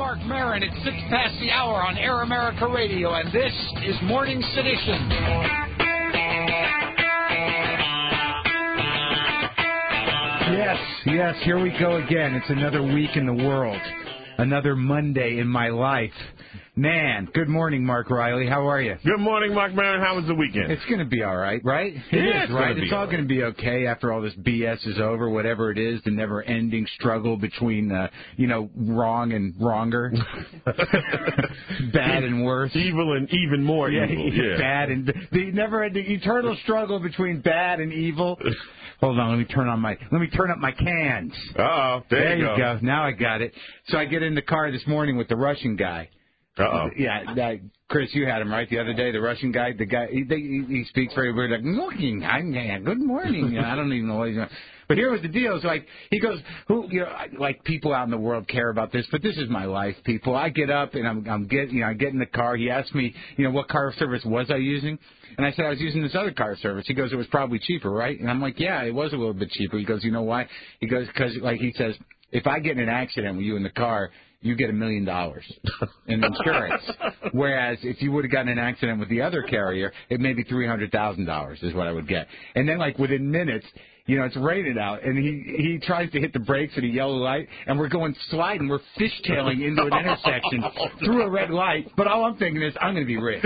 Mark Maron. It's 6 past the hour on Air America Radio, and this is Morning Sedition. Yes, here we go again. It's another week in the world. Another Monday in my life. Man, good morning, Mark Riley. How are you? Good morning, Mark Maron. How was the weekend? It's going to be all right, right? It is, right? It's all going to be okay after all this BS is over, whatever it is, the never-ending struggle between, wrong and wronger, bad and worse. Evil and even more evil. Yeah. Bad and the never-ending eternal struggle between bad and evil. Hold on, let me turn up my cans. Uh-oh, there you go. Now I got it. So I get in the car this morning with the Russian guy. Uh-oh. Yeah, Chris, you had him, right, the other day, the Russian guy? The guy, he speaks very weird, like, good morning. I don't even know what he's doing. But here was the deal. It's like, he goes, like people out in the world care about this, but this is my life, people. I get up and I get in the car. He asked me, what car service was I using? And I said I was using this other car service. He goes, it was probably cheaper, right? And I'm like, yeah, it was a little bit cheaper. He goes, you know why? He goes, because, he says, if I get in an accident with you in the car, you get $1 million in insurance. Whereas if you would have gotten in an accident with the other carrier, it may be $300,000 is what I would get. And then, within minutes, it's raining out, and he tries to hit the brakes at a yellow light, and we're going sliding. We're fishtailing into an intersection through a red light. But all I'm thinking is, I'm going to be rich.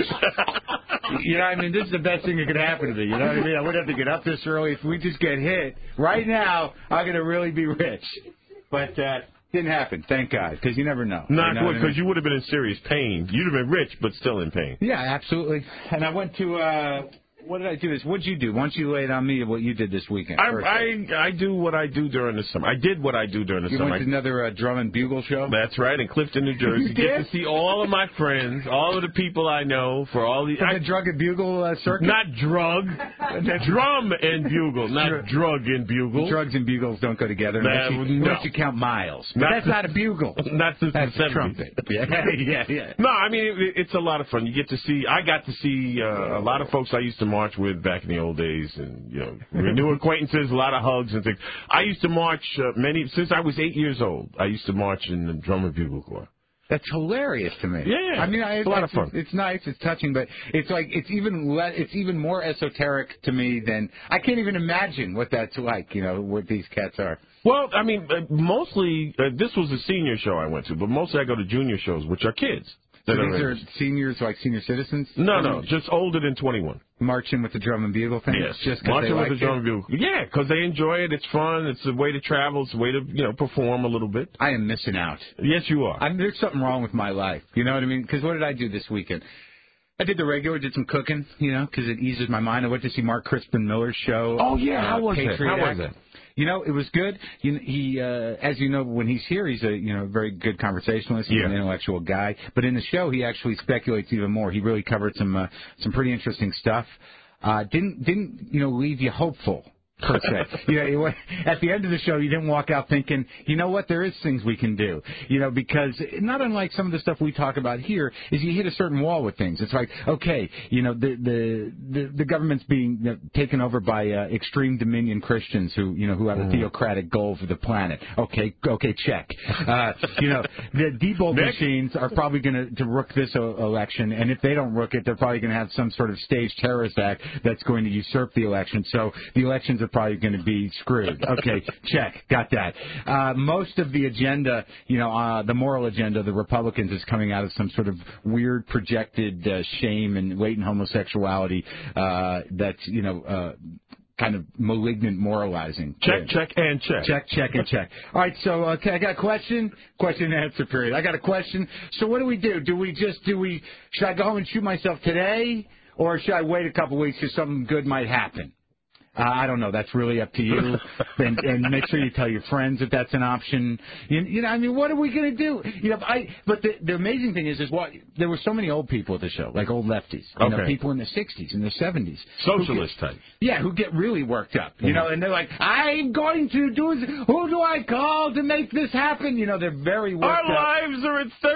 This is the best thing that could happen to me. You know what I mean? I wouldn't have to get up this early. If we just get hit right now, I'm going to really be rich. But didn't happen, thank God, because you never know. Not good, because you would have been in serious pain. You'd have been rich, but still in pain. Yeah, absolutely. And I went to, what did I do? What did you do? Why don't you lay it on me of what you did this weekend? I do what I do during the summer. I did what I do during the summer. You went to another drum and bugle show? That's right, in Clifton, New Jersey. You get to see all of my friends, all of the people I know for all the... the drug and bugle circuit? Not drug. Drum and bugle, not drug and bugle. Drugs and bugles don't go together unless you count miles. But that's not a bugle. Not since that's the 70s. Trumpet. Yeah. No, it's a lot of fun. I got to see a lot of folks I used to march with back in the old days, and new acquaintances, a lot of hugs and things. I used to march since I was 8 years old. I used to march in the drum and bugle corps. That's hilarious to me. Yeah, it's a lot of fun. It's nice, it's touching, but it's even more esoteric to me than I can't even imagine what that's like. What these cats are. Well, mostly this was a senior show I went to, but mostly I go to junior shows, which are kids. So these are seniors, like senior citizens? No, just older than 21. Marching with the drum and bugle thing? Yes, just marching with the drum and bugle. Yeah, because they enjoy it. It's fun. It's a way to travel. It's a way to, perform a little bit. I am missing out. Yes, you are. There's something wrong with my life. You know what I mean? Because what did I do this weekend? I did the regular, did some cooking, because it eases my mind. I went to see Mark Crispin Miller's show. Oh, yeah. How was it? It was good. He, as you know, when he's here, he's a very good conversationalist. He's an intellectual guy. But in the show, he actually speculates even more. He really covered some pretty interesting stuff. Didn't leave you hopeful, per se. At the end of the show, you didn't walk out thinking, you know what, there is things we can do. Because not unlike some of the stuff we talk about here, is you hit a certain wall with things. It's like, okay, the government's being taken over by extreme dominion Christians who have a theocratic goal for the planet. Okay, check. The Diebold machines are probably going to rook this election, and if they don't rook it, they're probably going to have some sort of staged terrorist act that's going to usurp the election. So the elections are probably going to be screwed. Okay, check. Got that. Most of the agenda, the moral agenda, the Republicans is coming out of some sort of weird projected shame and latent homosexuality that's, kind of malignant moralizing. Check, and check. Check, and check. All right, so I got a question and answer period. I got a question. So what do we do? Should I go home and shoot myself today, or should I wait a couple weeks because something good might happen? I don't know. That's really up to you. and make sure you tell your friends if that's an option. What are we going to do? But the amazing thing is there were so many old people at the show, like old lefties. People in the 60s and the 70s. Socialist types. Yeah, who get really worked up. And they're like, I'm going to do this. Who do I call to make this happen? They're very worked up. Our lives are at stake.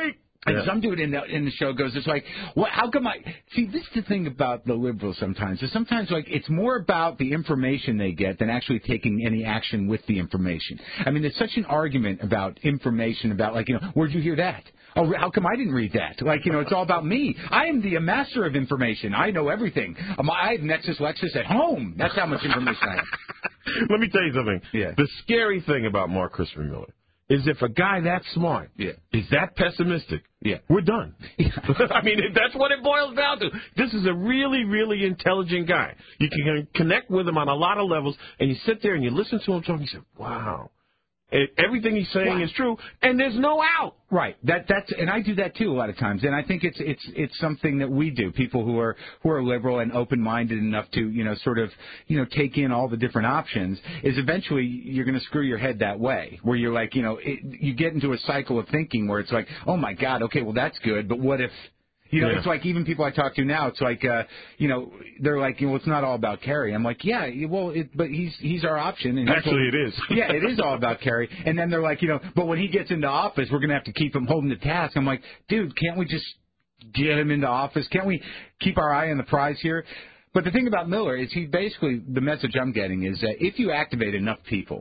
And some dude in the show goes, it's like, well, how come I... See, this is the thing about the liberals sometimes. Is sometimes, like, it's more about the information they get than actually taking any action with the information. I mean, there's such an argument about information, about, like, where'd you hear that? Oh, how come I didn't read that? Like, it's all about me. I am the master of information. I know everything. I have Nexus Lexus at home. That's how much information I have. Let me tell you something. Yeah. The scary thing about Mark Christopher Miller is if a guy that smart is that pessimistic, we're done. I mean, that's what it boils down to. This is a really, really intelligent guy. You can connect with him on a lot of levels, and you sit there and you listen to him talk, and you say, wow. Everything he's saying is true, and there's no out. Right. That's and I do that too a lot of times, and I think it's something that we do. People who are liberal and open-minded enough to sort of take in all the different options, is eventually you're going to screw your head that way, where you're like you get into a cycle of thinking where it's like, oh my God, okay, well that's good, but what if? It's like even people I talk to now, it's like, they're like, well, it's not all about Kerry. I'm like, yeah, well, but he's our option. And actually, it is. Yeah, it is all about Kerry. And then they're like, but when he gets into office, we're going to have to keep him holding the task. I'm like, dude, can't we just get him into office? Can't we keep our eye on the prize here? But the thing about Miller is the message I'm getting is that if you activate enough people,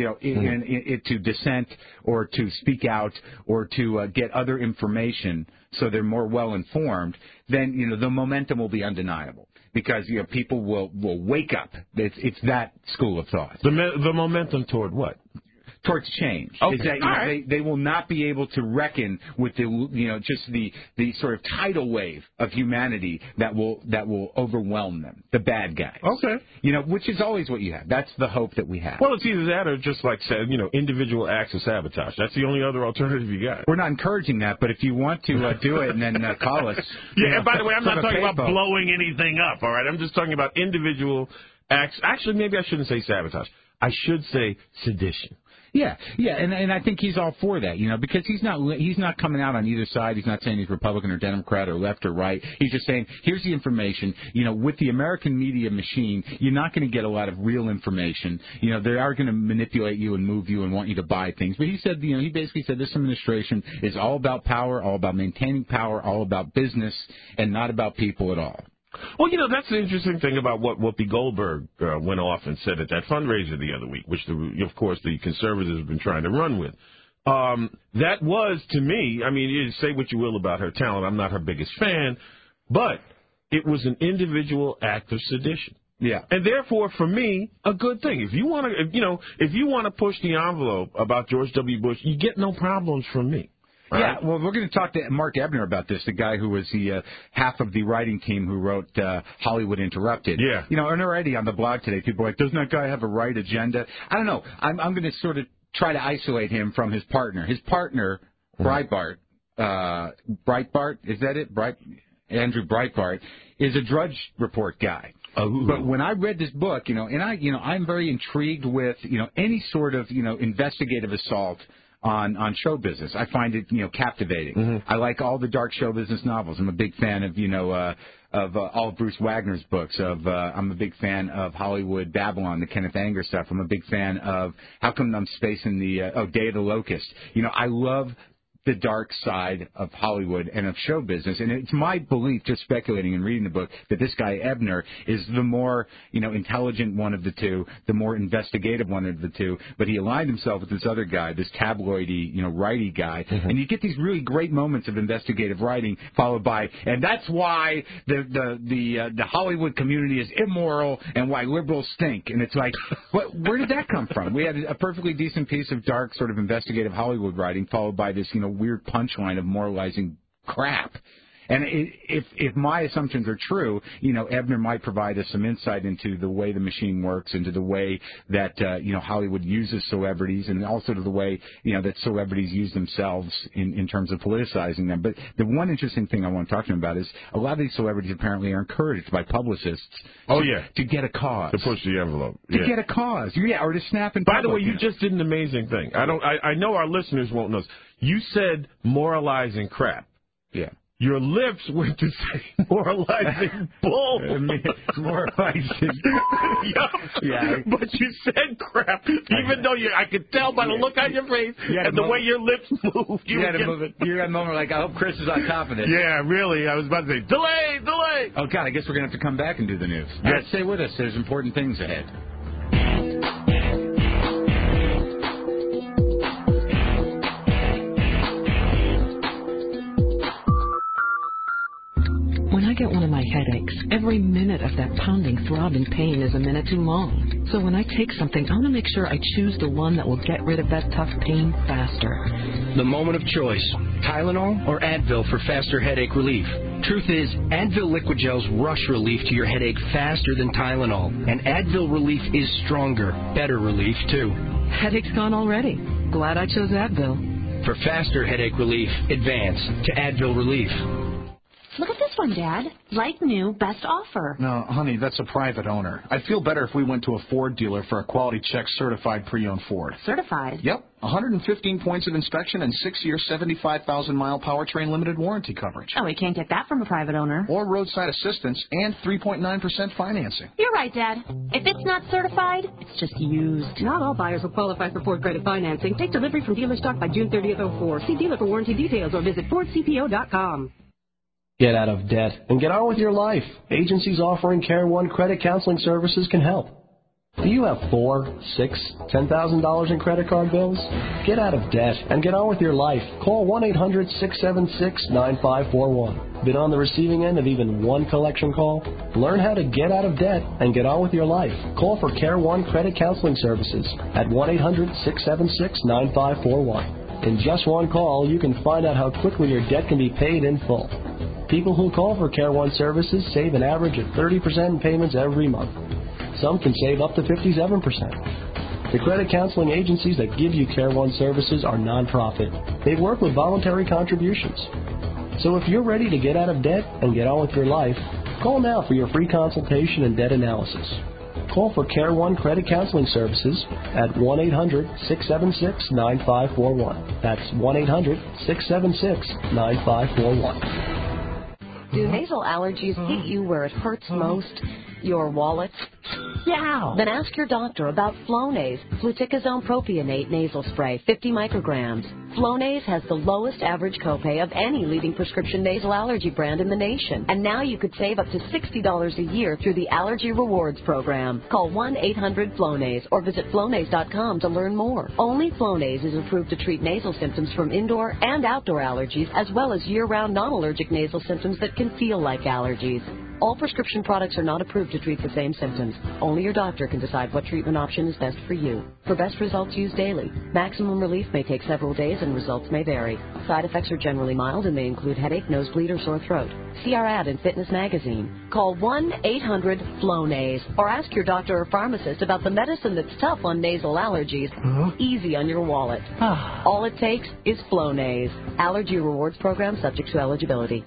to dissent or to speak out or to get other information so they're more well-informed, then, the momentum will be undeniable because, people will wake up. It's that school of thought. The momentum toward what? Towards change. Okay. Is that, they will not be able to reckon with just the sort of tidal wave of humanity that will overwhelm them, the bad guys. Okay. Which is always what you have. That's the hope that we have. Well, it's either that or just like said, individual acts of sabotage. That's the only other alternative you got. We're not encouraging that, but if you want to do it and then call us. Yeah, and by the way, I'm not talking about blowing anything up, all right? I'm just talking about individual acts. Actually, maybe I shouldn't say sabotage. I should say sedition. Yeah, and I think he's all for that, because he's not coming out on either side. He's not saying he's Republican or Democrat or left or right. He's just saying, here's the information. With the American media machine, you're not going to get a lot of real information. They are going to manipulate you and move you and want you to buy things. But he said, he basically said this administration is all about power, all about maintaining power, all about business, and not about people at all. Well, that's the interesting thing about what Whoopi Goldberg went off and said at that fundraiser the other week, which, of course, the conservatives have been trying to run with. That was, to me, I mean, you say what you will about her talent. I'm not her biggest fan, but it was an individual act of sedition. Yeah. And therefore, for me, a good thing. If you want to, if you want to push the envelope about George W. Bush, you get no problems from me. Right. Yeah, well, we're going to talk to Mark Ebner about this, the guy who was the half of the writing team who wrote Hollywood Interrupted. Yeah. And already on the blog today, people are like, doesn't that guy have a right agenda? I don't know. I'm going to sort of try to isolate him from his partner. His partner, Breitbart, is that it? Andrew Breitbart, is a Drudge Report guy. Oh. But when I read this book, I'm very intrigued with, any sort of, investigative assault on show business. I find it, captivating. Mm-hmm. I like all the dark show business novels. I'm a big fan of all of Bruce Wagner's books. I'm a big fan of Hollywood Babylon, the Kenneth Anger stuff. I'm a big fan of How Come I'm Spacing the Day of the Locust. I love the dark side of Hollywood and of show business. And it's my belief, just speculating and reading the book, that this guy Ebner is the more, intelligent one of the two, the more investigative one of the two. But he aligned himself with this other guy, this tabloidy, righty guy. Mm-hmm. And you get these really great moments of investigative writing followed by, and that's why the Hollywood community is immoral and why liberals stink. And it's like, where did that come from? We had a perfectly decent piece of dark sort of investigative Hollywood writing followed by this, weird punchline of moralizing crap. And if my assumptions are true, Ebner might provide us some insight into the way the machine works, into the way that, Hollywood uses celebrities, and also to the way, that celebrities use themselves in terms of politicizing them. But the one interesting thing I want to talk to him about is a lot of these celebrities apparently are encouraged by publicists to get a cause. To push the envelope. To get a cause. Yeah, or to snap in public. By the way, you just did an amazing thing. I know our listeners won't know. You said moralizing crap. Yeah. your lips went to say moralizing bull. Moralizing. Yeah. But you said crap, even though I could tell by the look on your face and the way your lips moved. You had a moment like, I hope Chris is on top of this. Yeah, really. I was about to say, delay. Oh, God, I guess we're going to have to come back and do the news. Yes. Stay with us. There's important things ahead. When I get one of my headaches, every minute of that pounding, throbbing pain is a minute too long. So when I take something, I want to make sure I choose the one that will get rid of that tough pain faster. The moment of choice, Tylenol or Advil for faster headache relief. Truth is, Advil Liquid Gel's rush relief to your headache faster than Tylenol. And Advil relief is stronger, better relief, too. Headache's gone already. Glad I chose Advil. For faster headache relief, advance to Advil Relief. Look at this one, Dad. Like new, best offer. No, honey, that's a private owner. I'd feel better if we went to a Ford dealer for a quality check certified pre-owned Ford. Certified? Yep. 115 points of inspection and 6-year, 75,000-mile powertrain limited warranty coverage. Oh, we can't get that from a private owner. Or roadside assistance and 3.9% financing. You're right, Dad. If it's not certified, it's just used. Not all buyers will qualify for Ford credit financing. Take delivery from dealer stock by June 30th, 04. See dealer for warranty details or visit FordCPO.com. Get out of debt and get on with your life. Agencies offering Care One credit counseling services can help. Do you have $4,000, $6,000, $10,000 in credit card bills? Get out of debt and get on with your life. Call 1-800-676-9541. Been on the receiving end of even one collection call? Learn how to get out of debt and get on with your life. Call for Care One credit counseling services at 1-800-676-9541. In just one call, you can find out how quickly your debt can be paid in full. People who call for Care One services save an average of 30% in payments every month. Some can save up to 57%. The credit counseling agencies that give you Care One services are nonprofit. They work with voluntary contributions. So if you're ready to get out of debt and get on with your life, call now for your free consultation and debt analysis. Call for Care One credit counseling services at 1-800-676-9541. That's 1-800-676-9541. Do nasal allergies hit you where it hurts most? Your wallet? Yeah. Then ask your doctor about Flonase, fluticasone propionate nasal spray, 50 micrograms. Flonase has the lowest average copay of any leading prescription nasal allergy brand in the nation. And now you could save up to $60 a year through the Allergy Rewards program. Call 1-800-FLONASE or visit Flonase.com to learn more. Only Flonase is approved to treat nasal symptoms from indoor and outdoor allergies, as well as year-round non-allergic nasal symptoms that can feel like allergies. All prescription products are not approved to treat the same symptoms. Only your doctor can decide what treatment option is best for you. For best results, use daily. Maximum relief may take several days and results may vary. Side effects are generally mild and may include headache, nosebleed, or sore throat. See our ad in Fitness Magazine. Call 1-800-FLONASE or ask your doctor or pharmacist about the medicine that's tough on nasal allergies, easy on your wallet. All it takes is Flonase. Allergy Rewards program subject to eligibility.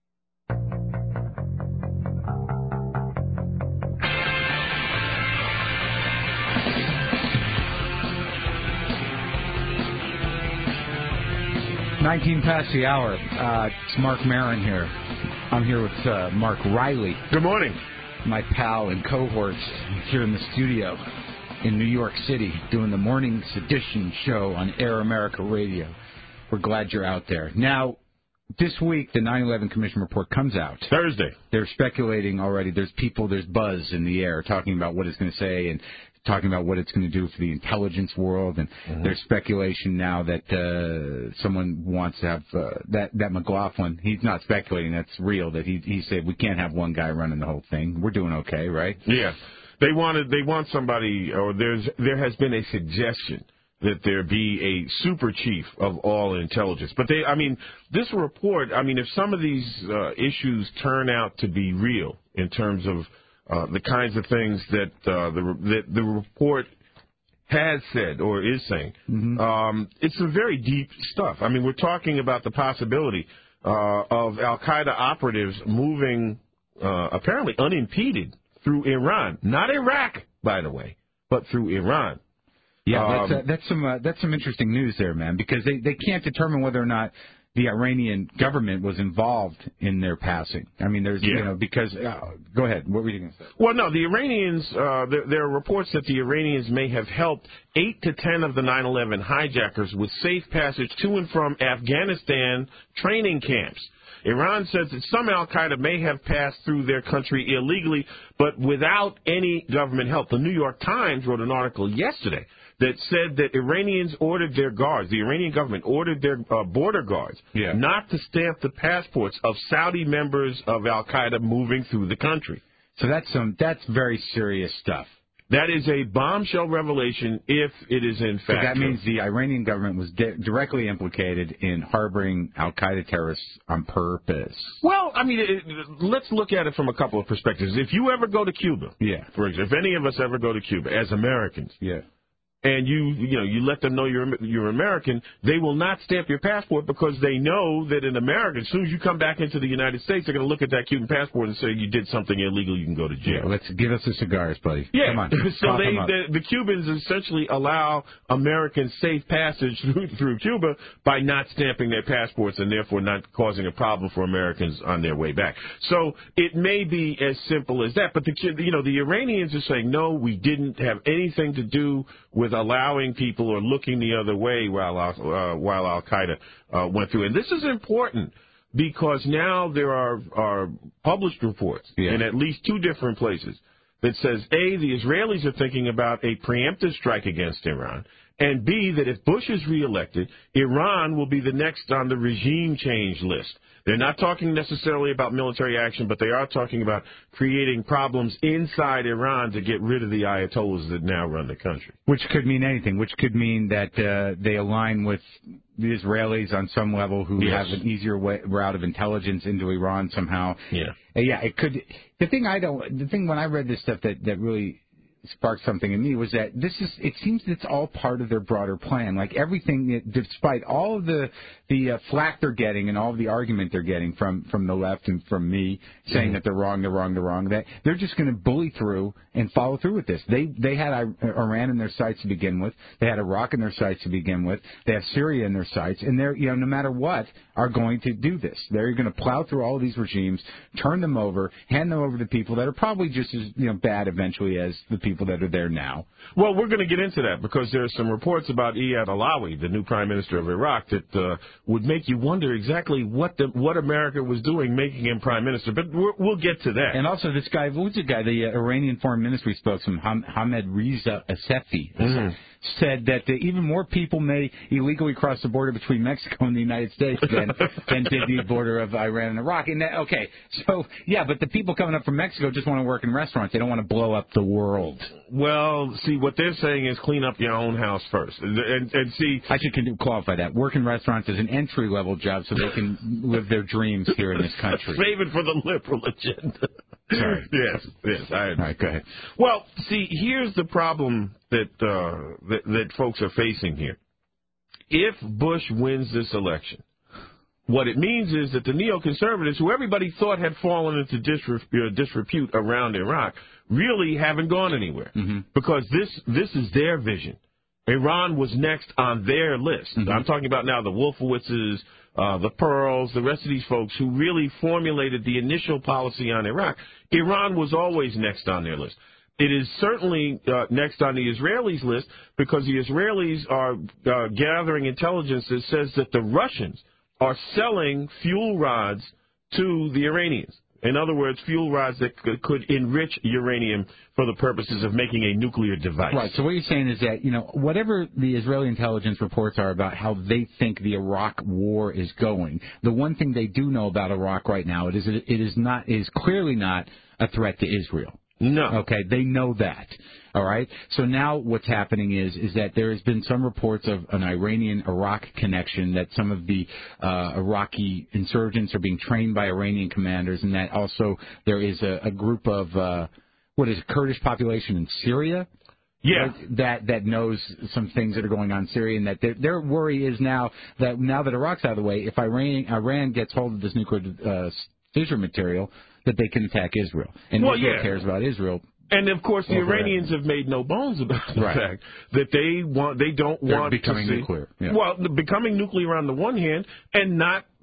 $19 past the hour. It's Mark Maron here. I'm here with Mark Riley. Good morning. My pal and cohort here in the studio in New York City doing the Morning Sedition show on Air America Radio. We're glad you're out there. Now, this week, the 9/11 Commission report comes out. Thursday. They're speculating already. There's buzz in the air talking about what it's going to say and talking about what it's going to do for the intelligence world. And there's speculation now that someone wants to have that McLaughlin. He's not speculating. That's real. That he said we can't have one guy running the whole thing. We're doing okay, right? Yeah. They want somebody, or there has been a suggestion that there be a super chief of all intelligence. But this report, if some of these issues turn out to be real in terms of the kinds of things that the report has said or is saying, it's some very deep stuff. We're talking about the possibility of Al-Qaeda operatives moving apparently unimpeded through Iran, not Iraq, by the way, but through Iran. Yeah, that's some interesting news there, man, because they can't determine whether or not the Iranian government was involved in their passing. I mean, there's, because, go ahead, what were you going to say? Well, no, the Iranians, there are reports that the Iranians may have helped 8 to 10 of the 9/11 hijackers with safe passage to and from Afghanistan training camps. Iran says that some al-Qaeda may have passed through their country illegally, but without any government help. The New York Times wrote an article yesterday that said that Iranians ordered their guards, the Iranian government ordered their border guards not to stamp the passports of Saudi members of al-Qaeda moving through the country. So that's very serious stuff. That is a bombshell revelation if it is in fact. So that means the Iranian government was directly implicated in harboring al-Qaeda terrorists on purpose. Well, I mean, let's look at it from a couple of perspectives. If you ever go to Cuba, for example, if any of us ever go to Cuba as Americans, and you let them know you're American, they will not stamp your passport because they know that in America, as soon as you come back into the United States, they're going to look at that Cuban passport and say you did something illegal, you can go to jail. Let's give us the cigars, buddy. Yeah, come on. So the Cubans essentially allow Americans safe passage through Cuba by not stamping their passports and therefore not causing a problem for Americans on their way back. So it may be as simple as that. But the Iranians are saying no, we didn't have anything to do with allowing people or looking the other way while al-Qaeda went through. And this is important because now there are published reports in at least 2 different places that says, A, the Israelis are thinking about a preemptive strike against Iran, and B, that if Bush is reelected, Iran will be the next on the regime change list. They're not talking necessarily about military action, but they are talking about creating problems inside Iran to get rid of the Ayatollahs that now run the country. Which could mean anything. Which could mean that they align with the Israelis on some level who have an easier route of intelligence into Iran somehow. It could. The thing when I read this stuff that really sparked something in me was that it seems it's all part of their broader plan. Like everything, despite all of the flack they're getting and all of the argument they're getting from the left and from me saying that they're wrong, that they're just going to bully through and follow through with this. They had Iran in their sights to begin with. They had Iraq in their sights to begin with. They have Syria in their sights, and they're no matter what are going to do this. They're going to plow through all of these regimes, turn them over, hand them over to people that are probably just as bad eventually as the people that are there now. Well, we're going to get into that because there are some reports about Iyad Allawi, the new prime minister of Iraq, that would make you wonder exactly what America was doing making him prime minister. But we'll get to that. And also this guy, who's the guy, the Iranian foreign ministry spokesman, Hamed Reza Asefi, said that even more people may illegally cross the border between Mexico and the United States than did the border of Iran and Iraq. And but the people coming up from Mexico just want to work in restaurants. They don't want to blow up the world. Well, see, what they're saying is clean up your own house first. And see... I should qualify that. Work in restaurants is an entry-level job so they can live their dreams here in this country. Save it for the liberal agenda. Sorry. Yes. All right, go ahead. Well, see, here's the problem that folks are facing here. If Bush wins this election, what it means is that the neoconservatives, who everybody thought had fallen into disrepute around Iraq, really haven't gone anywhere because this is their vision. Iran was next on their list. I'm talking about now the Wolfowitzes, the Pearls, the rest of these folks who really formulated the initial policy on Iraq. Iran was always next on their list. It is certainly next on the Israelis' list because the Israelis are gathering intelligence that says that the Russians are selling fuel rods to the Iranians. In other words, fuel rods that could enrich uranium for the purposes of making a nuclear device. Right. So what you're saying is that, whatever the Israeli intelligence reports are about how they think the Iraq war is going, the one thing they do know about Iraq right now it is clearly not a threat to Israel. No. Okay, they know that. All right. So now what's happening is that there has been some reports of an Iranian-Iraq connection, that some of the Iraqi insurgents are being trained by Iranian commanders, and that also there is a group of Kurdish population in Syria. Yeah, that knows some things that are going on in Syria, and that their worry is now that Iraq's out of the way, if Iran gets hold of this nuclear fission material, that they can attack Israel. And Israel cares about Israel. And of course, the Iranians have made no bones about the fact that they don't want becoming to see nuclear. Well, becoming nuclear on the one hand, and not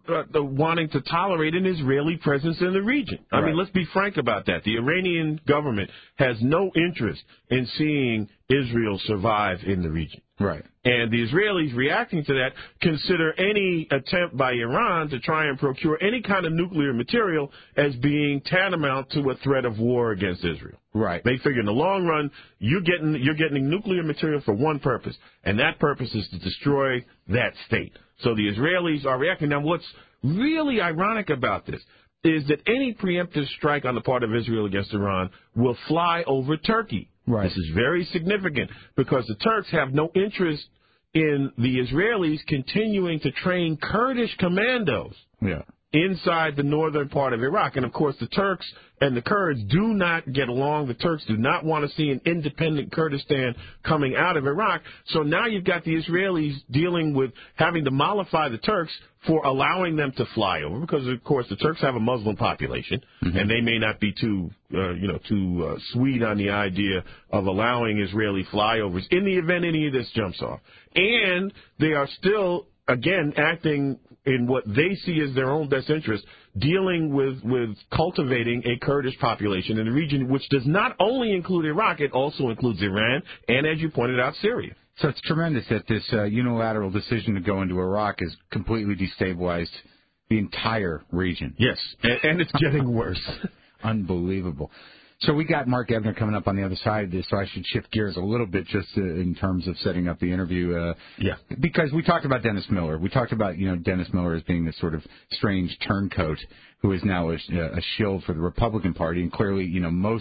wanting to tolerate an Israeli presence in the region. I mean, let's be frank about that. The Iranian government has no interest in seeing Israel survive in the region. Right. And the Israelis, reacting to that, consider any attempt by Iran to try and procure any kind of nuclear material as being tantamount to a threat of war against Israel. Right. They figure in the long run, you're getting nuclear material for one purpose, and that purpose is to destroy that state. So the Israelis are reacting. Now, what's really ironic about this is that any preemptive strike on the part of Israel against Iran will fly over Turkey. Right. This is very significant because the Turks have no interest in the Israelis continuing to train Kurdish commandos inside the northern part of Iraq. And, of course, the Turks and the Kurds do not get along. The Turks do not want to see an independent Kurdistan coming out of Iraq. So now you've got the Israelis dealing with having to mollify the Turks for allowing them to fly over, because, of course, the Turks have a Muslim population, and they may not be too sweet on the idea of allowing Israeli flyovers in the event any of this jumps off. And they are still, again, acting in what they see as their own best interest, dealing with cultivating a Kurdish population in the region, which does not only include Iraq, it also includes Iran and, as you pointed out, Syria. So it's tremendous that this unilateral decision to go into Iraq has completely destabilized the entire region. Yes, and it's getting worse. Unbelievable. So we got Mark Ebner coming up on the other side of this, so I should shift gears a little bit just in terms of setting up the interview. Because we talked about Dennis Miller. We talked about, Dennis Miller as being this sort of strange turncoat who is now a shield for the Republican Party, and clearly, most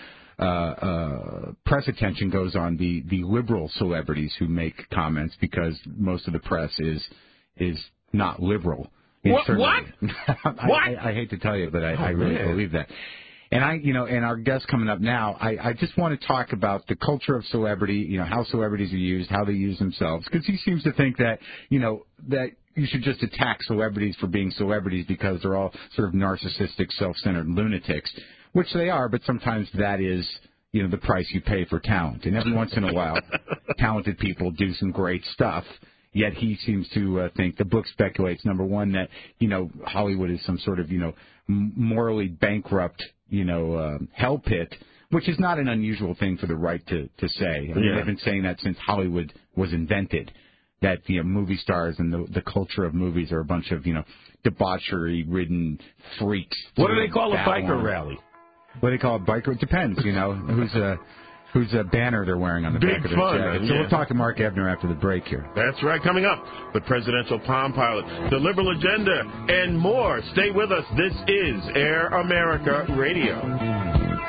press attention goes on the liberal celebrities who make comments, because most of the press is not liberal. What? I hate to tell you, but I really believe that. And and our guest coming up now, I just want to talk about the culture of celebrity, how celebrities are used, how they use themselves, because he seems to think that, that you should just attack celebrities for being celebrities because they're all sort of narcissistic, self-centered lunatics, which they are, but sometimes that is, the price you pay for talent. And every once in a while, talented people do some great stuff. Yet he seems to think, the book speculates, number one, that, Hollywood is some sort of, morally bankrupt, hell pit, which is not an unusual thing for the right to say. I mean, they've been saying that since Hollywood was invented, that, movie stars and the culture of movies are a bunch of, debauchery-ridden freaks. What do they call a biker rally? What do they call a biker? It depends, whose banner they're wearing on the back of their jacket. So we'll talk to Mark Ebner after the break here. That's right. Coming up, the presidential Palm Pilot, the liberal agenda, and more. Stay with us. This is Air America Radio.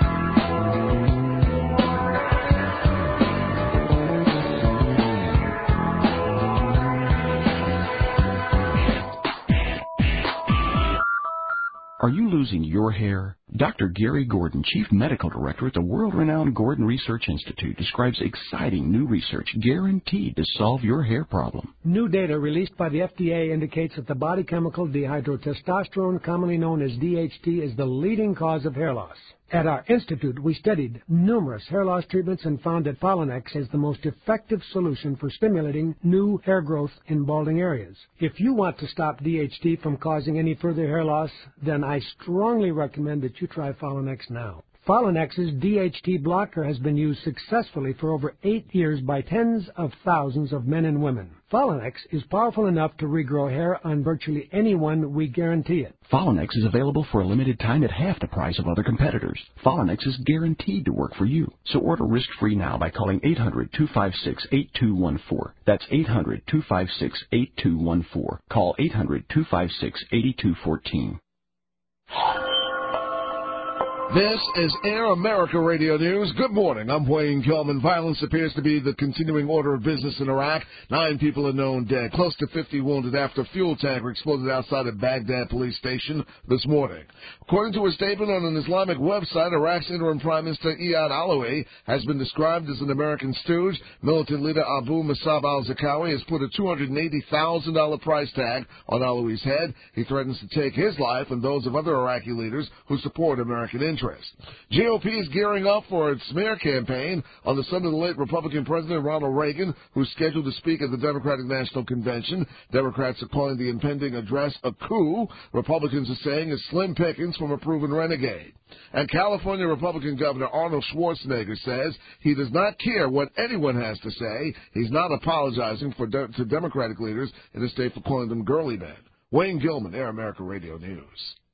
Are you losing your hair? Dr. Gary Gordon, Chief Medical Director at the world-renowned Gordon Research Institute, describes exciting new research guaranteed to solve your hair problem. New data released by the FDA indicates that the body chemical dihydrotestosterone, commonly known as DHT, is the leading cause of hair loss. At our institute, we studied numerous hair loss treatments and found that Pollenex is the most effective solution for stimulating new hair growth in balding areas. If you want to stop DHT from causing any further hair loss, then I strongly recommend that you try Pollenex now. Pollenex's DHT blocker has been used successfully for over 8 years by tens of thousands of men and women. Pollenex is powerful enough to regrow hair on virtually anyone, we guarantee it. Pollenex is available for a limited time at half the price of other competitors. Pollenex is guaranteed to work for you. So order risk-free now by calling 800-256-8214. That's 800-256-8214. Call 800-256-8214. This is Air America Radio News. Good morning. I'm Wayne Gilman. Violence appears to be the continuing order of business in Iraq. 9 people are known dead, close to 50 wounded after a fuel tanker exploded outside a Baghdad police station this morning. According to a statement on an Islamic website, Iraq's interim Prime Minister Iyad Allawi has been described as an American stooge. Militant leader Abu Musab al-Zarqawi has put a $280,000 price tag on Allawi's head. He threatens to take his life and those of other Iraqi leaders who support American interests. interest. GOP is gearing up for its smear campaign on the son of the late Republican President Ronald Reagan, who's scheduled to speak at the Democratic National Convention. Democrats are calling the impending address a coup. Republicans are saying it's slim pickings from a proven renegade. And California Republican Governor Arnold Schwarzenegger says he does not care what anyone has to say. He's not apologizing to Democratic leaders in the state for calling them girly men. Wayne Gilman, Air America Radio News.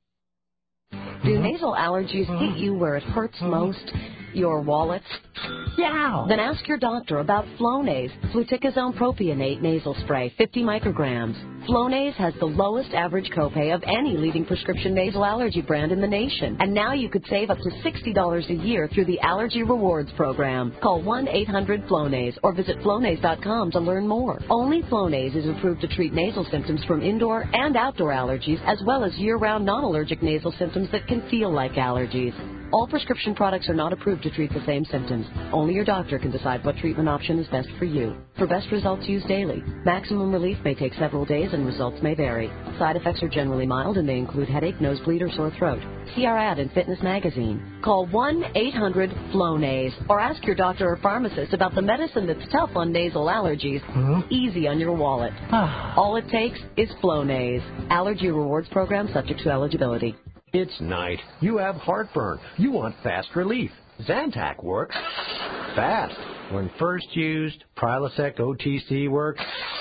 Do nasal allergies hit you where it hurts most? Your wallet? Yeah. Then ask your doctor about Flonase, fluticasone propionate nasal spray, 50 micrograms. Flonase has the lowest average copay of any leading prescription nasal allergy brand in the nation. And now you could save up to $60 a year through the Allergy Rewards program. Call 1-800-FLONASE or visit Flonase.com to learn more. Only Flonase is approved to treat nasal symptoms from indoor and outdoor allergies, as well as year-round non-allergic nasal symptoms that can feel like allergies. All prescription products are not approved to treat the same symptoms. Only your doctor can decide what treatment option is best for you. For best results, use daily. Maximum relief may take several days and results may vary. Side effects are generally mild and may include headache, nosebleed, or sore throat. See our ad in Fitness Magazine. Call 1-800-FLONASE or ask your doctor or pharmacist about the medicine that's tough on nasal allergies, easy on your wallet. All it takes is Flonase. Allergy Rewards program subject to eligibility. It's night. You have heartburn. You want fast relief. Zantac works fast. When first used, Prilosec OTC works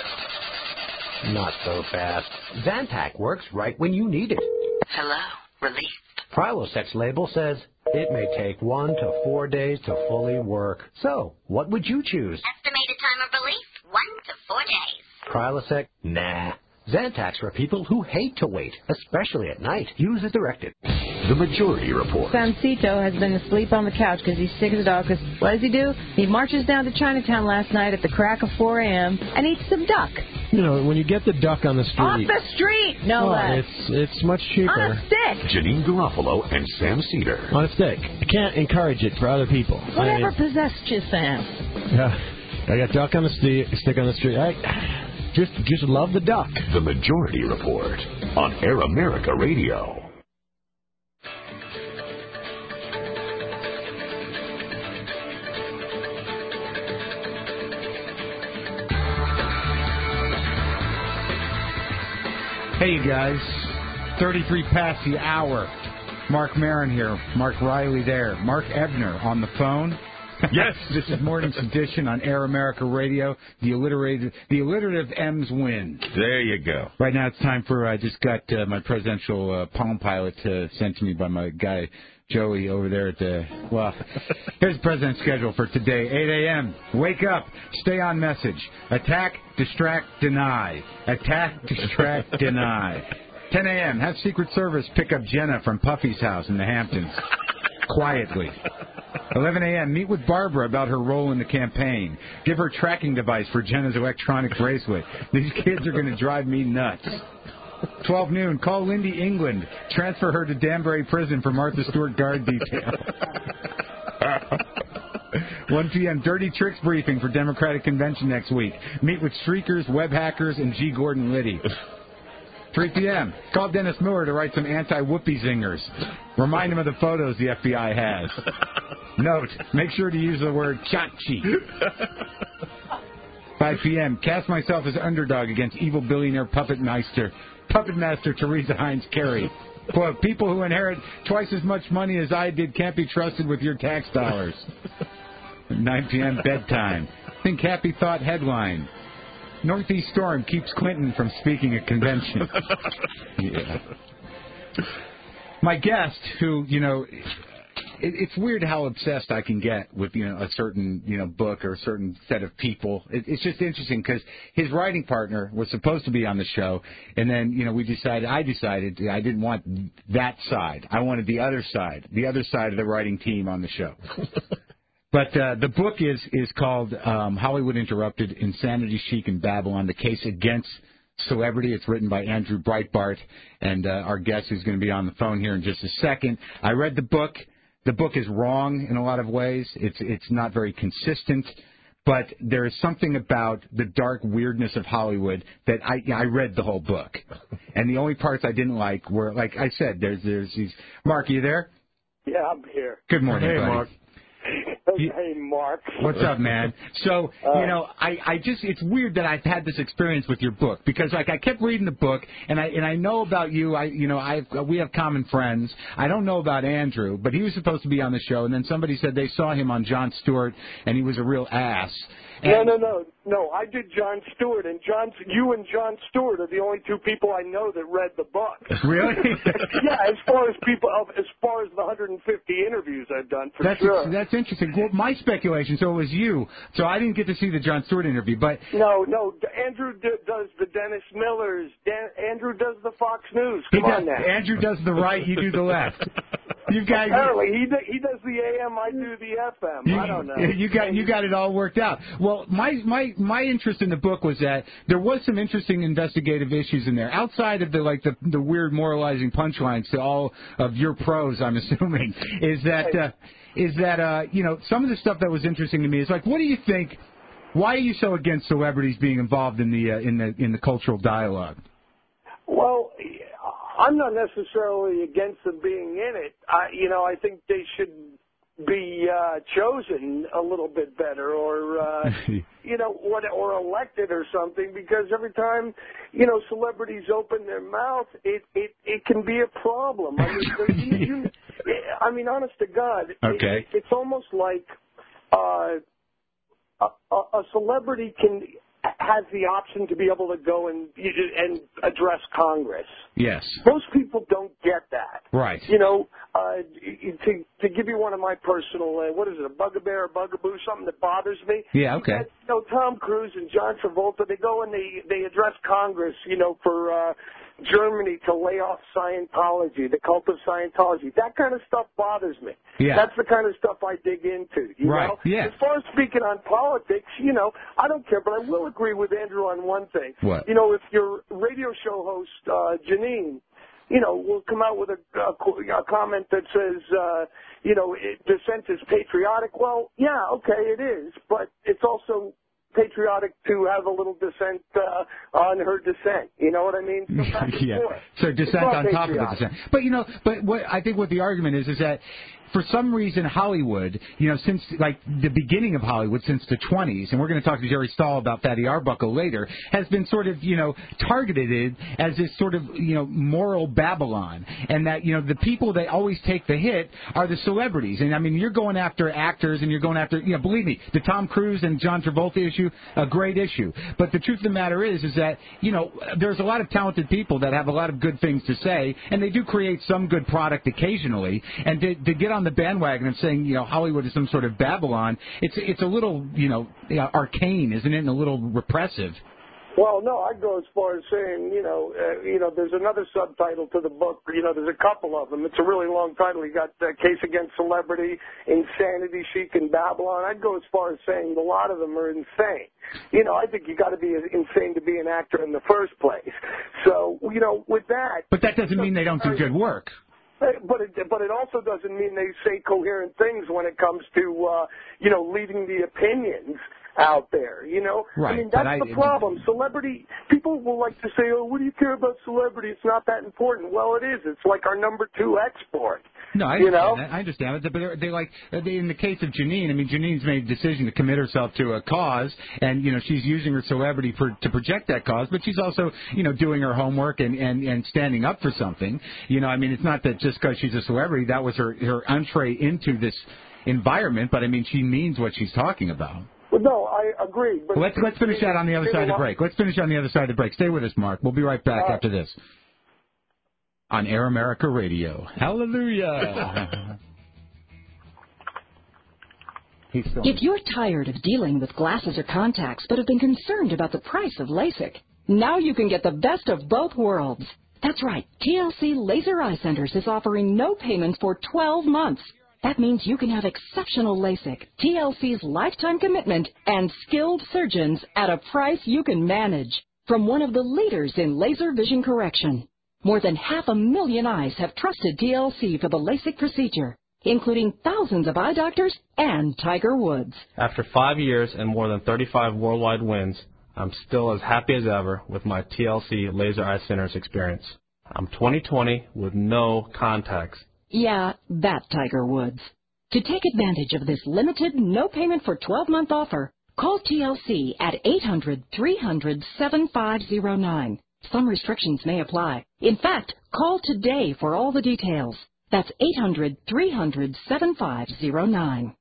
not so fast. Zantac works right when you need it. Hello, relief. Prilosec's label says it may take 1 to 4 days to fully work. So, what would you choose? Estimated time of relief, 1 to 4 days. Prilosec? Nah. Zantac's for people who hate to wait, especially at night. Use as directed. The Majority Report. Sancito has been asleep on the couch because he's sick as a dog. Because what does he do? He marches down to Chinatown last night at the crack of 4 a.m. and eats some duck. You know, when you get the duck on the street. Off the street! No less. It's much cheaper. On a stick! Janine Garofalo and Sam Cedar. On a stick. You can't encourage it for other people. Whatever possessed you, Sam? Yeah. I got duck on the stick on the street. Just love the duck. The Majority Report on Air America Radio. Hey, you guys. 33 past the hour. Mark Maron here. Mark Riley there. Mark Ebner on the phone. Yes. This is Morning's edition on Air America Radio. The alliterative M's win. There you go. Right now it's time for, I just got my presidential Palm Pilot sent to me by my guy, Joey, over there at the, here's the president's schedule for today. 8 a.m. Wake up. Stay on message. Attack, distract, deny. Attack, distract, deny. 10 a.m. Have Secret Service pick up Jenna from Puffy's house in the Hamptons. Quietly. 11 a.m. Meet with Barbara about her role in the campaign. Give her tracking device for Jenna's electronic bracelet. These kids are going to drive me nuts. 12 noon. Call Lindy England. Transfer her to Danbury Prison for Martha Stewart guard detail. 1 p.m. Dirty Tricks briefing for Democratic Convention next week. Meet with streakers, web hackers, and G. Gordon Liddy. 3 p.m. Call Dennis Miller to write some anti-whoopee zingers. Remind him of the photos the FBI has. Note, make sure to use the word chachi. 5 p.m. Cast myself as underdog against evil billionaire Puppet Master Teresa Heinz Kerry. Quote, people who inherit twice as much money as I did can't be trusted with your tax dollars. 9 p.m. bedtime. Think happy thought headline. Northeast storm keeps Clinton from speaking at convention. Yeah. My guest, who, it's weird how obsessed I can get with, a certain, book or a certain set of people. It's just interesting because his writing partner was supposed to be on the show, and then, I decided I didn't want that side. I wanted the other side of the writing team on the show. But the book is called Hollywood Interrupted, Insanity Chic and Babylon, the case against celebrity. It's written by Andrew Breitbart, and our guest who's going to be on the phone here in just a second. I read the book. The book is wrong in a lot of ways. It's not very consistent, but there is something about the dark weirdness of Hollywood that I read the whole book. And the only parts I didn't like were, like I said, there's these... Mark, are you there? Yeah, I'm here. Good morning, Hey, buddy. Mark. Hey, Mark. What's up, man? So, I just, it's weird that I've had this experience with your book because, like, I kept reading the book and I know about you. We have common friends. I don't know about Andrew, but he was supposed to be on the show, and then somebody said they saw him on Jon Stewart and he was a real ass. And No, I did Jon Stewart, and you and Jon Stewart are the only two people I know that read the book. Really? Yeah, as far as the 150 interviews I've done, sure. That's interesting. Well, my speculation, so it was you. So I didn't get to see the Jon Stewart interview, but... No, Andrew does the Dennis Millers. Andrew does the Fox News. Come on now. Andrew does the right, you do the left. You guys... Apparently, he does the AM, I do the FM. I don't know. You got it all worked out. Well, my interest in the book was that there was some interesting investigative issues in there, outside of the weird moralizing punchlines to all of your prose, I'm assuming, is that some of the stuff that was interesting to me is like, what do you think? Why are you so against celebrities being involved in the cultural dialogue? Well, I'm not necessarily against them being in it. I think they should be chosen a little bit better, or or elected or something. Because every time celebrities open their mouth, it can be a problem. I mean, honest to God, okay. It's almost like a celebrity has the option to be able to go and address Congress. Yes. Most people don't get that. Right. To give you one of my personal, what is it, a bugaboo or bugaboo, something that bothers me? Yeah, okay. Tom Cruise and John Travolta, they go and they address Congress, for Germany to lay off Scientology, the cult of Scientology. That kind of stuff bothers me. Yeah. That's the kind of stuff I dig into. You know? Yeah. As far as speaking on politics, I don't care, but I will agree with Andrew on one thing. What? If your radio show host, Janine, will come out with a comment that says, dissent is patriotic. Well, yeah, okay, it is, but it's also patriotic to have a little dissent on her dissent. You know what I mean? Yeah. So dissent on top of the dissent. But what I think what the argument is that for some reason Hollywood, since like the beginning of Hollywood, since the 20s, and we're going to talk to Jerry Stahl about Fatty Arbuckle later, has been sort of, targeted as this sort of, moral Babylon. And that, the people that always take the hit are the celebrities. And I mean, you're going after actors and you're going after, believe me, the Tom Cruise and John Travolta issue, a great issue. But the truth of the matter is that, there's a lot of talented people that have a lot of good things to say, and they do create some good product occasionally. And to get on the bandwagon of saying, Hollywood is some sort of Babylon, it's a little, arcane, isn't it, and a little repressive. Well, no, I'd go as far as saying, there's another subtitle to the book. There's a couple of them. It's a really long title. You got Case Against Celebrity, Insanity Chic, and Babylon. I'd go as far as saying a lot of them are insane. I think you got to be insane to be an actor in the first place. So, with that. But that doesn't mean they don't do good work. But it also doesn't mean they say coherent things when it comes to, leaving the opinions out there, Right. I mean, that's the problem. Celebrity, people will like to say, oh, what do you care about celebrity? It's not that important. Well, it is. It's like our number 2 export. No, I understand that. I understand it. But in the case of Janine, I mean, Janine's made a decision to commit herself to a cause, and, she's using her celebrity to project that cause, but she's also, doing her homework and standing up for something. I mean, it's not that just because she's a celebrity, that was her entree into this environment, but, I mean, she means what she's talking about. Well, no, I agree. But let's finish that on the other side of the break. Let's finish on the other side of the break. Stay with us, Mark. We'll be right back after this. On Air America Radio. Hallelujah. If you're tired of dealing with glasses or contacts but have been concerned about the price of LASIK, now you can get the best of both worlds. That's right. TLC Laser Eye Centers is offering no payments for 12 months. That means you can have exceptional LASIK, TLC's lifetime commitment, and skilled surgeons at a price you can manage. From one of the leaders in laser vision correction. More than 500,000 eyes have trusted TLC for the LASIK procedure, including thousands of eye doctors and Tiger Woods. After 5 years and more than 35 worldwide wins, I'm still as happy as ever with my TLC Laser Eye Centers experience. I'm 20/20 with no contacts. Yeah, that Tiger Woods. To take advantage of this limited, no payment for 12-month offer, call TLC at 800-300-7509. Some restrictions may apply. In fact, call today for all the details. That's 800-300-7509.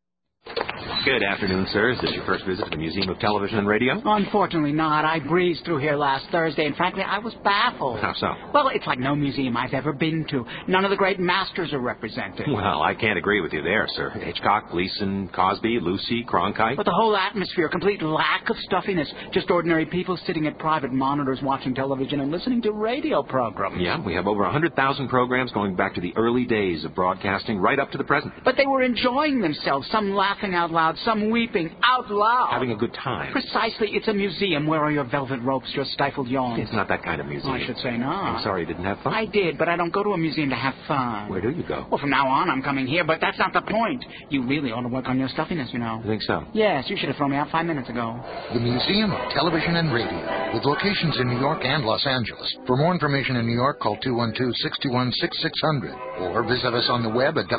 Good afternoon, sir. Is this your first visit to the Museum of Television and Radio? Unfortunately not. I breezed through here last Thursday, and frankly, I was baffled. How so? Well, it's like no museum I've ever been to. None of the great masters are represented. Well, I can't agree with you there, sir. Hitchcock, Gleason, Cosby, Lucy, Cronkite. But the whole atmosphere, complete lack of stuffiness. Just ordinary people sitting at private monitors watching television and listening to radio programs. Yeah, we have over 100,000 programs going back to the early days of broadcasting right up to the present. But they were enjoying themselves, some laughing out loud, some weeping out loud. Having a good time. Precisely. It's a museum. Where are your velvet ropes, your stifled yawns? It's not that kind of museum. I should say not. I'm sorry you didn't have fun. I did, but I don't go to a museum to have fun. Where do you go? Well, from now on, I'm coming here, but that's not the point. You really ought to work on your stuffiness, you know. You think so? Yes, you should have thrown me out 5 minutes ago. The Museum of Television and Radio, with locations in New York and Los Angeles. For more information in New York, call 212-621-6600 or visit us on the web at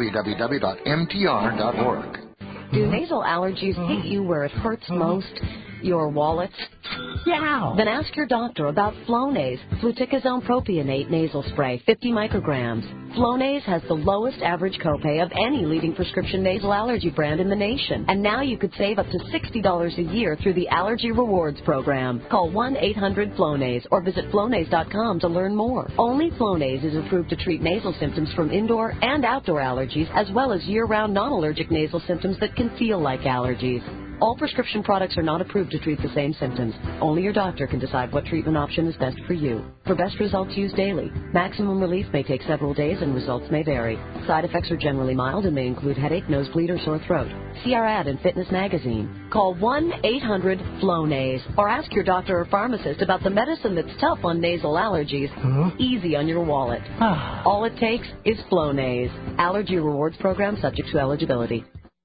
www.mtr.org. Do nasal allergies hit you where it hurts most? Your wallet? Yeah. Then ask your doctor about Flonase, fluticasone propionate nasal spray, 50 micrograms. Flonase has the lowest average copay of any leading prescription nasal allergy brand in the nation. And now you could save up to $60 a year through the Allergy Rewards program. Call 1-800-FLONASE or visit Flonase.com to learn more. Only Flonase is approved to treat nasal symptoms from indoor and outdoor allergies, as well as year-round non-allergic nasal symptoms that can feel like allergies. All prescription products are not approved to treat the same symptoms. Only your doctor can decide what treatment option is best for you. For best results, use daily. Maximum relief may take several days and results may vary. Side effects are generally mild and may include headache, nosebleed, or sore throat. See our ad in Fitness Magazine. Call 1-800-FLONASE or ask your doctor or pharmacist about the medicine that's tough on nasal allergies, easy on your wallet. All it takes is Flonase. Allergy Rewards program subject to eligibility.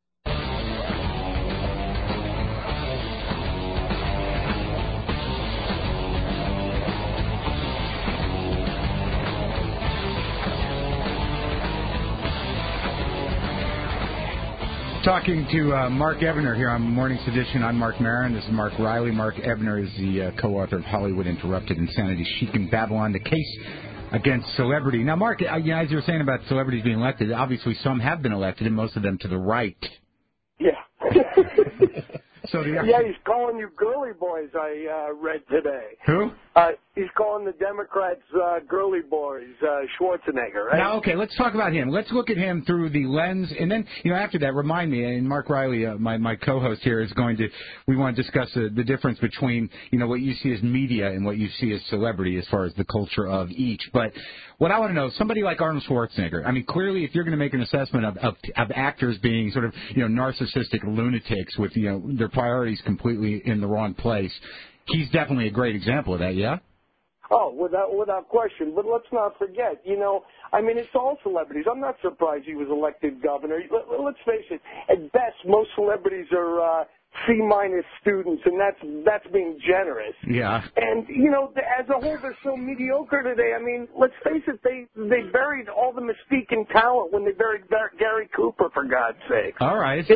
Talking to Mark Ebner here on Morning's Edition. I'm Mark Maron. This is Mark Riley. Mark Ebner is the co-author of Hollywood Interrupted, Insanity, Chic, and Babylon, the case against celebrity. Now, Mark, as you were saying about celebrities being elected, obviously some have been elected, and most of them to the right. Yeah. Yeah, he's calling you girly boys, I read today. Who? He's calling the Democrats girly boys, Schwarzenegger, right? Now, okay, let's talk about him. Let's look at him through the lens, and then, after that, remind me, and Mark Riley, my co-host here, we want to discuss the difference between, what you see as media and what you see as celebrity as far as the culture of each. But what I want to know, somebody like Arnold Schwarzenegger, clearly if you're going to make an assessment of actors being sort of, narcissistic lunatics with, their priorities completely in the wrong place, he's definitely a great example of that, yeah? Oh, without question. But let's not forget, it's all celebrities. I'm not surprised he was elected governor. Let's face it, at best, most celebrities are C-minus students, and that's being generous. Yeah. And, as a whole, they're so mediocre today. Let's face it, they buried all the mystique and talent when they buried Gary Cooper, for God's sake. All right.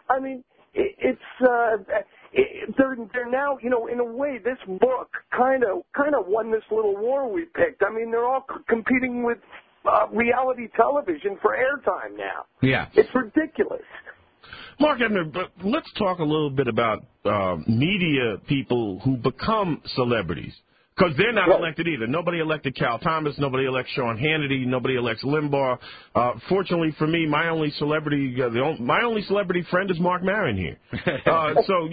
They're now, in a way, this book kind of won this little war we picked. They're all competing with reality television for airtime now. Yeah. It's ridiculous. Mark Ebner, but let's talk a little bit about media people who become celebrities. Because they're not elected either. Nobody elected Cal Thomas. Nobody elects Sean Hannity. Nobody elects Limbaugh. Fortunately for me, my only celebrity friend is Mark Maron here. So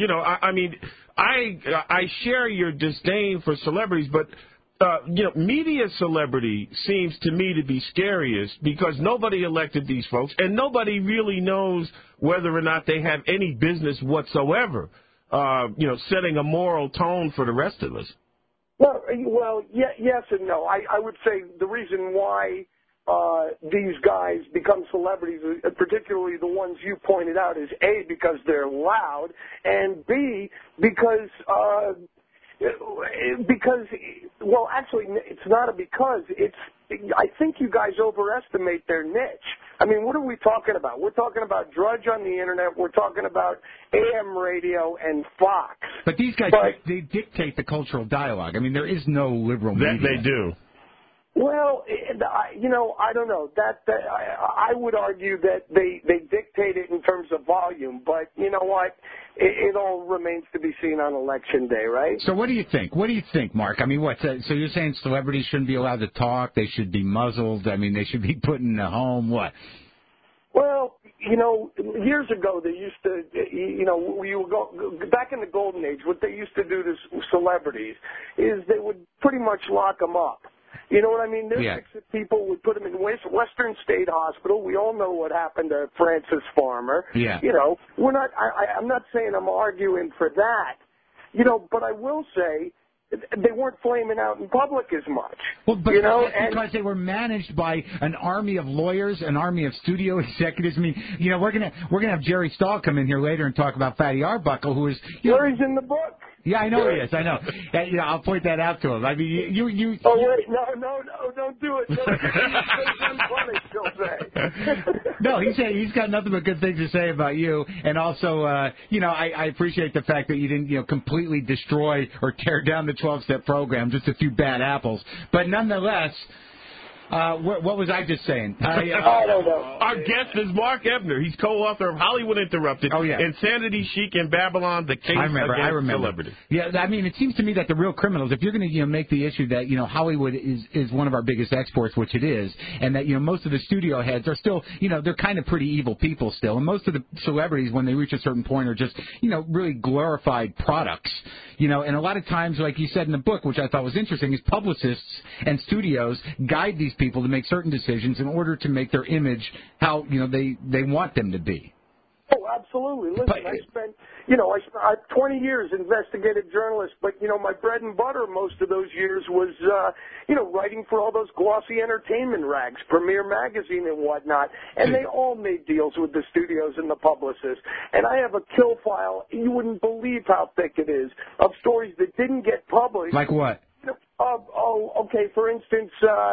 I share your disdain for celebrities, but media celebrity seems to me to be scariest because nobody elected these folks, and nobody really knows whether or not they have any business whatsoever, setting a moral tone for the rest of us. Well, yes and no. I would say the reason why these guys become celebrities, particularly the ones you pointed out, is A, because they're loud, and B, because actually, it's not a because. I think you guys overestimate their niche. I mean, what are we talking about? We're talking about Drudge on the Internet. We're talking about AM radio and Fox. But these guys, they dictate the cultural dialogue. I mean, there is no liberal media. That they do. Well, I don't know. I would argue that they dictate it in terms of volume, but you know what? It all remains to be seen on Election Day, right? So what do you think? What do you think, Mark? I mean, so you're saying celebrities shouldn't be allowed to talk? They should be muzzled? I mean, they should be put in a home? What? Well, years ago they used to, you would go back in the golden age. What they used to do to celebrities is they would pretty much lock them up. You know what I mean? There's 6 people would put them in Western State Hospital. We all know what happened to Francis Farmer. Yeah. We're not. I'm not saying I'm arguing for that. But I will say they weren't flaming out in public as much. Well, but because they were managed by an army of lawyers, an army of studio executives. I mean, we're gonna have Jerry Stahl come in here later and talk about Fatty Arbuckle, who is Jerry's in the book. Yeah, I know he is. I know. I'll point that out to him. I mean, you. Oh wait, no, don't do it. No, he's got nothing but good things to say about you, and also, I appreciate the fact that you didn't, completely destroy or tear down the 12-step program, just a few bad apples. But nonetheless. What was I just saying? I don't know. Our guest is Mark Ebner. He's co-author of Hollywood Interrupted. Oh, yeah. Insanity, Chic, and Babylon, the case against celebrity. Yeah, I mean, it seems to me that the real criminals, if you're going to make the issue that, Hollywood is one of our biggest exports, which it is, and that, most of the studio heads are still, they're kind of pretty evil people still. And most of the celebrities, when they reach a certain point, are just, really glorified products. And a lot of times, like you said in the book, which I thought was interesting, is publicists and studios guide these people to make certain decisions in order to make their image how they want them to be. Oh, absolutely. Listen, I spent I 20 years investigative journalist, but my bread and butter most of those years was writing for all those glossy entertainment rags, Premiere Magazine and whatnot, and they all made deals with the studios and the publicists. And I have a kill file, you wouldn't believe how thick it is, of stories that didn't get published. Like what? Okay. For instance,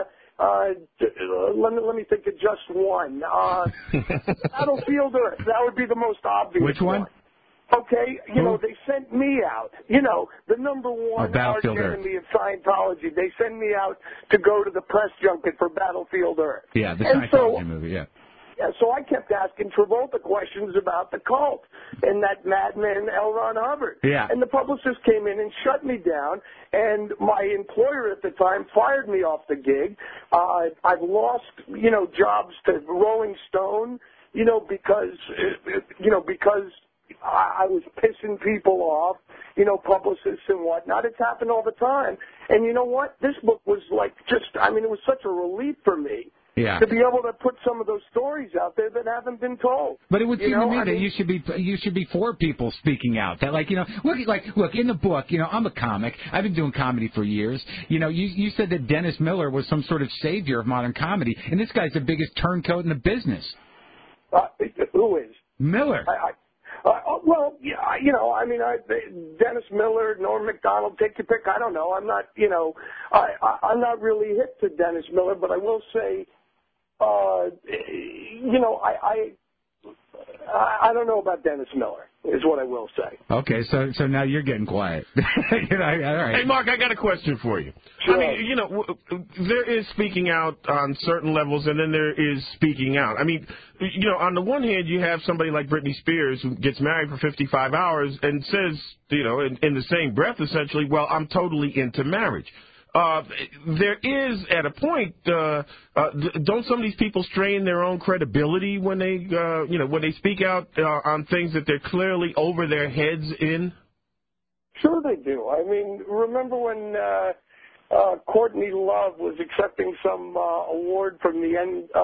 let me think of just one. Battlefield Earth. That would be the most obvious. Which one? Okay, they sent me out. The number one arch enemy of Scientology. They send me out to go to the press junket for Battlefield Earth. Yeah, the Scientology movie, yeah. Yeah, so I kept asking Travolta questions about the cult and that madman L. Ron Hubbard. Yeah. And the publicist came in and shut me down, and my employer at the time fired me off the gig. I've lost, jobs to Rolling Stone, because I was pissing people off, publicists and whatnot. It's happened all the time. And you know what? This book was it was such a relief for me. Yeah. To be able to put some of those stories out there that haven't been told. But it would seem to me that you should be for people speaking out. That look in the book, I'm a comic. I've been doing comedy for years. You said that Dennis Miller was some sort of savior of modern comedy, and this guy's the biggest turncoat in the business. Who is? Miller. Dennis Miller, Norm Macdonald, take your pick. I don't know. I'm not, I'm not really hip to Dennis Miller, but I will say, I don't know about Dennis Miller, is what I will say. Okay, so now you're getting quiet. All right. Hey, Mark, I got a question for you. Sure. I mean, there is speaking out on certain levels, and then there is speaking out. I mean, on the one hand, you have somebody like Britney Spears who gets married for 55 hours and says, in the same breath, essentially, well, I'm totally into marriage. There is, at a point, don't some of these people strain their own credibility when they, when they speak out on things that they're clearly over their heads in? Sure they do. I mean, remember when Courtney Love was accepting some award from the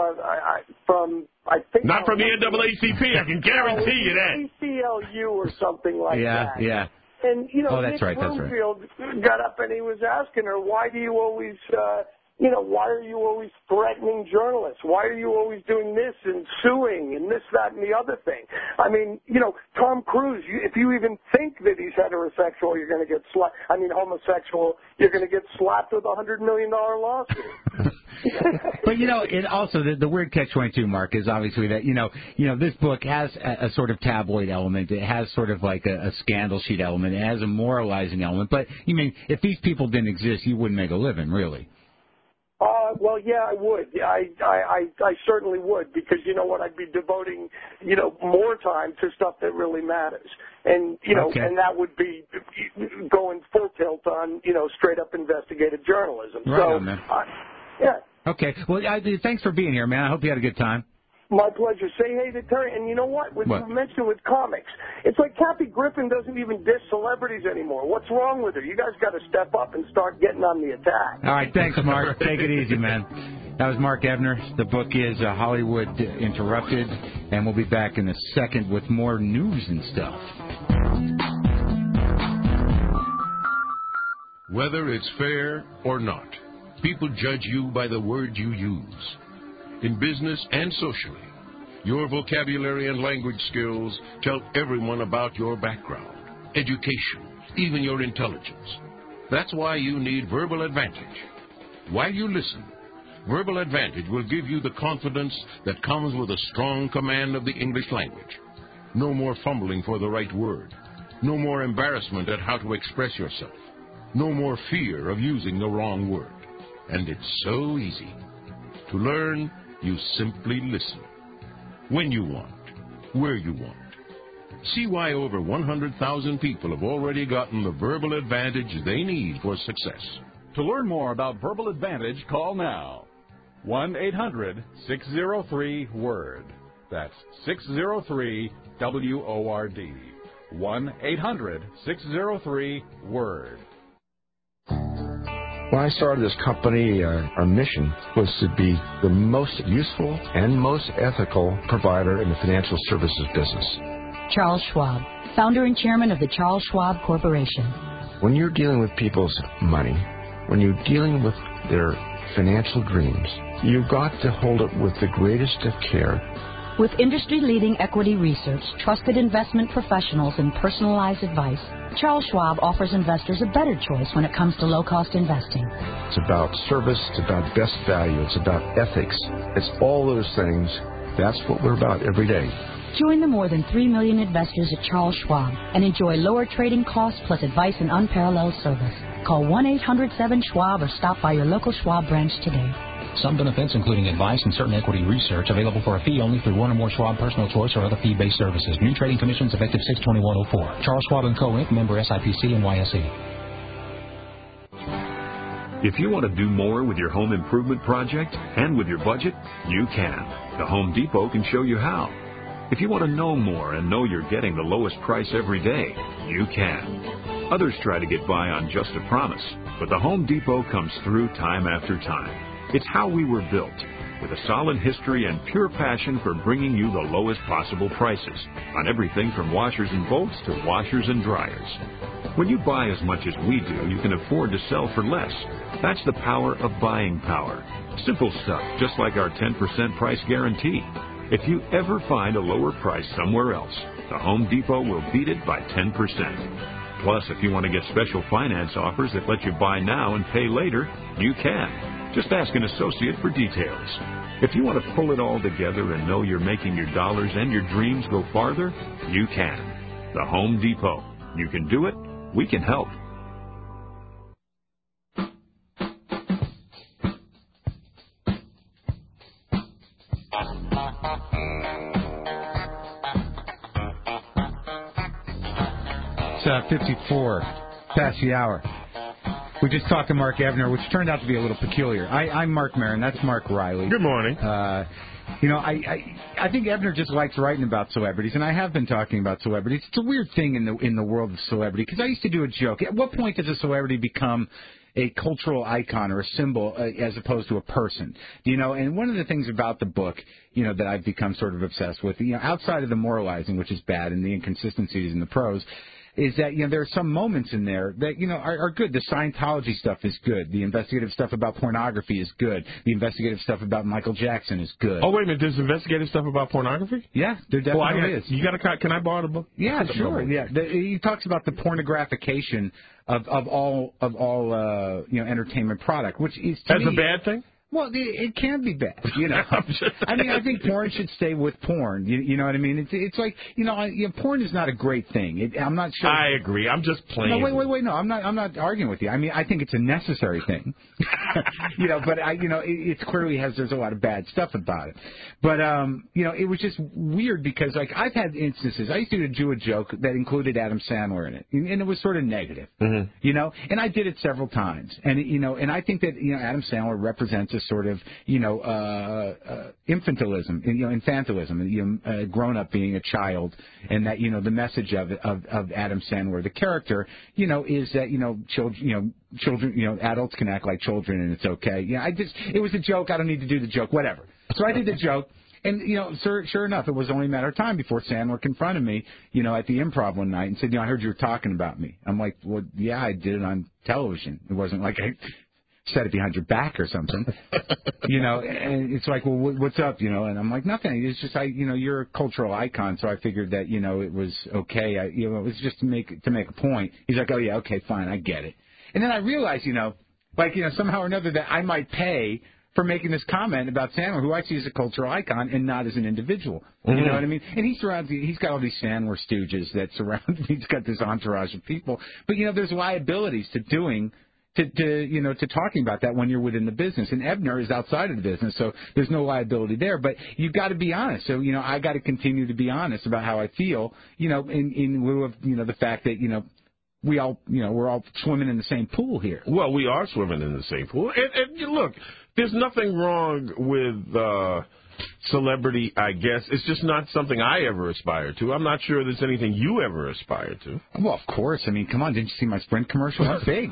Not from the NAACP, I can guarantee you that. ACLU or something like that. Yeah. And, that's Nick right. Broomfield got up and he was asking her, why do you always, you know, why are you always threatening journalists? Why are you always doing this and suing and this, that, and the other thing? I mean, you know, Tom Cruise, if you even think that he's heterosexual, you're going to get slapped. I mean, homosexual, you're going to get slapped with a $100 million lawsuit. But, you know, it also, the weird catch-22, Mark, is obviously that, you know, this book has a sort of tabloid element. It has sort of like a scandal sheet element. It has a moralizing element. But, you mean, if these people didn't exist, you wouldn't make a living, really. Well, yeah, I would. I certainly would, because you know what? I'd be devoting, you know, more time to stuff that really matters. And, you know, and that would be going full tilt on, you know, straight up investigative journalism. Right so, on, man. Yeah. Okay. Well, thanks for being here, man. I hope you had a good time. My pleasure. Say hey to Terry. And you know what? You mentioned with comics, it's like Kathy Griffin doesn't even diss celebrities anymore. What's wrong with her? You guys got to step up and start getting on the attack. All right. Thanks, Mark. Take it easy, man. That was Mark Evner. The book is Hollywood Interrupted, and we'll be back in a second with more news and stuff. Whether it's fair or not, people judge you by the words you use. In business and socially, your vocabulary and language skills tell everyone about your background, education, even your intelligence. That's why you need Verbal Advantage. While you listen, Verbal Advantage will give you the confidence that comes with a strong command of the English language. No more fumbling for the right word. No more embarrassment at how to express yourself. No more fear of using the wrong word. And it's so easy. To learn, you simply listen. When you want, where you want. See why over 100,000 people have already gotten the Verbal Advantage they need for success. To learn more about Verbal Advantage, call now. 1-800-603-WORD. That's 603-WORD. 1-800-603-WORD. When I started this company, our mission was to be the most useful and most ethical provider in the financial services business. Charles Schwab, founder and chairman of the Charles Schwab Corporation. When you're dealing with people's money, when you're dealing with their financial dreams, you've got to hold it with the greatest of care. With industry-leading equity research, trusted investment professionals, and personalized advice, Charles Schwab offers investors a better choice when it comes to low-cost investing. It's about service, it's about best value, it's about ethics. It's all those things. That's what we're about every day. Join the more than 3 million investors at Charles Schwab and enjoy lower trading costs plus advice and unparalleled service. Call 1-800-7-SCHWAB or stop by your local Schwab branch today. Some benefits, including advice and certain equity research, available for a fee only through one or more Schwab Personal Choice or other fee-based services. New trading commissions effective 6/21/04. Charles Schwab & Co. Inc., member SIPC and YSE. If you want to do more with your home improvement project and with your budget, you can. The Home Depot can show you how. If you want to know more and know you're getting the lowest price every day, you can. Others try to get by on just a promise, but the Home Depot comes through time after time. It's how we were built, with a solid history and pure passion for bringing you the lowest possible prices on everything from washers and bolts to washers and dryers. When you buy as much as we do, you can afford to sell for less. That's the power of buying power. Simple stuff, just like our 10% price guarantee. If you ever find a lower price somewhere else, the Home Depot will beat it by 10%. Plus, if you want to get special finance offers that let you buy now and pay later, you can. Just ask an associate for details. If you want to pull it all together and know you're making your dollars and your dreams go farther, you can. The Home Depot. You can do it. We can help. It's 54 past the hour. We just talked to Mark Evner, which turned out to be a little peculiar. I'm Mark Maron. That's Mark Riley. Good morning. You know, I think Evner just likes writing about celebrities, and I have been talking about celebrities. It's a weird thing in the world of celebrity, because I used to do a joke. At what point does a celebrity become a cultural icon or a symbol as opposed to a person? You know, and one of the things about the book, you know, that I've become sort of obsessed with, you know, outside of the moralizing, which is bad, and the inconsistencies in the prose, is that, there are some moments in there that, are good. The Scientology stuff is good. The investigative stuff about pornography is good. The investigative stuff about Michael Jackson is good. Oh, wait a minute. There's investigative stuff about pornography? Yeah, there definitely is. You can I borrow the book? Yeah, sure. Yeah, he talks about the pornographication of all entertainment product, which is to me, a bad thing. Well, it can be bad, I mean, I think porn should stay with porn. You know what I mean? It's like, porn is not a great thing. I'm not sure. I agree. I'm just playing. No, wait. No, I'm not arguing with you. I mean, I think it's a necessary thing. But it clearly there's a lot of bad stuff about it. But it was just weird because I've had instances. I used to do a joke that included Adam Sandler in it, and it was sort of negative. Mm-hmm. And I did it several times, and and I think that Adam Sandler represents a sort of infantilism, grown up being a child, and that the message of Adam Sandler, the character, is that children, adults can act like children and it's okay. It was a joke. I don't need to do the joke. Whatever. So I did the joke. And, sure enough, it was only a matter of time before Sandler confronted me, at the Improv one night and said, I heard you were talking about me. I'm like, well, yeah, I did it on television. It wasn't like I said it behind your back or something, and it's like, well, what's up, and I'm like, nothing. It's just, you're a cultural icon, so I figured that, it was okay. It was just to make a point. He's like, oh, yeah, okay, fine, I get it. And then I realized, somehow or another that I might pay for making this comment about Sandler, who I see as a cultural icon and not as an individual. Mm-hmm. You know what I mean? And he's got all these Sandler stooges that surround him. He's got this entourage of people. But, there's liabilities to doing to talking about that when you're within the business. And Ebner is outside of the business, so there's no liability there. But you've got to be honest. So, I got to continue to be honest about how I feel, in lieu of, the fact that, we all, we're all swimming in the same pool here. Well, we are swimming in the same pool. And look, there's nothing wrong with celebrity, I guess. It's just not something I ever aspired to. I'm not sure there's anything you ever aspired to. Well, of course. I mean, come on. Didn't you see my Sprint commercial? I'm big.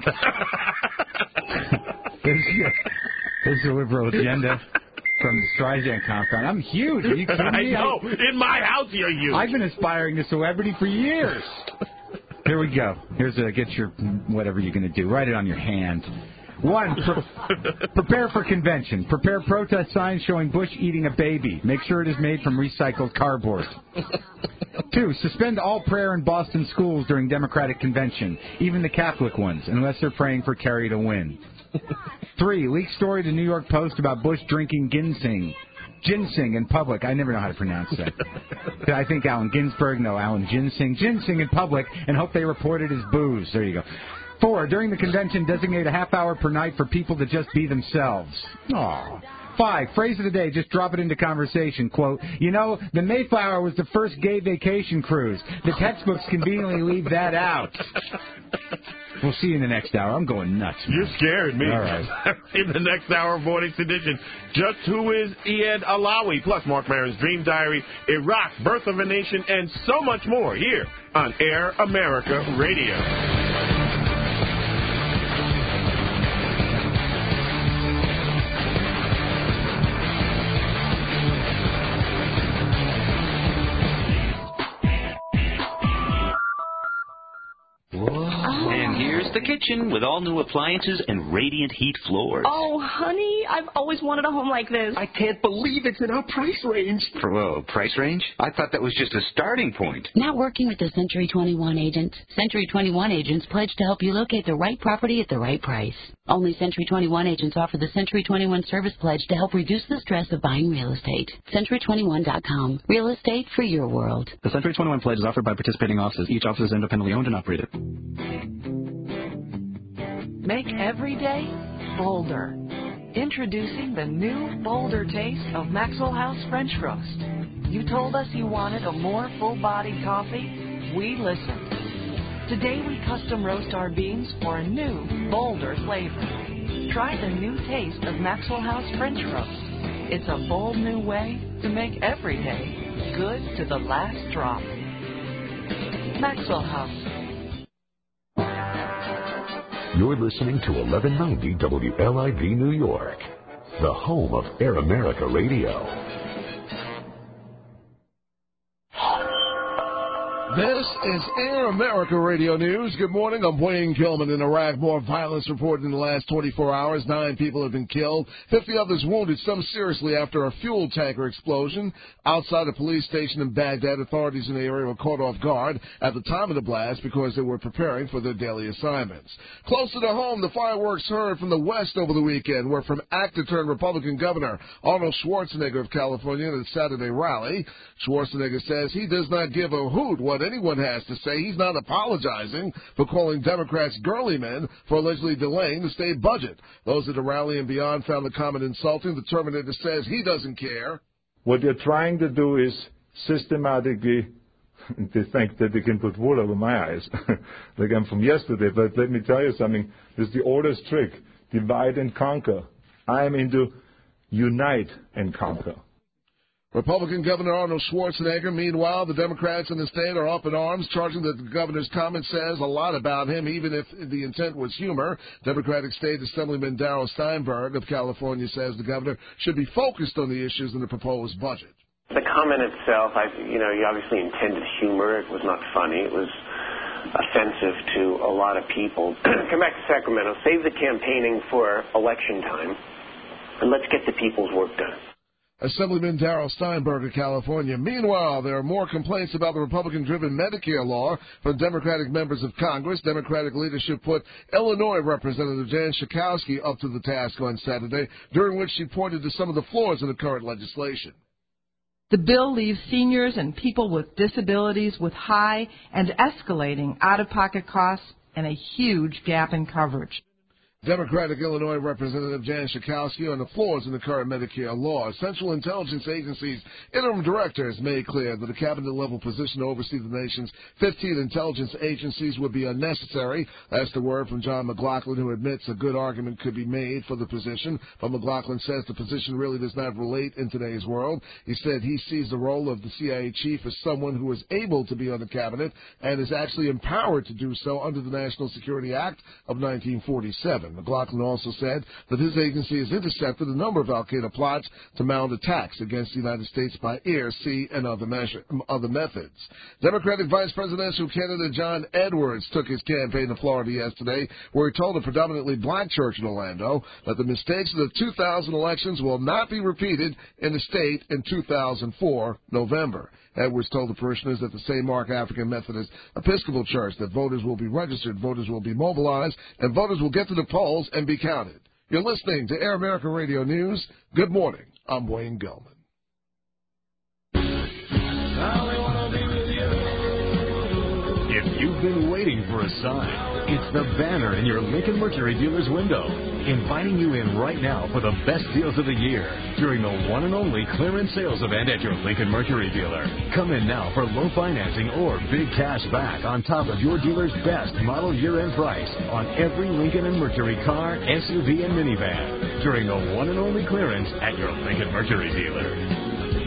There's the liberal agenda from the Streisand compound. I'm huge. Are you kidding me? I know. In my house, you're huge. I've been aspiring to celebrity for years. Here we go. Here's get your whatever you're going to do. Write it on your hand. 1, prepare for convention. Prepare protest signs showing Bush eating a baby. Make sure it is made from recycled cardboard. 2, suspend all prayer in Boston schools during Democratic convention, even the Catholic ones, unless they're praying for Kerry to win. 3, leak story to New York Post about Bush drinking ginseng in public. I never know how to pronounce that. I think Allen Ginsberg, no, Allen Ginseng in public, and hope they report it as booze. There you go. 4, during the convention, designate a half hour per night for people to just be themselves. Aww. 5, phrase of the day, just drop it into conversation. Quote, the Mayflower was the first gay vacation cruise. The textbooks conveniently leave that out. We'll see you in the next hour. I'm going nuts. You scared me. All right. In the next hour of Morning's edition, just who is Iyad Alawi, plus Mark Maron's Dream Diary, Iraq, Birth of a Nation, and so much more here on Air America Radio. And here's the kitchen with all new appliances and radiant heat floors. Oh, honey, I've always wanted a home like this. I can't believe it's in our price range. Whoa, price range? I thought that was just a starting point. Now working with the Century 21 agents. Century 21 agents pledge to help you locate the right property at the right price. Only Century 21 agents offer the Century 21 Service Pledge to help reduce the stress of buying real estate. Century21.com. Real estate for your world. The Century 21 Pledge is offered by participating offices. Each office is independently owned and operated. Make every day bolder. Introducing the new bolder taste of Maxwell House French Roast. You told us you wanted a more full-bodied coffee. We listened. Today we custom roast our beans for a new, bolder flavor. Try the new taste of Maxwell House French Roast. It's a bold new way to make every day good to the last drop. Maxwell House. You're listening to 1190 WLIV New York, the home of Air America Radio. This is Air America Radio News. Good morning. I'm Wayne Gilman. In Iraq, more violence reported in the last 24 hours. 9 people have been killed, 50 others wounded, some seriously, after a fuel tanker explosion outside a police station in Baghdad. Authorities in the area were caught off guard at the time of the blast because they were preparing for their daily assignments. Closer to home, the fireworks heard from the West over the weekend were from actor-turned-Republican Governor Arnold Schwarzenegger of California at a Saturday rally. Schwarzenegger says he does not give a hoot what anyone has to say. He's not apologizing for calling Democrats girly men for allegedly delaying the state budget. Those at the rally and beyond found the comment insulting. The Terminator says he doesn't care. What they're trying to do is systematically, they think that they can put wool over my eyes, like I'm from yesterday. But let me tell you something. This is the oldest trick. Divide and conquer. I am into unite and conquer. Republican Governor Arnold Schwarzenegger. Meanwhile, the Democrats in the state are up in arms, charging that the governor's comment says a lot about him, even if the intent was humor. Democratic State Assemblyman Darrell Steinberg of California says the governor should be focused on the issues in the proposed budget. The comment itself, you obviously intended humor. It was not funny. It was offensive to a lot of people. Come back to Sacramento, save the campaigning for election time, and let's get the people's work done. Assemblyman Darrell Steinberg of California. Meanwhile, there are more complaints about the Republican-driven Medicare law from Democratic members of Congress. Democratic leadership put Illinois Representative Jan Schakowsky up to the task on Saturday, during which she pointed to some of the flaws in the current legislation. The bill leaves seniors and people with disabilities with high and escalating out-of-pocket costs and a huge gap in coverage. Democratic Illinois Representative Jan Schakowsky on the flaws in the current Medicare law. Central Intelligence Agency's interim directors made clear that a cabinet-level position to oversee the nation's 15 intelligence agencies would be unnecessary. That's the word from John McLaughlin, who admits a good argument could be made for the position. But McLaughlin says the position really does not relate in today's world. He said he sees the role of the CIA chief as someone who is able to be on the cabinet and is actually empowered to do so under the National Security Act of 1947. McLaughlin also said that his agency has intercepted a number of al-Qaeda plots to mount attacks against the United States by air, sea, and other methods. Democratic Vice Presidential candidate John Edwards took his campaign to Florida yesterday, where he told a predominantly black church in Orlando that the mistakes of the 2000 elections will not be repeated in the state in 2004 November. Edwards told the parishioners at the St. Mark African Methodist Episcopal Church that voters will be registered, voters will be mobilized, and voters will get to the polls and be counted. You're listening to Air America Radio News. Good morning. I'm Wayne Gellman. If you've been waiting for a sign, it's the banner in your Lincoln Mercury dealer's window, inviting you in right now for the best deals of the year during the one and only clearance sales event at your Lincoln Mercury dealer. Come in now for low financing or big cash back on top of your dealer's best model year-end price on every Lincoln and Mercury car, SUV, and minivan during the one and only clearance at your Lincoln Mercury dealer.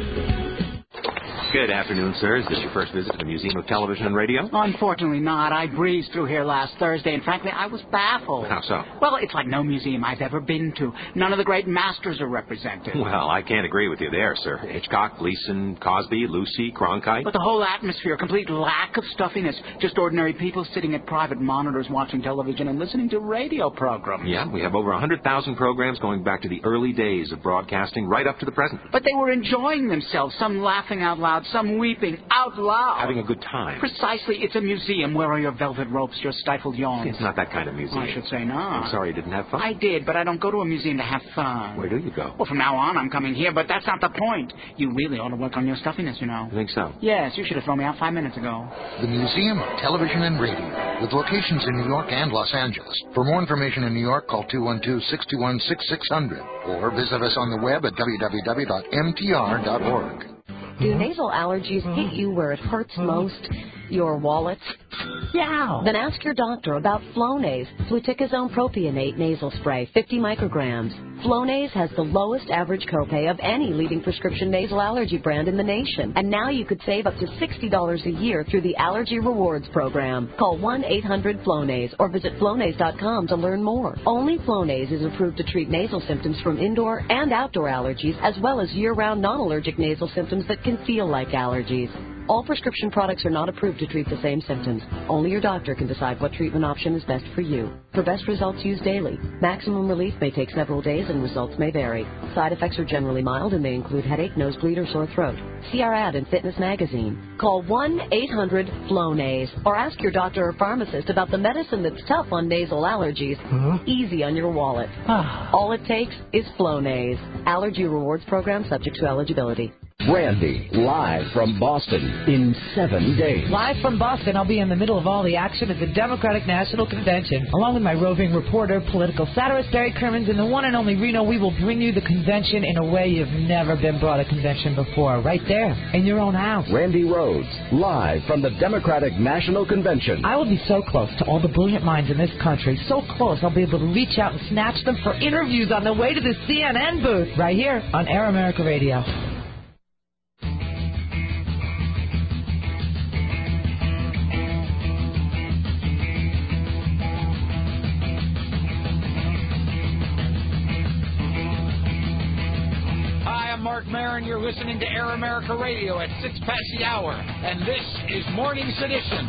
Good afternoon, sir. Is this your first visit to the Museum of Television and Radio? Unfortunately not. I breezed through here last Thursday, and frankly, I was baffled. How so? Well, it's like no museum I've ever been to. None of the great masters are represented. Well, I can't agree with you there, sir. Hitchcock, Gleason, Cosby, Lucy, Cronkite. But the whole atmosphere, complete lack of stuffiness. Just ordinary people sitting at private monitors watching television and listening to radio programs. Yeah, we have over 100,000 programs going back to the early days of broadcasting right up to the present. But they were enjoying themselves, some laughing out loud, some weeping out loud. Having a good time. Precisely. It's a museum. Where are your velvet ropes, your stifled yawns? It's not that kind of museum. I should say not. I'm sorry you didn't have fun. I did, but I don't go to a museum to have fun. Where do you go? Well, from now on, I'm coming here, but that's not the point. You really ought to work on your stuffiness, you know. You think so? Yes, you should have thrown me out 5 minutes ago. The Museum of Television and Radio, with locations in New York and Los Angeles. For more information in New York, call 212-621-6600 or visit us on the web at www.mtr.org. Do nasal allergies hit you where it hurts most? Your wallet? Yeah. Then ask your doctor about Flonase, fluticasone propionate nasal spray, 50 micrograms. Flonase has the lowest average copay of any leading prescription nasal allergy brand in the nation. And now you could save up to $60 a year through the Allergy Rewards program. Call 1-800-FLONASE or visit Flonase.com to learn more. Only Flonase is approved to treat nasal symptoms from indoor and outdoor allergies, as well as year-round non-allergic nasal symptoms that can feel like allergies. All prescription products are not approved to treat the same symptoms. Only your doctor can decide what treatment option is best for you. For best results, use daily. Maximum relief may take several days and results may vary. Side effects are generally mild and may include headache, nosebleed, or sore throat. See our ad in Fitness Magazine. Call 1-800-FLONASE or ask your doctor or pharmacist about the medicine that's tough on nasal allergies, easy on your wallet. All it takes is Flonase. Allergy rewards program subject to eligibility. Brandy, live from Boston in 7 days. Live from Boston, I'll be in the middle of all the action at the Democratic National Convention. Along with my roving reporter, political satirist Barry Kermans, and the one and only Reno, we will bring you the convention in a way you've never been brought a convention before. Right there, in your own house. Randy Rhodes, live from the Democratic National Convention. I will be so close to all the brilliant minds in this country. So close, I'll be able to reach out and snatch them for interviews on the way to the CNN booth. Right here on Air America Radio. Mark Maron. You're listening to Air America Radio at 6 past the hour, and this is Morning Sedition.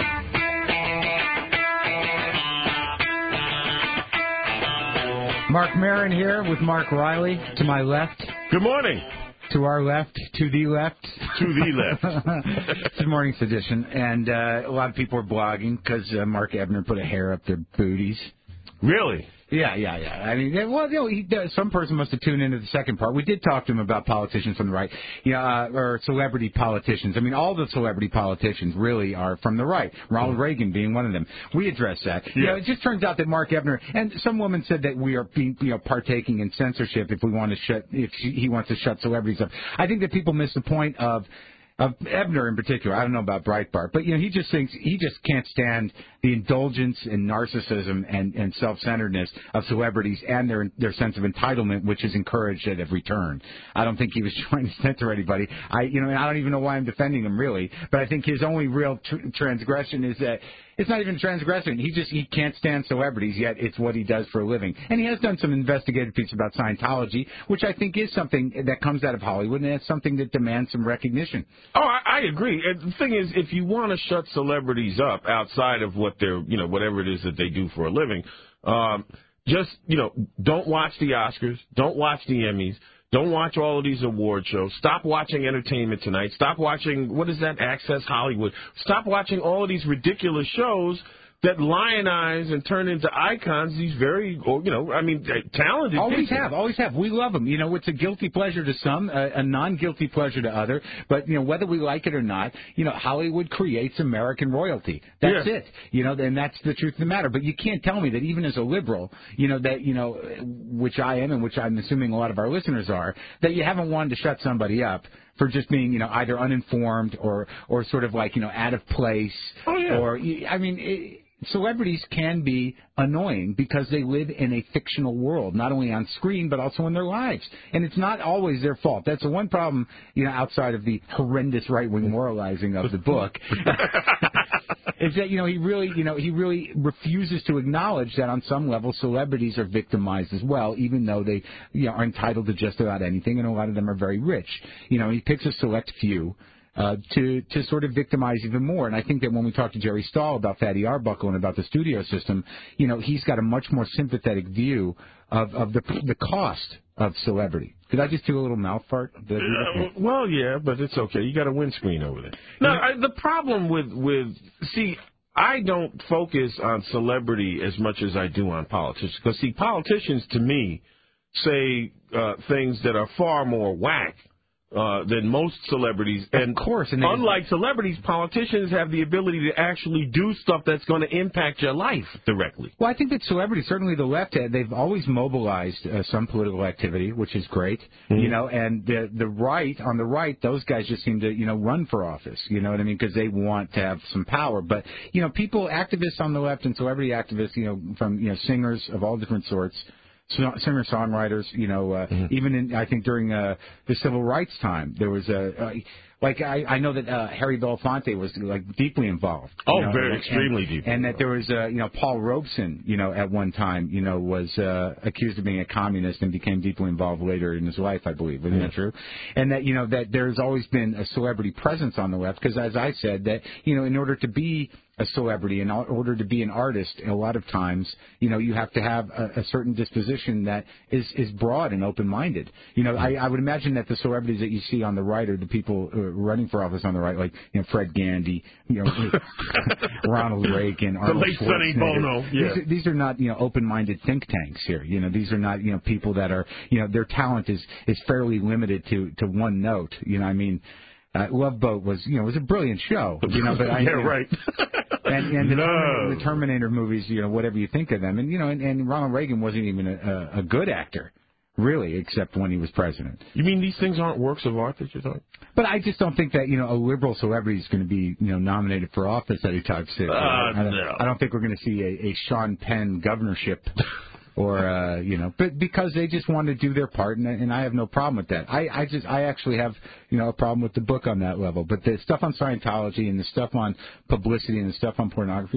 Mark Maron here with Mark Riley to my left. Good morning. To our left, to the left. To the left. It's Morning Sedition, and a lot of people are blogging because Mark Ebner put a hair up their booties. Really? Yeah. I mean, well, some person must have tuned into the second part. We did talk to him about politicians from the right, or celebrity politicians. I mean, all the celebrity politicians really are from the right. Ronald Reagan being one of them. We addressed that. Yeah. It just turns out that Mark Ebner and some woman said that we are being, partaking in censorship if he wants to shut celebrities up. I think that people miss the point of Ebner in particular. I don't know about Breitbart, but he just thinks he just can't stand the indulgence and narcissism and self-centeredness of celebrities and their sense of entitlement, which is encouraged at every turn. I don't think he was trying to censor anybody. And I don't even know why I'm defending him really, but I think his only real transgression is that it's not even transgressing. He can't stand celebrities, yet it's what he does for a living. And he has done some investigative pieces about Scientology, which I think is something that comes out of Hollywood, and it's something that demands some recognition. Oh, I agree. And the thing is, if you want to shut celebrities up outside of what they're, whatever it is that they do for a living, just, don't watch the Oscars, don't watch the Emmys. Don't watch all of these award shows. Stop watching Entertainment Tonight. Stop watching, what is that, Access Hollywood. Stop watching all of these ridiculous shows that lionize and turn into icons, these very, talented always people. Always have. We love them. It's a guilty pleasure to some, a non-guilty pleasure to other. But, whether we like it or not, Hollywood creates American royalty. That's it. And that's the truth of the matter. But you can't tell me that even as a liberal, which I am and which I'm assuming a lot of our listeners are, that you haven't wanted to shut somebody up for just being, either uninformed or sort of like, out of place. Oh, yeah. Or, celebrities can be annoying because they live in a fictional world, not only on screen but also in their lives. And it's not always their fault. That's the one problem, outside of the horrendous right-wing moralizing of the book, is that, he really refuses to acknowledge that on some level celebrities are victimized as well, even though they, are entitled to just about anything, and a lot of them are very rich. He picks a select few to sort of victimize even more. And I think that when we talk to Jerry Stahl about Fatty Arbuckle and about the studio system, he's got a much more sympathetic view of the cost of celebrity. Did I just do a little mouth fart? Well, yeah, but it's okay. You got a windscreen over there. No, the problem with I don't focus on celebrity as much as I do on politicians. Because, politicians, to me, say things that are far more whack than most celebrities. And of course, unlike celebrities, politicians have the ability to actually do stuff that's going to impact your life directly. Well, I think that celebrities, certainly the left, they've always mobilized some political activity, which is great. Mm-hmm. And the right, on the right, those guys just seem to, run for office. You know what I mean? Because they want to have some power. But, people, activists on the left and celebrity activists, from, singers of all different sorts, singer-songwriters, even I think during the civil rights time, there was a Like I know that Harry Belafonte was like deeply involved. Oh, very extremely deep. And that there was Paul Robeson, at one time, was accused of being a communist and became deeply involved later in his life, I believe. Isn't that true? And that that there's always been a celebrity presence on the left because, as I said, that in order to be a celebrity, in order to be an artist, a lot of times, you have to have a certain disposition that is broad and open-minded. I would imagine that the celebrities that you see on the right are the people running for office on the right, like Fred Gandy, Ronald Reagan, Arnold late Sonny Bono. Yeah. These are not open-minded think tanks here. These are not people that are their talent is fairly limited to one note. Love Boat was a brilliant show. But right. And the Terminator movies, whatever you think of them, and Ronald Reagan wasn't even a good actor, really, except when he was president. You mean these things aren't works of art that you're talking? But I just don't think that a liberal celebrity is going to be nominated for office anytime soon. No. I don't think we're going to see a Sean Penn governorship. Or but because they just want to do their part, and I have no problem with that. I actually have a problem with the book on that level. But the stuff on Scientology and the stuff on publicity and the stuff on pornography,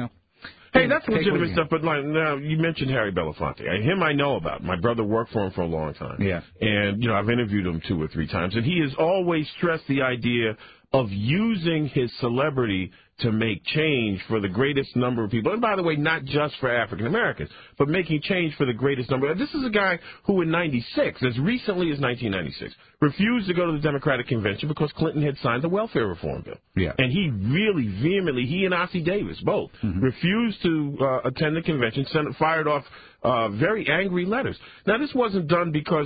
Hey, that's legitimate stuff. But now you mentioned Harry Belafonte. Him I know about. My brother worked for him for a long time. Yeah. And I've interviewed him 2 or 3 times, and he has always stressed the idea of using his celebrity to make change for the greatest number of people. And by the way, not just for African Americans, but making change for the greatest number. This is a guy who in 96, as recently as 1996, refused to go to the Democratic Convention because Clinton had signed the welfare reform bill. Yeah. And he really vehemently, he and Ossie Davis both, refused to attend the convention, fired off very angry letters. Now, this wasn't done because,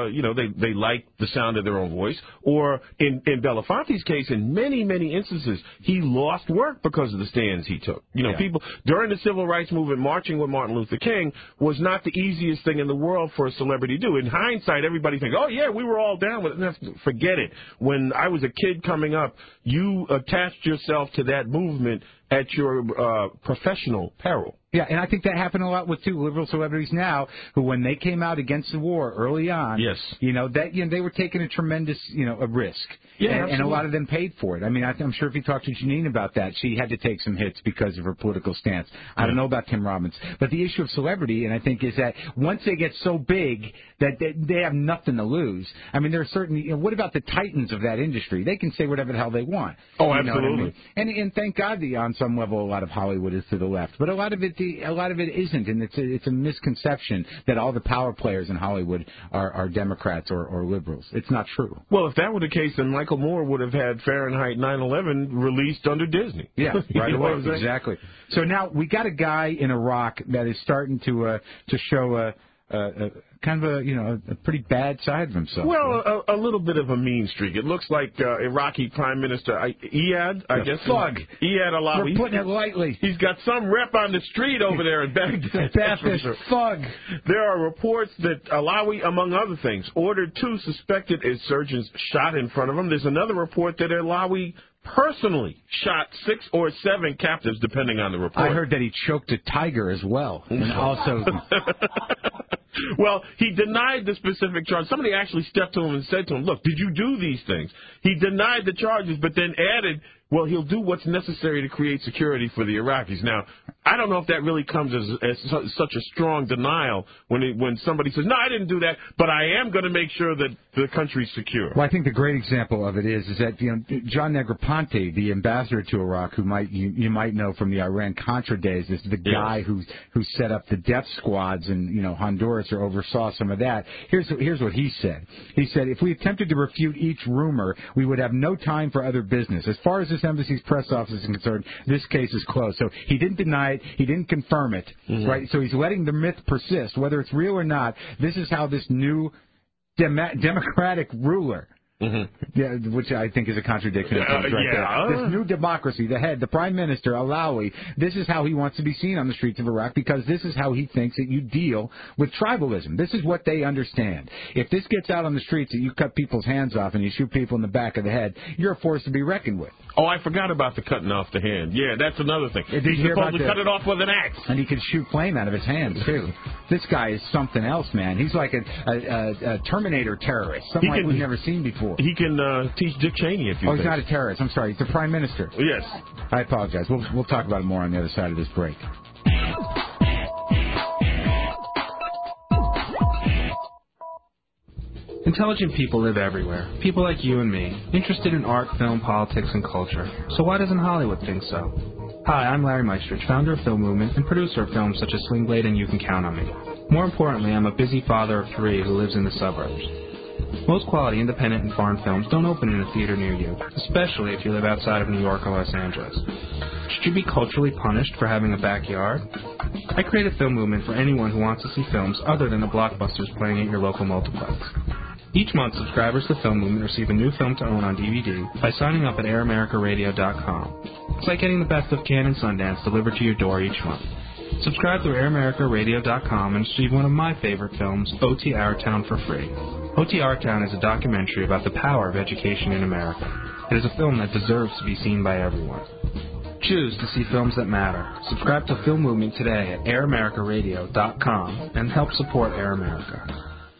they liked the sound of their own voice, or in Belafonte's case, in many, many instances, he lost work because of the stands he took. People, during the Civil Rights Movement, marching with Martin Luther King was not the easiest thing in the world for a celebrity to do. In hindsight, everybody thinks, oh, yeah, we were all down with it. Forget it. When I was a kid coming up, you attached yourself to that movement at your professional peril. Yeah, and I think that happened a lot with liberal celebrities now, who when they came out against the war early on, yes, they were taking a tremendous a risk. Yeah, and a lot of them paid for it. I mean, I'm sure if you talk to Janine about that, she had to take some hits because of her political stance. I don't know about Tim Robbins, but the issue of celebrity, and I think, is that once they get so big that they have nothing to lose. I mean, there are certain. What about the titans of that industry? They can say whatever the hell they want. Oh, absolutely. And thank God that on some level a lot of Hollywood is to the left, but a lot of it isn't, and it's a misconception that all the power players in Hollywood are Democrats or liberals. It's not true. Well, if that were the case, then Michael Moore would have had Fahrenheit 9/11 released under Disney. Yeah, right away. Exactly. So now we got a guy in Iraq that is starting to show kind of a pretty bad side of himself. Well, a little bit of a mean streak. It looks like Iraqi Prime Minister Iyad, I guess. Thug. Iyad Allawi. We're putting it lightly. He's got some rep on the street over there in Baghdad. Baptist thug. There are reports that Allawi, among other things, ordered 2 suspected insurgents shot in front of him. There's another report that Allawi personally shot 6 or 7 captives, depending on the report. I heard that he choked a tiger as well. And also... Well, he denied the specific charge. Somebody actually stepped to him and said to him, look, did you do these things? He denied the charges, but then added, well, he'll do what's necessary to create security for the Iraqis. Now, I don't know if that really comes as such a strong denial when somebody says, no, I didn't do that, but I am going to make sure that the country's secure. Well, I think the great example of it is that John Negroponte, the ambassador to Iraq, who you might know from the Iran-Contra days, is the guy who set up the death squads in Honduras or oversaw some of that. Here's what he said. He said, if we attempted to refute each rumor, we would have no time for other business. As far as this embassy's press office is concerned, this case is closed. So he didn't deny it. He didn't confirm it. Mm-hmm. Right? So he's letting the myth persist. Whether it's real or not, this is how this new democratic ruler, which I think is a contradiction. This new democracy, the Prime Minister, Allawi, this is how he wants to be seen on the streets of Iraq, because this is how he thinks that you deal with tribalism. This is what they understand. If this gets out on the streets that you cut people's hands off and you shoot people in the back of the head, you're a force to be reckoned with. Oh, I forgot about the cutting off the hand. Yeah, that's another thing. Did you hear about cut it off with an axe. And he could shoot flame out of his hands, too. This guy is something else, man. He's like a Terminator terrorist, something like we've never seen before. He can teach Dick Cheney if you. Oh, he's not a terrorist. I'm sorry. He's the Prime Minister. Yes. I apologize. We'll talk about it more on the other side of this break. Intelligent people live everywhere. People like you and me, interested in art, film, politics, and culture. So why doesn't Hollywood think so? Hi, I'm Larry Meistrich, founder of Film Movement and producer of films such as Sling Blade and You Can Count on Me. More importantly, I'm a busy father of 3 who lives in the suburbs. Most quality independent and foreign films don't open in a theater near you, especially if you live outside of New York or Los Angeles. Should you be culturally punished for having a backyard? I create a film movement for anyone who wants to see films other than the blockbusters playing at your local multiplex. Each month, subscribers to Film Movement receive a new film to own on DVD by signing up at AirAmericaRadio.com. It's like getting the best of Cannes and Sundance delivered to your door each month. Subscribe through AirAmericaRadio.com and receive one of my favorite films, O.T. Our Town, for free. O.T. Our Town is a documentary about the power of education in America. It is a film that deserves to be seen by everyone. Choose to see films that matter. Subscribe to Film Movement today at AirAmericaRadio.com and help support Air America.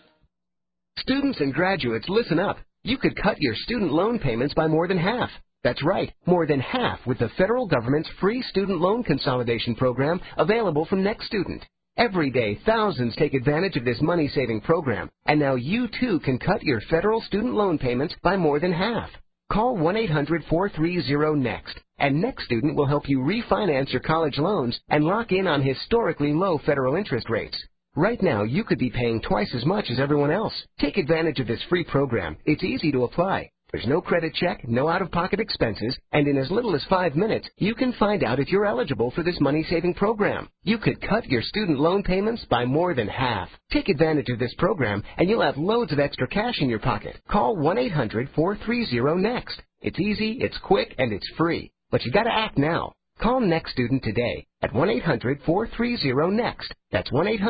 Students and graduates, listen up. You could cut your student loan payments by more than half. That's right, more than half with the federal government's free student loan consolidation program available from NextStudent. Every day, thousands take advantage of this money-saving program, and now you too can cut your federal student loan payments by more than half. Call 1-800-430-NEXT, and NextStudent will help you refinance your college loans and lock in on historically low federal interest rates. Right now, you could be paying twice as much as everyone else. Take advantage of this free program. It's easy to apply. There's no credit check, no out-of-pocket expenses, and in as little as 5 minutes, you can find out if you're eligible for this money-saving program. You could cut your student loan payments by more than half. Take advantage of this program, and you'll have loads of extra cash in your pocket. Call 1-800-430-NEXT. It's easy, it's quick, and it's free. But you got to act now. Call NextStudent today at 1-800-430-NEXT. That's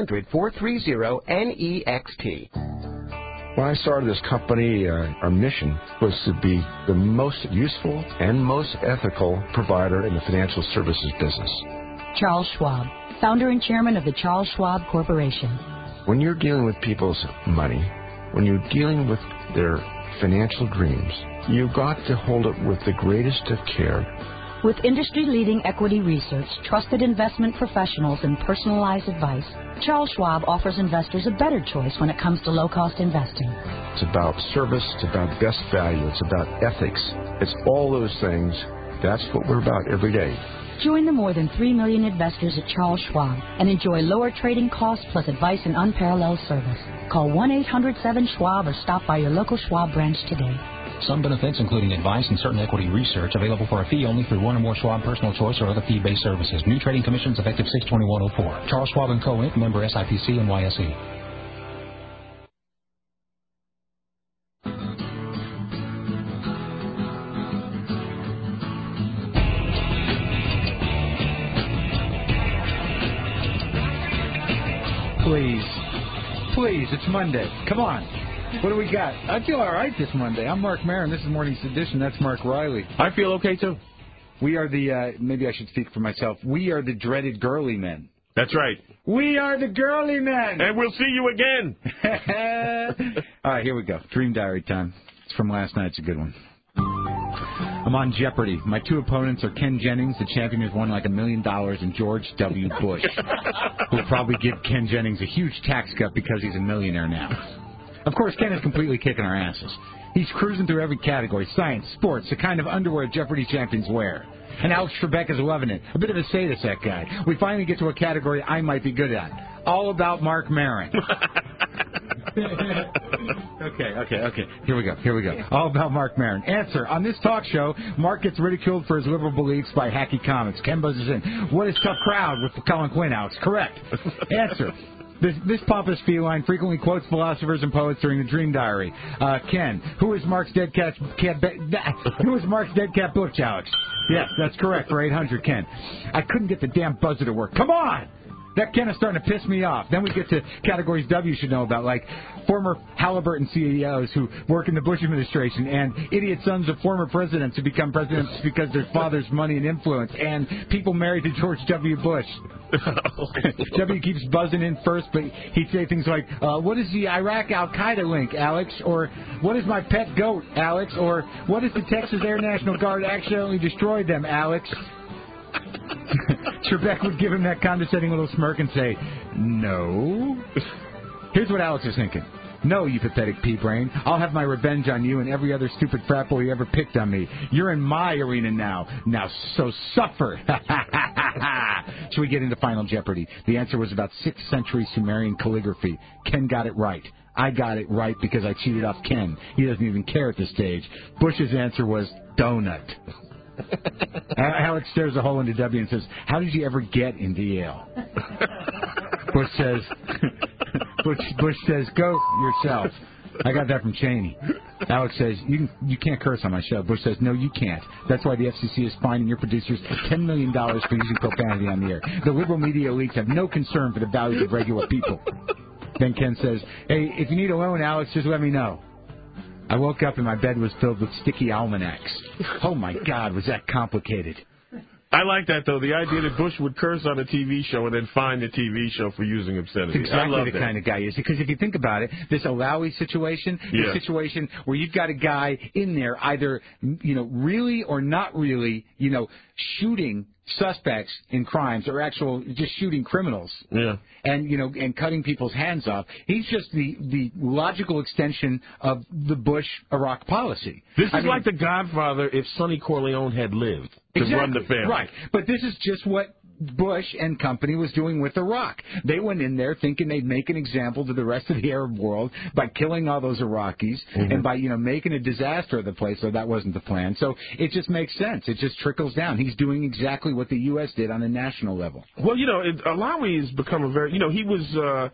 1-800-430-NEXT. When I started this company, our mission was to be the most useful and most ethical provider in the financial services business. Charles Schwab, founder and chairman of the Charles Schwab Corporation. When you're dealing with people's money, when you're dealing with their financial dreams, you've got to hold it with the greatest of care. With industry-leading equity research, trusted investment professionals, and personalized advice, Charles Schwab offers investors a better choice when it comes to low-cost investing. It's about service. It's about best value. It's about ethics. It's all those things. That's what we're about every day. Join the more than 3 million investors at Charles Schwab and enjoy lower trading costs plus advice and unparalleled service. Call 1-800-7-SCHWAB or stop by your local Schwab branch today. Some benefits, including advice and certain equity research, available for a fee only through one or more Schwab Personal Choice or other fee-based services. New trading commissions effective 6/21/04. Charles Schwab & Co. Inc., member SIPC and NYSE. Please, it's Monday. Come on. What do we got? I feel all right this Monday. I'm Mark Maron. This is Morning Sedition. That's Mark Riley. I feel okay, too. We are the, maybe I should speak for myself, we are the dreaded girly men. That's right. We are the girly men. And we'll see you again. All right, here we go. Dream Diary time. It's from last night. It's a good one. I'm on Jeopardy. My 2 opponents are Ken Jennings, the champion who's won like $1 million, and George W. Bush, who'll probably give Ken Jennings a huge tax cut because he's a millionaire now. Of course, Ken is completely kicking our asses. He's cruising through every category: science, sports, the kind of underwear Jeopardy champions wear. And Alex Trebek is loving it. A bit of a sadist, that guy. We finally get to a category I might be good at. All about Mark Maron. Okay. Here we go. All about Mark Maron. Answer. On this talk show, Mark gets ridiculed for his liberal beliefs by hacky comments. Ken buzzes in. What is tough crowd with Colin Quinn, Alex? Correct. Answer. This pompous feline frequently quotes philosophers and poets during the Dream Diary. Ken, who is Mark's dead cat butch, Alex? Yes, that's correct for 800, Ken. I couldn't get the damn buzzer to work. Come on! That Ken is starting to piss me off. Then we get to categories W should know about, like former Halliburton CEOs who work in the Bush administration, and idiot sons of former presidents who become presidents because their father's money and influence, and people married to George W. Bush. W keeps buzzing in first, but he'd say things like, what is the Iraq Al-Qaeda link, Alex? Or, what is my pet goat, Alex? Or, what if the Texas Air National Guard accidentally destroyed them, Alex? Trebek would give him that condescending little smirk and say, no. Here's what Alex is thinking. No, you pathetic pea-brain. I'll have my revenge on you and every other stupid frat boy you ever picked on me. You're in my arena now. Now, so suffer. Should we get into Final Jeopardy? The answer was about 6th century Sumerian calligraphy. Ken got it right. I got it right because I cheated off Ken. He doesn't even care at this stage. Bush's answer was donut. Alex stares a hole into W and says, how did you ever get into Yale? Bush says, Bush says, go yourself. I got that from Cheney. Alex says, you can't curse on my show. Bush says, no, you can't. That's why the FCC is fining your producers $10 million for using profanity on the air. The liberal media elites have no concern for the values of regular people. Then Ken says, hey, if you need a loan, Alex, just let me know. I woke up and my bed was filled with sticky almanacs. Oh, my God, was that complicated. I like that, though, the idea that Bush would curse on a TV show and then fine the TV show for using obscenity. That's exactly I love the that. kind of guy he is. Because if you think about it, this Alawi situation, this situation where you've got a guy in there either, really or not really, shooting suspects in crimes or just shooting criminals. Yeah. And, and cutting people's hands off. He's just the logical extension of the Bush-Iraq policy. This is like The Godfather if Sonny Corleone had lived to run the family. Right. But this is just what Bush and company was doing with Iraq. They went in there thinking they'd make an example to the rest of the Arab world by killing all those Iraqis and by, making a disaster of the place, so that wasn't the plan. So it just makes sense. It just trickles down. He's doing exactly what the U.S. did on a national level. Well, Alawi has become a very, he was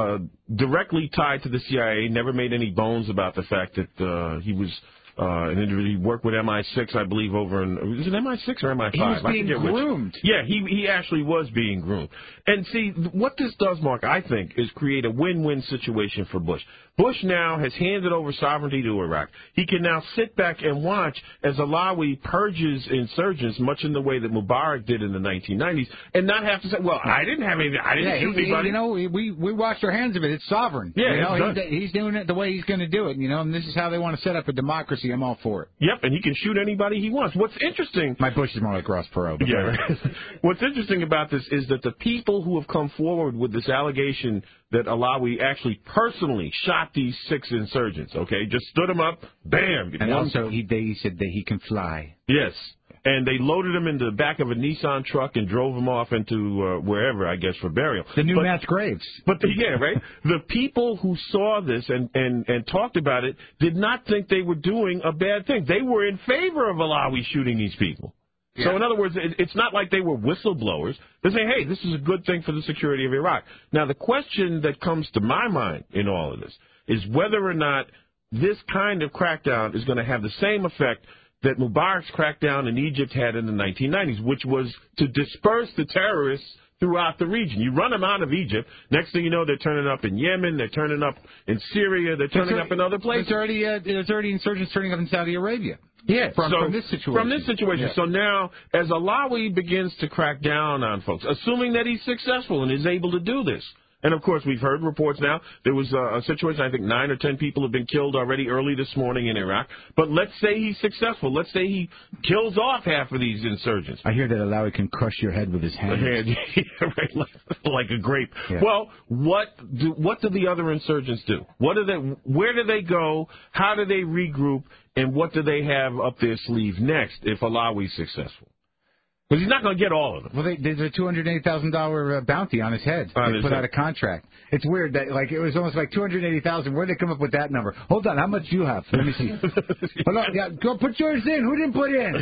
directly tied to the CIA, never made any bones about the fact that he was an individual. He worked with MI6, I believe, over in, was it MI6 or MI5? He was being groomed. Yeah, he actually was being groomed. And see, what this does, Mark, I think, is create a win-win situation for Bush. Bush now has handed over sovereignty to Iraq. He can now sit back and watch as Alawi purges insurgents, much in the way that Mubarak did in the 1990s, and not have to say, well, I didn't shoot anybody. We washed our hands of it. It's sovereign. Yeah, he's doing it the way he's going to do it, and this is how they want to set up a democracy. I'm all for it. Yep, and he can shoot anybody he wants. What's interesting... My Bush is more like Ross Perot. Yeah. What's interesting about this is that the people who have come forward with this allegation that Alawi actually personally shot these 6 insurgents, okay, just stood them up, bam. And also, he said that he can fly. Yes. And they loaded him in the back of a Nissan truck and drove him off into wherever, I guess, for burial. The new Matt Graves. But right? The people who saw this and talked about it did not think they were doing a bad thing. They were in favor of Alawi shooting these people. Yeah. So, in other words, it's not like they were whistleblowers. They're saying, hey, this is a good thing for the security of Iraq. Now, the question that comes to my mind in all of this is whether or not this kind of crackdown is going to have the same effect that Mubarak's crackdown in Egypt had in the 1990s, which was to disperse the terrorists throughout the region. You run them out of Egypt. Next thing you know, they're turning up in Yemen. They're turning up in Syria. They're turning up in other places. There's already insurgents turning up in Saudi Arabia. Yeah, from this situation. From this situation. Yeah. So now, as Alawi begins to crack down on folks, assuming that he's successful and is able to do this, and of course we've heard reports now, there was a situation, I think 9 or 10 people have been killed already early this morning in Iraq, but let's say he's successful. Let's say he kills off half of these insurgents. I hear that Alawi can crush your head with his hands. Right, like a grape. Yeah. Well, what do the other insurgents do? Where do they go? How do they regroup? And what do they have up their sleeve next if Alawi's successful? Because he's not going to get all of them. Well, there's a $280,000 bounty on his head. They put out a contract. It's weird that it was almost like $280,000. Where did they come up with that number? Hold on, how much do you have? Let me see. Hold on, go put yours in. Who didn't put in?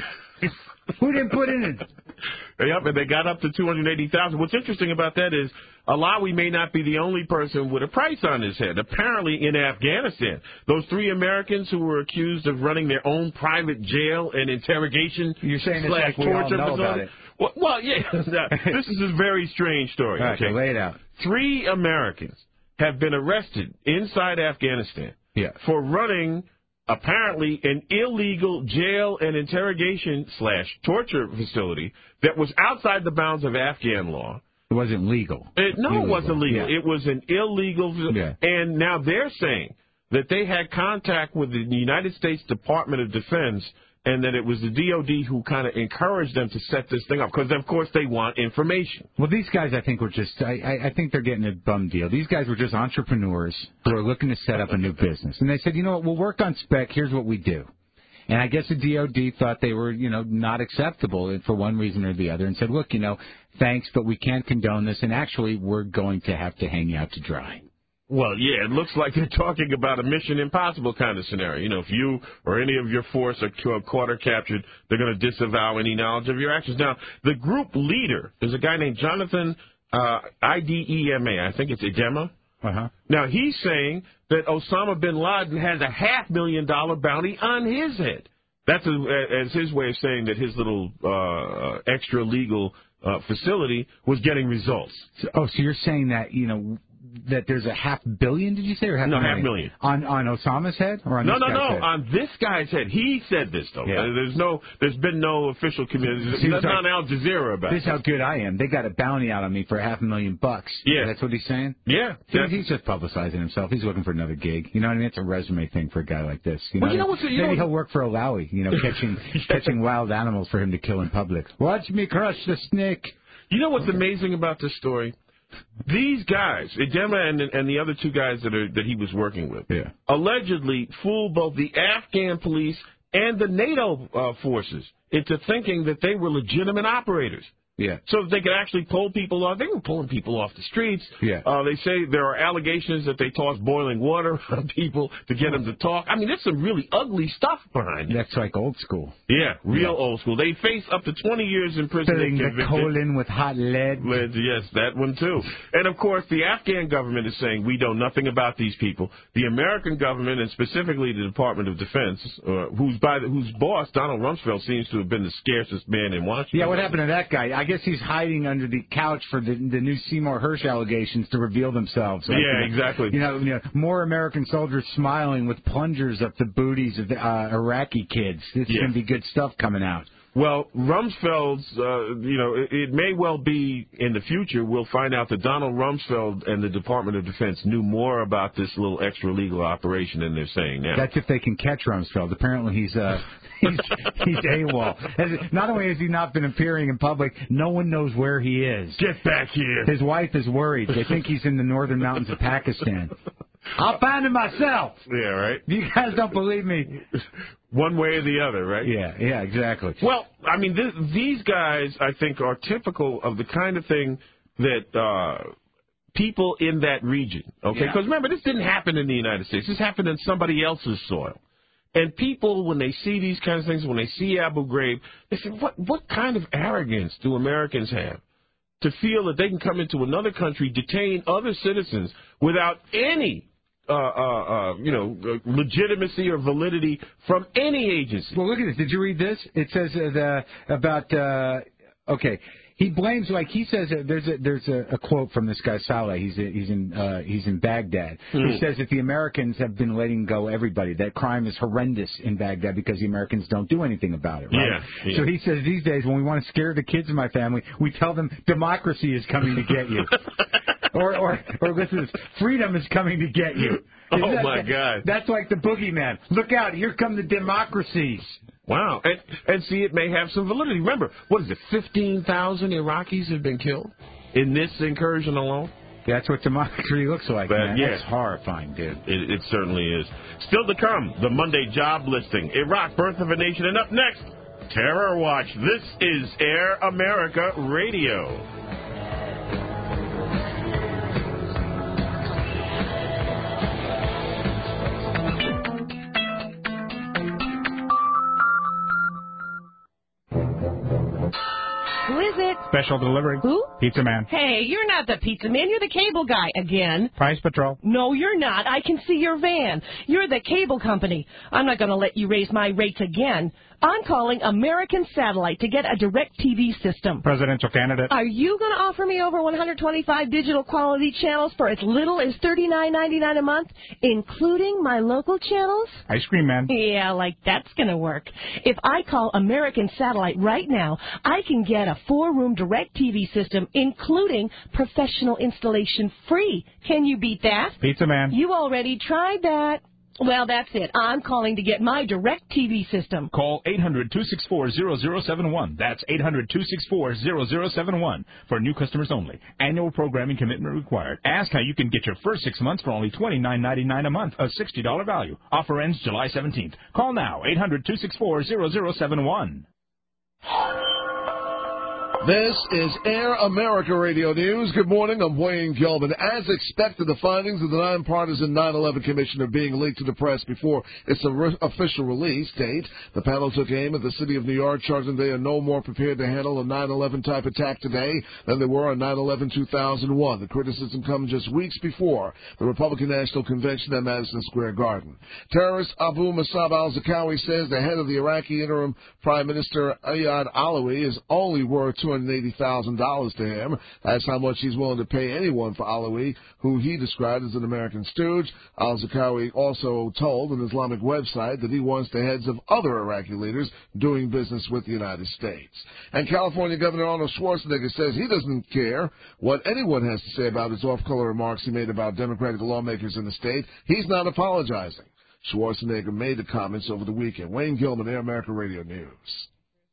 Who didn't put in? Yep, and they got up to $280,000. What's interesting about that is Alawi may not be the only person with a price on his head. Apparently, in Afghanistan, those 3 Americans who were accused of running their own private jail and interrogation You're saying it's like we all know about it. Well, yeah. This is a very strange story. Okay, lay it out. 3 Americans have been arrested inside Afghanistan for running apparently an illegal jail and interrogation / torture facility that was outside the bounds of Afghan law. It wasn't legal. It wasn't legal. Yeah. It was an illegal. Yeah. And now they're saying that they had contact with the United States Department of Defense and that it was the DOD who kind of encouraged them to set this thing up because, of course, they want information. Well, these guys, I think, were just, I think they're getting a bum deal. These guys were just entrepreneurs who are looking to set up a new business. And they said, you know what, we'll work on spec. Here's what we do. And I guess the DOD thought they were, not acceptable for one reason or the other and said, look, thanks, but we can't condone this. And actually, we're going to have to hang you out to dry. Well, yeah, it looks like they're talking about a Mission Impossible kind of scenario. If you or any of your force are caught or captured, they're going to disavow any knowledge of your actions. Now, the group leader is a guy named Jonathan Idema. I think it's Idema. Uh-huh. Now, he's saying that Osama bin Laden has a $500,000 bounty on his head. That's as his way of saying that his little extra-legal facility was getting results. So you're saying that, that there's a $500 million, did you say? Or No, $500,000. On Osama's head? Or on No, this guy's head? on this guy's head. He said this, though. Yeah. There's been no official community. That's on Al Jazeera about this. This is how good I am. They got a bounty out on me for $500,000. Yeah. That's what he's saying? Yeah. He's just publicizing himself. He's looking for another gig. You know what I mean? It's a resume thing for a guy like this. Maybe he'll work for Olawi, catching wild animals for him to kill in public. Watch me crush the snake. You know what's amazing about this story? These guys, Idema and the other two guys that he was working with, allegedly fooled both the Afghan police and the NATO forces into thinking that they were legitimate operators. Yeah. So that they could actually pull people off. They were pulling people off the streets. Yeah. They say there are allegations that they tossed boiling water on people to get them to talk. I mean, there's some really ugly stuff behind it. That's like old school. Yeah, real old school. They face up to 20 years in prison. Filling the colon with hot lead. Yes, that one too. And of course, the Afghan government is saying we know nothing about these people. The American government, and specifically the Department of Defense, whose boss Donald Rumsfeld seems to have been the scarcest man in Washington. Yeah, what happened to that guy? I guess he's hiding under the couch for the new Seymour Hersh allegations to reveal themselves. Like, exactly. More American soldiers smiling with plungers up the booties of the Iraqi kids. This is going to be good stuff coming out. Well, Rumsfeld's, it may well be in the future we'll find out that Donald Rumsfeld and the Department of Defense knew more about this little extra-legal operation than they're saying now. That's if they can catch Rumsfeld. Apparently he's AWOL. Not only has he not been appearing in public, no one knows where he is. Get back here. His wife is worried. They think he's in the northern mountains of Pakistan. I'll find him myself. Yeah, right? You guys don't believe me. One way or the other, right? Yeah, exactly. Well, I mean, these guys, I think, are typical of the kind of thing that people in that region, okay? Because remember, this didn't happen in the United States. This happened in somebody else's soil. And people, when they see these kinds of things, when they see Abu Ghraib, they say, what kind of arrogance do Americans have to feel that they can come into another country, detain other citizens without any legitimacy or validity from any agency? Well, look at this. Did you read this? It says he blames, like he says, there's a quote from this guy Saleh. He's in Baghdad. He says that the Americans have been letting go everybody. That crime is horrendous in Baghdad because the Americans don't do anything about it. Right? Yeah. So he says these days when we want to scare the kids in my family, we tell them democracy is coming to get you. Or listen to this, freedom is coming to get you. My God. That's like the boogeyman. Look out, here come the democracies. Wow. And see, it may have some validity. Remember, what is it, 15,000 Iraqis have been killed in this incursion alone? That's what democracy looks like, man. Yeah. That's horrifying, dude. It certainly is. Still to come, the Monday job listing, Iraq, birth of a nation, and up next, Terror Watch. This is Air America Radio. Who is it? Special delivery. Who? Pizza Man. Hey, you're not the pizza man. You're the cable guy again. Price Patrol. No, you're not. I can see your van. You're the cable company. I'm not going to let you raise my rates again. I'm calling American Satellite to get a DirecTV system. Presidential candidate. Are you going to offer me over 125 digital quality channels for as little as $39.99 a month, including my local channels? Ice Cream Man. Yeah, like that's going to work. If I call American Satellite right now, I can get a a 4-room DirecTV system, including professional installation free. Can you beat that? Pizza Man. You already tried that. Well, that's it. I'm calling to get my DirecTV system. Call 800-264-0071. That's 800-264-0071 for new customers only. Annual programming commitment required. Ask how you can get your first 6 months for only $29.99 a month, a $60 value. Offer ends July 17th. Call now, 800-264-0071. This is Air America Radio News. Good morning. I'm Wayne Gilman. As expected, the findings of the nonpartisan 9/11 Commission are being leaked to the press before its official release date. The panel took aim at the city of New York, charging they are no more prepared to handle a 9/11 type attack today than they were on 9/11-2001. The criticism comes just weeks before the Republican National Convention at Madison Square Garden. Terrorist Abu Musab al-Zarqawi says the head of the Iraqi interim Prime Minister Ayad Alawi is only worth $280,000 to him. That's how much he's willing to pay anyone for Alawi, who he described as an American stooge. Al-Zarqawi also told an Islamic website that he wants the heads of other Iraqi leaders doing business with the United States. And California Governor Arnold Schwarzenegger says he doesn't care what anyone has to say about his off-color remarks he made about Democratic lawmakers in the state. He's not apologizing. Schwarzenegger made the comments over the weekend. Wayne Gilman, Air America Radio News.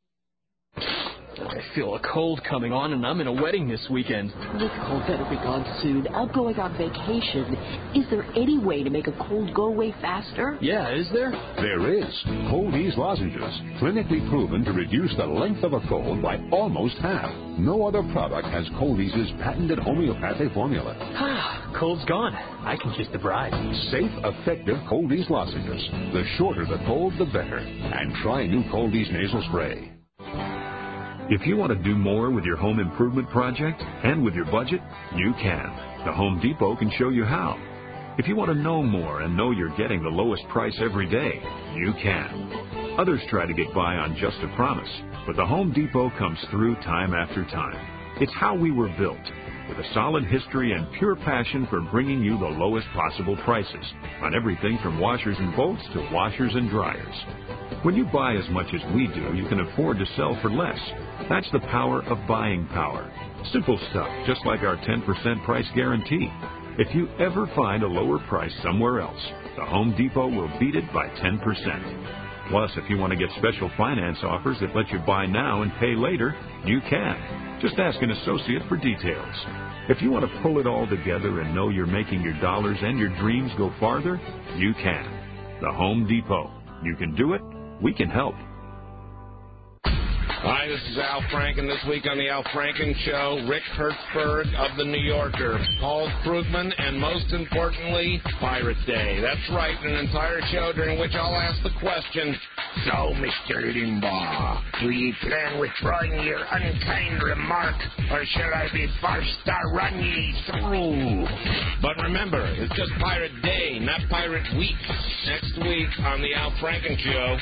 I feel a cold coming on, and I'm in a wedding this weekend. This cold better be gone soon. I'm going on vacation. Is there any way to make a cold go away faster? Yeah, is there? There is. Cold Ease lozenges, clinically proven to reduce the length of a cold by almost half. No other product has Cold Ease's patented homeopathic formula. Cold's gone. I can kiss the bride. Safe, effective Cold Ease lozenges. The shorter the cold, the better. And try new Cold Ease nasal spray. If you want to do more with your home improvement project and with your budget, you can. The Home Depot can show you how. If you want to know more and know you're getting the lowest price every day, you can. Others try to get by on just a promise, but the Home Depot comes through time after time. It's how we were built, with a solid history and pure passion for bringing you the lowest possible prices on everything from washers and bolts to washers and dryers. When you buy as much as we do, you can afford to sell for less. That's the power of buying power. Simple stuff, just like our 10% price guarantee. If you ever find a lower price somewhere else, the Home Depot will beat it by 10%. Plus, if you want to get special finance offers that let you buy now and pay later, you can. Just ask an associate for details. If you want to pull it all together and know you're making your dollars and your dreams go farther, you can. The Home Depot. You can do it. We can help. Hi, this is Al Franken. This week on the Al Franken Show, Rick Hertzberg of The New Yorker, Paul Krugman, and most importantly, Pirate Day. That's right, an entire show during which I'll ask the question, so, Mr. Limbaugh, do ye plan withdrawing your unkind remark, or shall I be forced to run ye through? But remember, it's just Pirate Day, not Pirate Week. Next week on the Al Franken Show.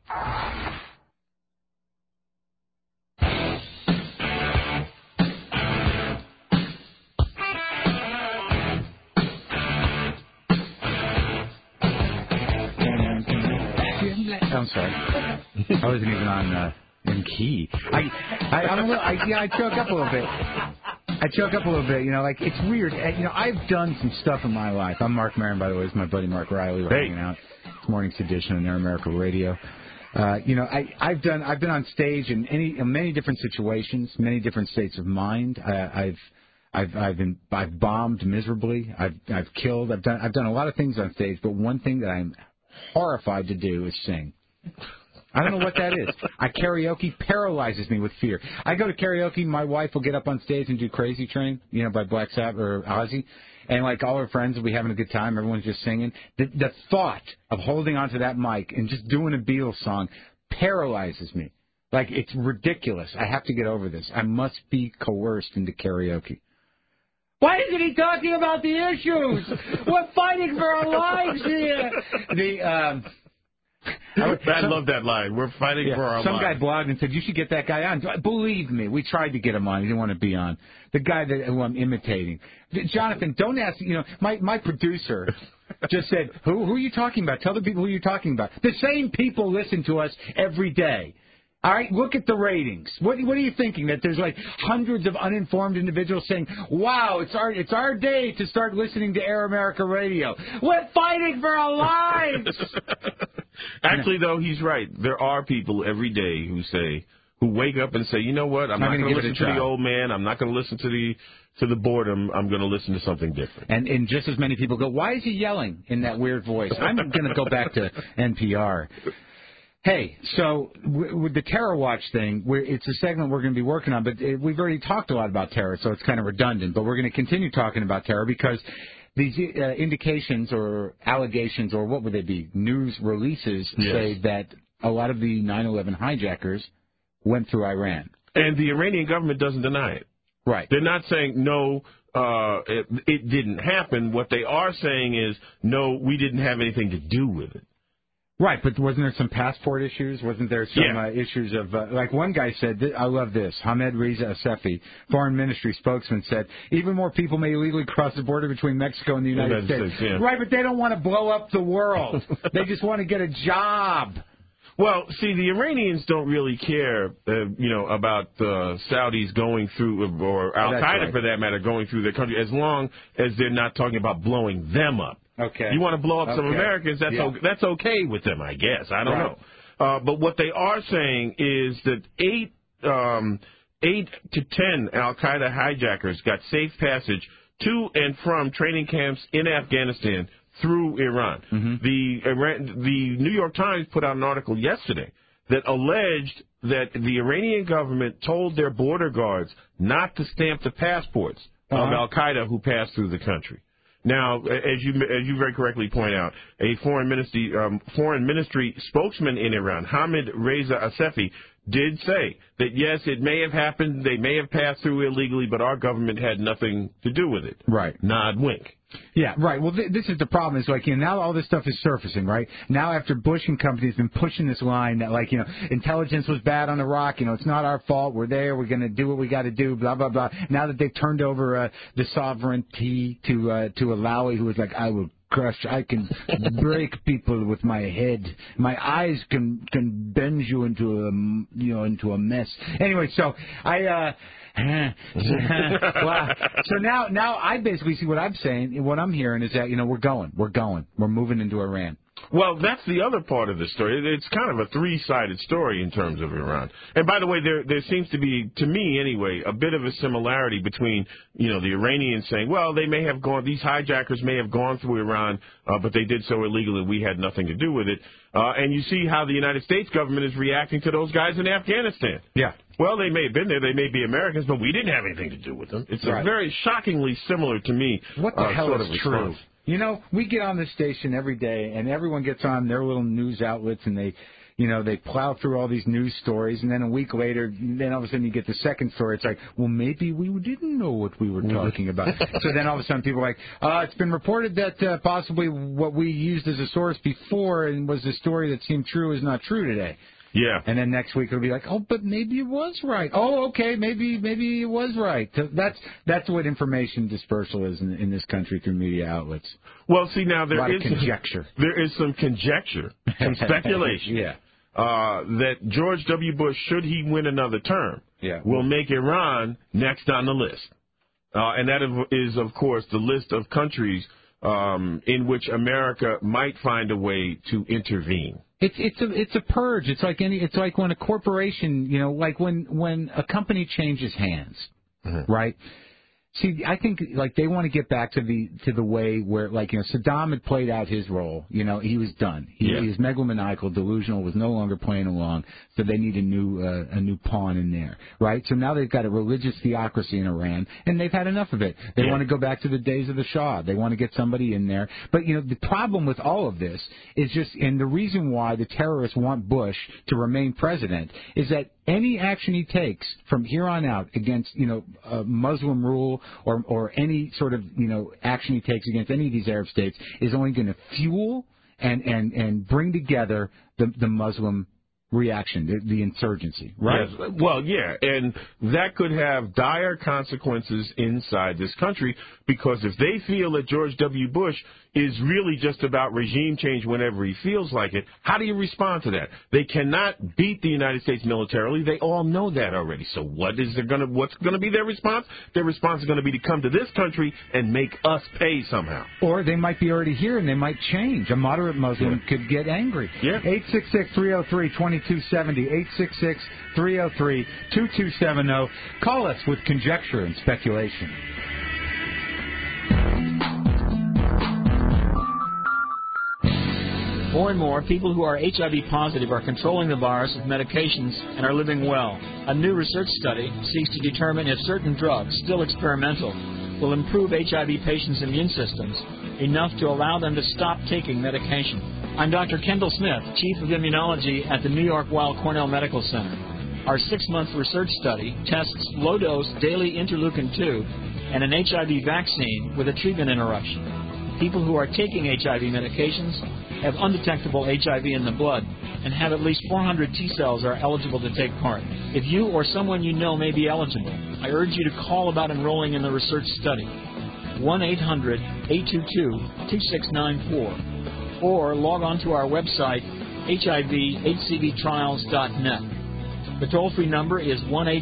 I'm sorry. I wasn't even on in key. I choke up a little bit. I choke up a little bit. You know, like it's weird. You know, I've done some stuff in my life. I'm Mark Maron, by the way. It's my buddy Mark Riley. We're hanging out. It's Morning's edition on Air America Radio. You know, I've been on stage in many different situations, many different states of mind. I've bombed miserably. I've killed. I've done a lot of things on stage. But one thing that I'm horrified to do is sing. I don't know what that is. Karaoke paralyzes me with fear. I go to karaoke, my wife will get up on stage and do Crazy Train, you know, by Black Sabbath or Ozzy, and like all her friends will be having a good time, everyone's just singing. The thought of holding onto that mic and just doing a Beatles song paralyzes me. Like, it's ridiculous. I have to get over this. I must be coerced into karaoke. Why isn't he talking about the issues? We're fighting for our lives here. I love that line. We're fighting for our lives. Some guy blogged and said, you should get that guy on. Believe me, we tried to get him on. He didn't want to be on. The guy who I'm imitating. Jonathan, don't ask, you know, my producer just said, who are you talking about? Tell the people who you're talking about. The same people listen to us every day. All right, look at the ratings. What are you thinking? That there's like hundreds of uninformed individuals saying, "Wow, it's our day to start listening to Air America Radio. We're fighting for our lives." Actually, though, he's right. There are people every day who wake up and say, "You know what? I'm not going to listen to the old man. I'm not going to listen to the boredom. I'm going to listen to something different." And just as many people go, "Why is he yelling in that weird voice?" I'm going to go back to NPR. Hey, so with the Terror Watch thing, it's a segment we're going to be working on, but we've already talked a lot about terror, so it's kind of redundant. But we're going to continue talking about terror because these indications or allegations, or what would they be, news releases say that a lot of the 9/11 hijackers went through Iran. And the Iranian government doesn't deny it. Right. They're not saying, no, it didn't happen. What they are saying is, no, we didn't have anything to do with it. Right, but wasn't there some passport issues? Wasn't there some issues of, like one guy said, I love this, Hamed Reza Assefi, Foreign Ministry spokesman, said, even more people may illegally cross the border between Mexico and the United States. Yeah. Right, but they don't want to blow up the world. They just want to get a job. Well, see, the Iranians don't really care, about the Saudis going through, or Al-Qaeda, for that matter, going through their country, as long as they're not talking about blowing them up. Okay. You want to blow up some Americans, that's okay with them, I guess. I don't know. But what they are saying is that 8 to 10 Al-Qaeda hijackers got safe passage to and from training camps in Afghanistan through Iran. Mm-hmm. The New York Times put out an article yesterday that alleged that the Iranian government told their border guards not to stamp the passports of Al-Qaeda who passed through the country. Now, as you very correctly point out, a foreign ministry spokesman in Iran, Hamed Reza Assefi, did say that, yes, it may have happened, they may have passed through illegally, but our government had nothing to do with it. Right. Nod, wink. Yeah, right. Well, this is the problem. Is like, now all this stuff is surfacing, right? Now after Bush and company has been pushing this line that, like, intelligence was bad on Iraq, it's not our fault, we're there, we're going to do what we got to do, blah, blah, blah. Now that they've turned over the sovereignty to Alawi, who was like, I can break people with my head. My eyes can bend you into a mess. Anyway, so so now I basically see what I'm saying. What I'm hearing is that we're moving into Iran. Well, that's the other part of the story. It's kind of a three-sided story in terms of Iran. And by the way, there seems to be, to me anyway, a bit of a similarity between, the Iranians saying, well, these hijackers may have gone through Iran, but they did so illegally. We had nothing to do with it. And you see how the United States government is reacting to those guys in Afghanistan. Yeah. Well, they may have been there. They may be Americans, but we didn't have anything to do with them. It's a very shockingly similar to me. What the hell sort is of true? response. We get on this station every day, and everyone gets on their little news outlets, and they plow through all these news stories, and then a week later, then all of a sudden you get the second story. It's like, well, maybe we didn't know what we were talking about. So then all of a sudden people are like, it's been reported that possibly what we used as a source before and was the story that seemed true is not true today. Yeah. And then next week it'll be like, but maybe it was right. Oh, okay, maybe it was right. So that's what information dispersal is in this country through media outlets. Well, see, now there is conjecture. There is some conjecture, some speculation. That George W. Bush, should he win another term, will make Iran next on the list. And that is, of course, the list of countries in which America might find a way to intervene. It's a purge. It's like when a corporation, like when a company changes hands, right? See, I think they want to get back to the way where Saddam had played out his role. He was done. He was megalomaniacal, delusional, was no longer playing along. So they need a new pawn in there, right? So now they've got a religious theocracy in Iran, and they've had enough of it. They want to go back to the days of the Shah. They want to get somebody in there. But the problem with all of this is and the reason why the terrorists want Bush to remain president is that any action he takes from here on out against, Muslim rule or any sort of, action he takes against any of these Arab states is only going to fuel and bring together the Muslim reaction, the insurgency, right? Yes. Well, yeah, and that could have dire consequences inside this country, because if they feel that George W. Bush is really just about regime change whenever he feels like it, how do you respond to that? They cannot beat the United States militarily. They all know that already. So what's going to be their response? Their response is going to be to come to this country and make us pay somehow. Or they might be already here and they might change. A moderate Muslim could get angry. Yeah. 866-303-2270. 866-303-2270. Call us with conjecture and speculation. More and more, people who are HIV positive are controlling the virus with medications and are living well. A new research study seeks to determine if certain drugs, still experimental, will improve HIV patients' immune systems enough to allow them to stop taking medication. I'm Dr. Kendall Smith, Chief of Immunology at the New York Weill Cornell Medical Center. Our 6-month research study tests low-dose daily interleukin-2 and an HIV vaccine with a treatment interruption. People who are taking HIV medications have undetectable HIV in the blood and have at least 400 T cells are eligible to take part. If you or someone you know may be eligible, I urge you to call about enrolling in the research study. 1-800-822-2694 or log on to our website, hivhcvtrials.net. The toll-free number is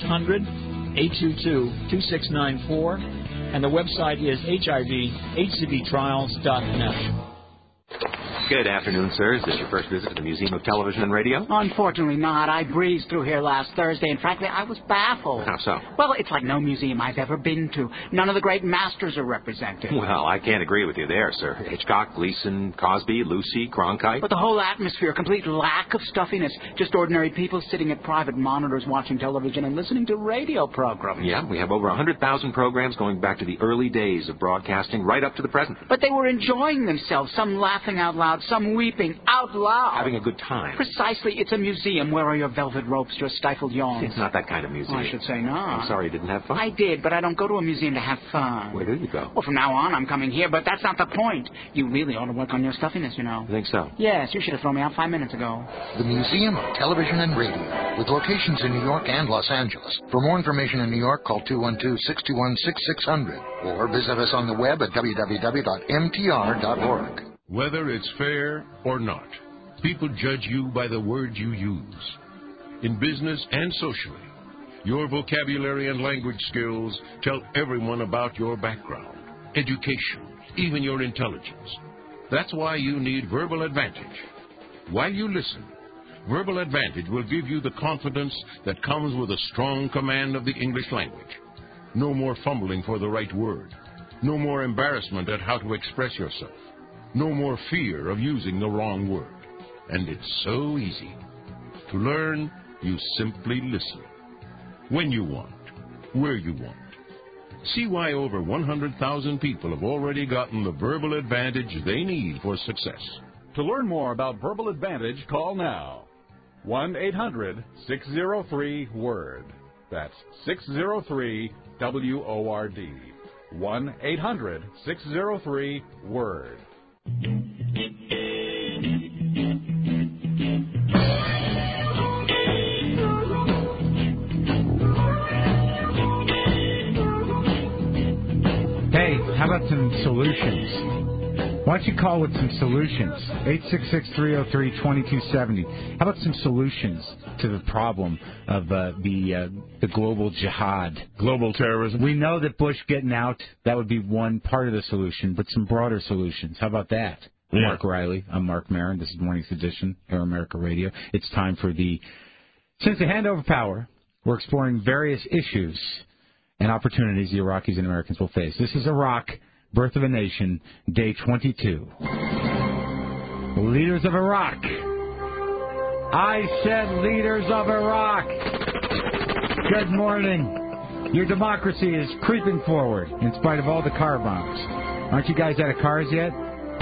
1-800-822-2694 and the website is hivhcvtrials.net. Good afternoon, sir. Is this your first visit to the Museum of Television and Radio? Unfortunately not. I breezed through here last Thursday, and frankly, I was baffled. How so? Well, it's like no museum I've ever been to. None of the great masters are represented. Well, I can't agree with you there, sir. Hitchcock, Gleason, Cosby, Lucy, Cronkite. But the whole atmosphere, complete lack of stuffiness. Just ordinary people sitting at private monitors watching television and listening to radio programs. Yeah, we have over 100,000 programs going back to the early days of broadcasting right up to the present. But they were enjoying themselves, some laughing out loud, some weeping out loud. Having a good time. Precisely. It's a museum. Where are your velvet ropes, your stifled yawns? It's not that kind of museum. I should say not. I'm sorry you didn't have fun. I did, but I don't go to a museum to have fun. Where do you go? Well, from now on, I'm coming here, but that's not the point. You really ought to work on your stuffiness, you know. You think so? Yes, you should have thrown me out 5 minutes ago. The Museum of Television and Radio, with locations in New York and Los Angeles. For more information in New York, call 212-621-6600 or visit us on the web at www.mtr.org. Whether it's fair or not, people judge you by the words you use. In business and socially, your vocabulary and language skills tell everyone about your background, education, even your intelligence. That's why you need Verbal Advantage. While you listen, Verbal Advantage will give you the confidence that comes with a strong command of the English language. No more fumbling for the right word. No more embarrassment at how to express yourself. No more fear of using the wrong word. And it's so easy. To learn, you simply listen. When you want, where you want. See why over 100,000 people have already gotten the verbal advantage they need for success. To learn more about Verbal Advantage, call now. 1-800-603-WORD. That's 603-WORD. 1-800-603-WORD. Hey, how about some solutions? Why don't you call with some solutions? 866-303-2270. How about some solutions to the problem of the global jihad? Global terrorism? We know that Bush getting out, that would be one part of the solution, but some broader solutions. How about that? Yeah. Mark Riley. I'm Mark Maron. This is Morning's Edition, Air America Radio. It's time for since the handover power, we're exploring various issues and opportunities the Iraqis and Americans will face. This is Iraq, Birth of a Nation, Day 22. Leaders of Iraq. I said leaders of Iraq. Good morning. Your democracy is creeping forward in spite of all the car bombs. Aren't you guys out of cars yet?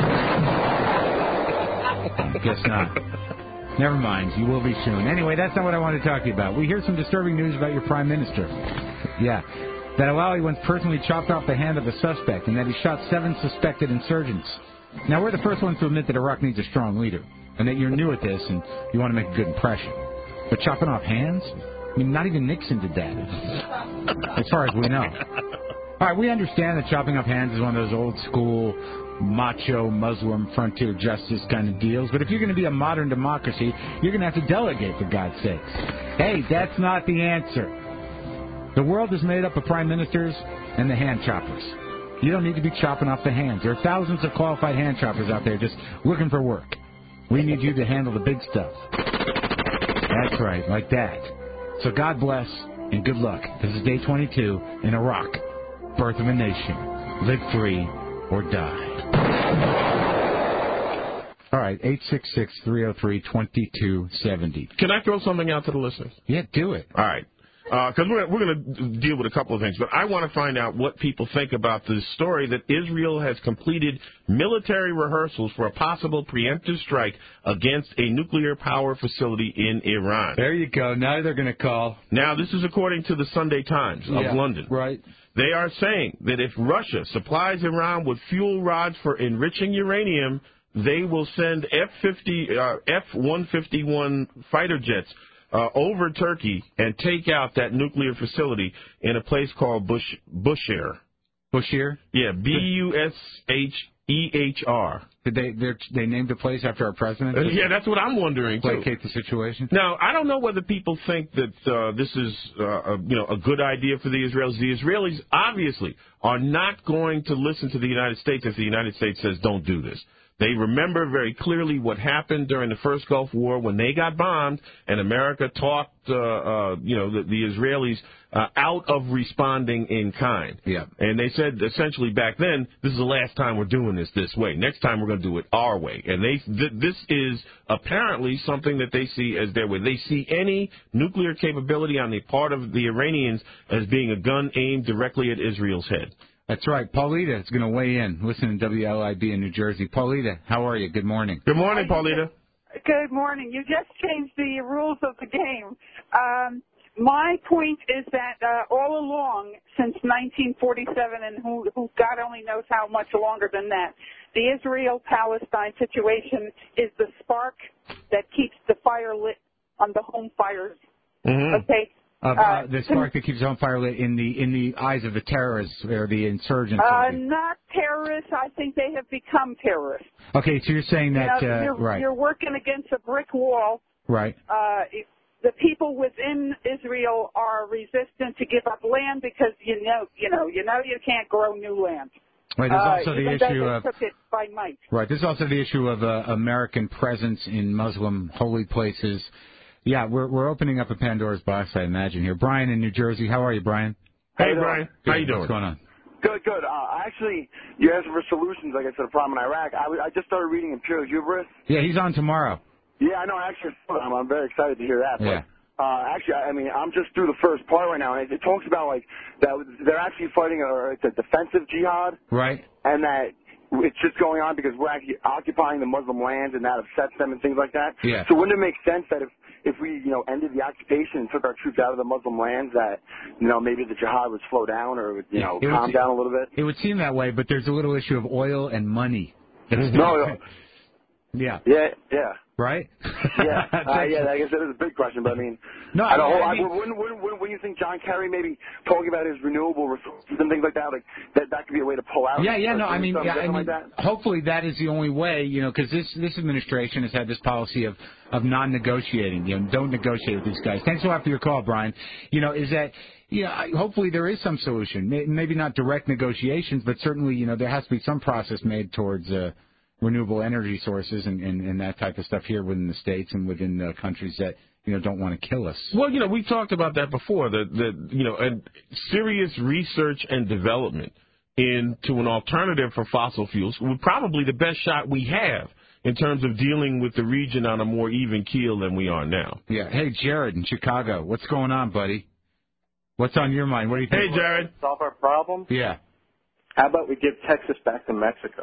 Guess not. Never mind. You will be soon. Anyway, that's not what I want to talk to you about. We hear some disturbing news about your prime minister. Yeah. That Alawi once personally chopped off the hand of a suspect and that he shot 7 suspected insurgents. Now, we're the first ones to admit that Iraq needs a strong leader and that you're new at this and you want to make a good impression. But chopping off hands? I mean, not even Nixon did that, as far as we know. All right, we understand that chopping off hands is one of those old-school, macho, Muslim, frontier justice kind of deals. But if you're going to be a modern democracy, you're going to have to delegate, for God's sakes. Hey, that's not the answer. The world is made up of prime ministers and the hand choppers. You don't need to be chopping off the hands. There are thousands of qualified hand choppers out there just looking for work. We need you to handle the big stuff. That's right, like that. So God bless and good luck. This is day 22 in Iraq. Birth of a nation. Live free or die. All right, 866-303-2270. Can I throw something out to the listeners? Yeah, do it. All right. Because we're going to deal with a couple of things, but I want to find out what people think about this story that Israel has completed military rehearsals for a possible preemptive strike against a nuclear power facility in Iran. There you go. Now they're going to call. Now, this is according to the Sunday Times of London. Right. They are saying that if Russia supplies Iran with fuel rods for enriching uranium, they will send F-151 fighter jets over Turkey and take out that nuclear facility in a place called Bushehr. Bushehr? Yeah, Bushehr. Did they named the place after our president? Yeah, that's what I'm wondering too. Placate the situation. Now, I don't know whether people think that this is a good idea for the Israelis. The Israelis obviously are not going to listen to the United States if the United States says don't do this. They remember very clearly what happened during the first Gulf War when they got bombed, and America talked, the Israelis out of responding in kind. Yeah. And they said essentially back then, this is the last time we're doing this way. Next time we're going to do it our way. And this is apparently something that they see as their way. They see any nuclear capability on the part of the Iranians as being a gun aimed directly at Israel's head. That's right. Paulita is going to weigh in. Listen to WLIB in New Jersey. Paulita, how are you? Good morning. Good morning, Paulita. Good morning. You just changed the rules of the game. My point is that all along, since 1947, and who God only knows how much longer than that, the Israel-Palestine situation is the spark that keeps the fire lit on the home fires. Mm-hmm. Okay. The spark that keeps on fire lit in the eyes of the terrorists or the insurgents. Not terrorists. I think they have become terrorists. Okay, so you're saying that right? You're working against a brick wall. Right. The people within Israel are resistant to give up land because you can't grow new land. Right. There's also the issue of took it by might. Right. There's also the issue of American presence in Muslim holy places. Yeah, we're opening up a Pandora's box, I imagine, here. Brian in New Jersey. How are you, Brian? Hey, Brian. How you doing? What's going on? Good. Actually, you're asking for solutions, I guess, to the problem in Iraq. I just started reading Imperial Hubris. Yeah, he's on tomorrow. Yeah, I know. Actually, I'm very excited to hear that. Yeah. But, actually, I mean, I'm just through the first part right now, and it talks about, like, that they're actually fighting it's a defensive jihad. Right. And that it's just going on because we're actually occupying the Muslim lands, and that upsets them and things like that. Yeah. So wouldn't it make sense that if we, ended the occupation and took our troops out of the Muslim lands, that, maybe the jihad would slow down or, calm down a little bit? It would seem that way, but there's a little issue of oil and money. No. Yeah. Yeah. Right? Yeah. I guess that is a big question, but I mean, wouldn't you think John Kerry maybe talking about his renewable resources and things like that, like that could be a way to pull out? Hopefully that is the only way, because this administration has had this policy of non-negotiating. Don't negotiate with these guys. Thanks a lot for your call, Brian. Hopefully there is some solution. Maybe not direct negotiations, but certainly, there has to be some process made towards renewable energy sources and that type of stuff here within the states and within the countries that don't want to kill us. Well, we talked about that before. That serious research and development into an alternative for fossil fuels would probably the best shot we have in terms of dealing with the region on a more even keel than we are now. Yeah. Hey, Jared in Chicago, what's going on, buddy? What's on your mind? What do you think? Hey, Jared. Solve our problem? Yeah. How about we give Texas back to Mexico?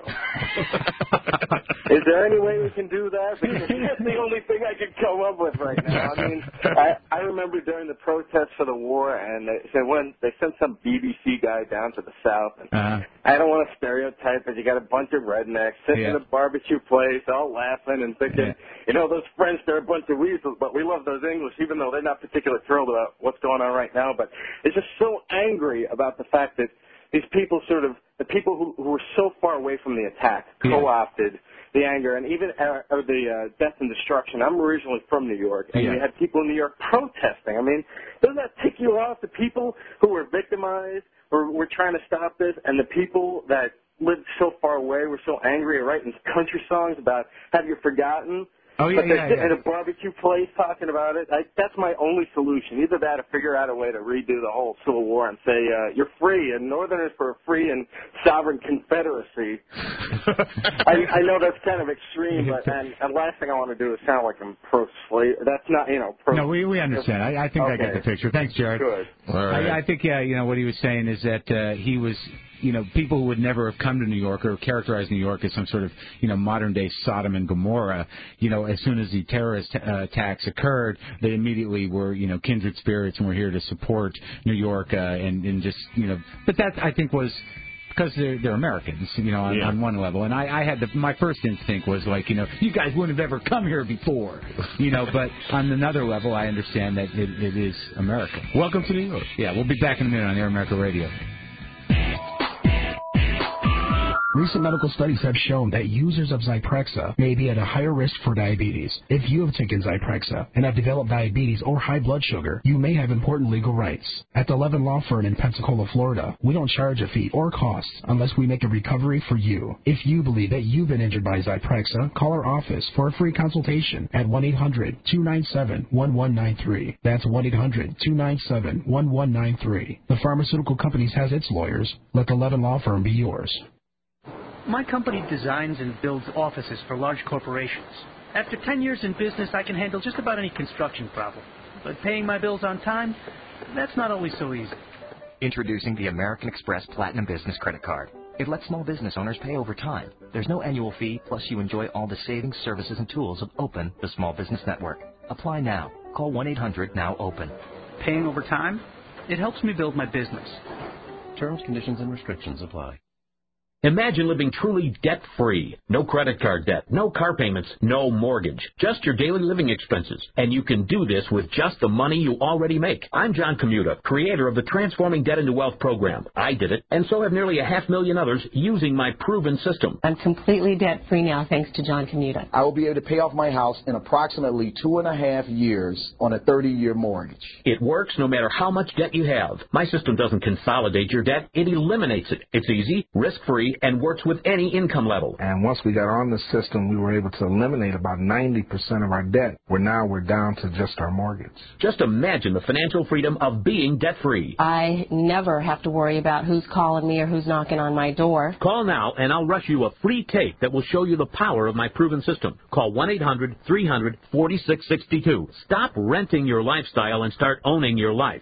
Is there any way we can do that? Because that's the only thing I can come up with right now. I mean, I remember during the protests for the war, and they sent some BBC guy down to the South. And I don't want to stereotype, but you got a bunch of rednecks sitting in a barbecue place, all laughing and thinking, you know, those French, they're a bunch of weasels, but we love those English, even though they're not particularly thrilled about what's going on right now. But it's just so angry about the fact that these people the people who were so far away from the attack, co-opted the anger and even the death and destruction. I'm originally from New York, and you had people in New York protesting. I mean, doesn't that tick you off? The people who were victimized were trying to stop this, and the people that lived so far away were so angry and writing country songs about "Have You Forgotten?" Oh, yeah, but they're sitting in a barbecue place talking about it. That's my only solution. Either that or figure out a way to redo the whole Civil War and say, you're free, and Northerners for a free and sovereign confederacy. I know that's kind of extreme, but and last thing I want to do is sound like I'm pro-slave. That's not, No, we understand. I think I get the picture. Thanks, Jared. Good. All right. I think, what he was saying is that he was... people who would never have come to New York or characterized New York as some sort of, modern-day Sodom and Gomorrah, as soon as the terrorist attacks occurred, they immediately were, kindred spirits and were here to support New York and just, but that, I think, was because they're Americans, on one level. And I had my first instinct was like, you guys wouldn't have ever come here before, but on another level, I understand that it is America. Welcome to New York. Yeah, we'll be back in a minute on Air America Radio. Recent medical studies have shown that users of Zyprexa may be at a higher risk for diabetes. If you have taken Zyprexa and have developed diabetes or high blood sugar, you may have important legal rights. At the Levin Law Firm in Pensacola, Florida, we don't charge a fee or costs unless we make a recovery for you. If you believe that you've been injured by Zyprexa, call our office for a free consultation at 1-800-297-1193. That's 1-800-297-1193. The pharmaceutical company has its lawyers. Let the Levin Law Firm be yours. My company designs and builds offices for large corporations. After 10 years in business, I can handle just about any construction problem. But paying my bills on time, that's not always so easy. Introducing the American Express Platinum Business Credit Card. It lets small business owners pay over time. There's no annual fee, plus you enjoy all the savings, services, and tools of Open, the small business network. Apply now. Call 1-800-NOW-OPEN. Paying over time? It helps me build my business. Terms, conditions, and restrictions apply. Imagine living truly debt-free. No credit card debt, no car payments, no mortgage. Just your daily living expenses. And you can do this with just the money you already make. I'm John Commuta, creator of the Transforming Debt into Wealth program. I did it, and so have nearly 500,000 others using my proven system. I'm completely debt-free now thanks to John Commuta. I will be able to pay off my house in approximately 2.5 years on a 30-year mortgage. It works no matter how much debt you have. My system doesn't consolidate your debt. It eliminates it. It's easy, risk-free, and works with any income level. And once we got on the system, we were able to eliminate about 90% of our debt, where now we're down to just our mortgage. Just imagine the financial freedom of being debt-free. I never have to worry about who's calling me or who's knocking on my door. Call now, and I'll rush you a free tape that will show you the power of my proven system. Call 1-800-300-4662. Stop renting your lifestyle and start owning your life.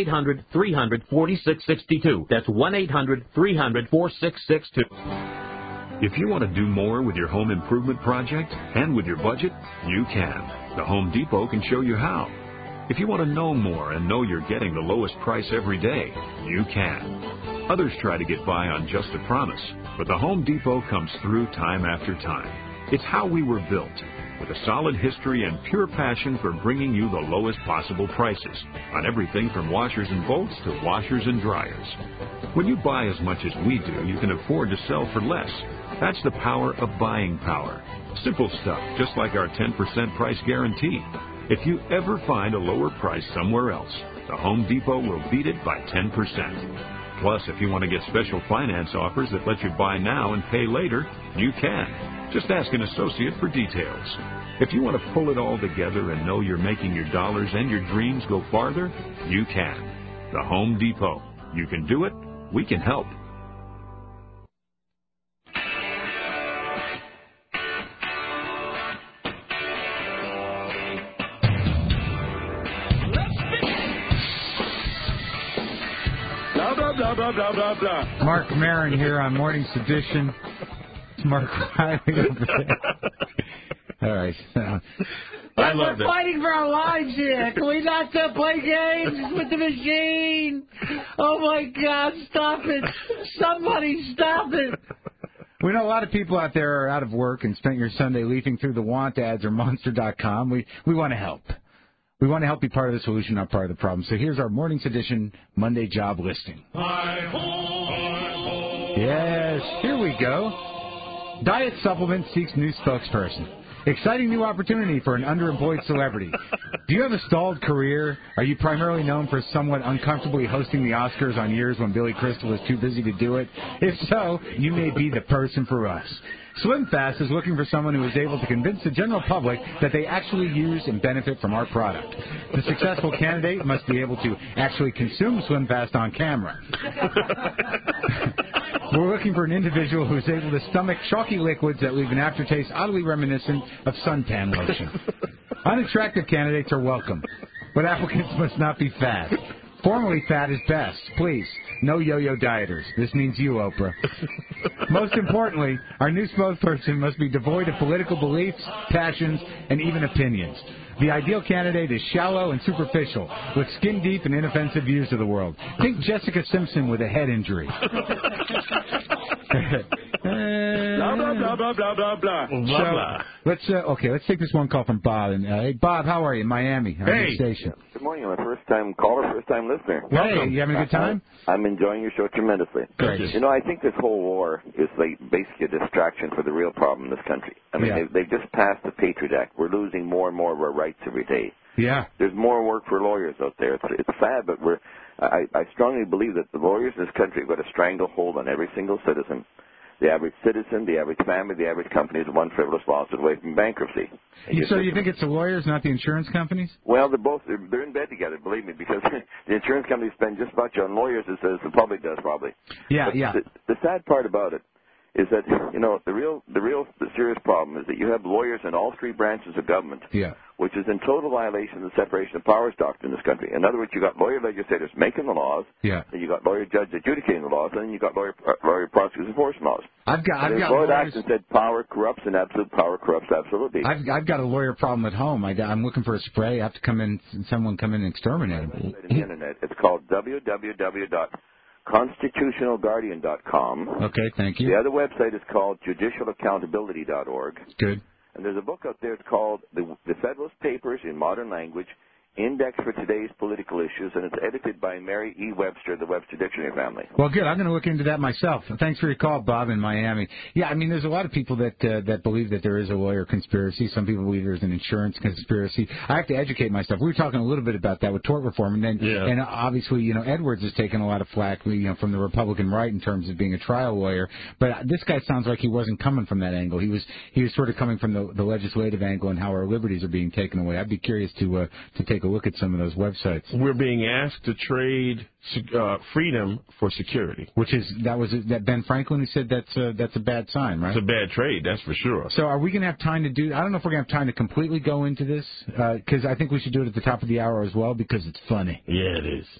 1-800-300-4662. That's 1-800-300-4662. If you want to do more with your home improvement project and with your budget, you can. The Home Depot can show you how. If you want to know more and know you're getting the lowest price every day, you can. Others try to get by on just a promise, but the Home Depot comes through time after time. It's how we were built, with a solid history and pure passion for bringing you the lowest possible prices on everything from washers and bolts to washers and dryers. When you buy as much as we do, you can afford to sell for less. That's the power of buying power. Simple stuff, just like our 10% price guarantee. If you ever find a lower price somewhere else, the Home Depot will beat it by 10%. Plus, if you want to get special finance offers that let you buy now and pay later, you can. Just ask an associate for details. If you want to pull it all together and know you're making your dollars and your dreams go farther, you can. The Home Depot. You can do it. We can help. Now that blah, blah, blah, blah, blah. Mark Maron here on Morning Sedition. Mark Riley over there. All right. I love We're fighting for our lives here. Can we not play games with the machine? Oh, my God, stop it. Somebody stop it. We know a lot of people out there are out of work and spent your Sunday leafing through the want ads or Monster.com. We want to help. We want to help be part of the solution, not part of the problem. So here's our Morning's Edition Monday job listing. Yes, here we go. Diet Supplement seeks new spokesperson. Exciting new opportunity for an underemployed celebrity. Do you have a stalled career? Are you primarily known for somewhat uncomfortably hosting the Oscars on years when Billy Crystal was too busy to do it? If so, you may be the person for us. SlimFast is looking for someone who is able to convince the general public that they actually use and benefit from our product. The successful candidate must be able to actually consume SlimFast on camera. We're looking for an individual who is able to stomach chalky liquids that leave an aftertaste oddly reminiscent of suntan lotion. Unattractive candidates are welcome, but applicants must not be fat. Formerly fat is best. Please, no yo-yo dieters. This means you, Oprah. Most importantly, our new spokesperson must be devoid of political beliefs, passions, and even opinions. The ideal candidate is shallow and superficial, with skin-deep and inoffensive views of the world. Think Jessica Simpson with a head injury. Blah, blah, blah, blah, blah, blah, blah. Let's take this one call from Bob. And hey, Bob, how are you in Miami? Hey. Station. Good morning. I'm a first-time caller, first-time listener. Welcome. You having a good time? I'm enjoying your show tremendously. Great. You know, I think this whole war is like basically a distraction for the real problem in this country. I mean, they've just passed the Patriot Act. We're losing more and more of our rights every day. Yeah. There's more work for lawyers out there. It's sad, but I strongly believe that the lawyers in this country have got a stranglehold on every single citizen. The average citizen, the average family, the average company is one frivolous lawsuit away from bankruptcy. So you think it's the lawyers, not the insurance companies? Well, they're in bed together, believe me, because the insurance companies spend just as much on lawyers as the public does, probably. Yeah, but the sad part about it is that, you know, the serious problem is that you have lawyers in all three branches of government, which is in total violation of the separation of powers doctrine in this country. In other words, you got lawyer legislators making the laws, then you got lawyer judges adjudicating the laws, and then you got lawyer prosecutors enforcing laws. I've got Lloyd Action said power corrupts and absolute power corrupts absolutely. I've got a lawyer problem at home. I'm looking for a spray. I have to someone come in and exterminate him. On the internet. It's called www.constitutionalguardian.com. Okay, thank you. The other website is called judicialaccountability.org. Good. And there's a book out there. It's called The Federalist Papers in Modern Language, Index for Today's Political Issues, and it's edited by Mary E. Webster, the Webster Dictionary family. Well, good. I'm going to look into that myself. Thanks for your call, Bob, in Miami. Yeah, I mean, there's a lot of people that believe that there is a lawyer conspiracy. Some people believe there's an insurance conspiracy. I have to educate myself. We were talking a little bit about that with tort reform, and then and obviously, you know, Edwards has taken a lot of flack, you know, from the Republican right in terms of being a trial lawyer. But this guy sounds like he wasn't coming from that angle. He was sort of coming from the legislative angle and how our liberties are being taken away. I'd be curious to take a look at some of those websites. We're being asked to trade freedom for security. That Ben Franklin who said that's a bad sign, right? It's a bad trade, that's for sure. So are we going to have time to do? I don't know if we're going to have time to completely go into this because I think we should do it at the top of the hour as well because it's funny. Yeah, it is.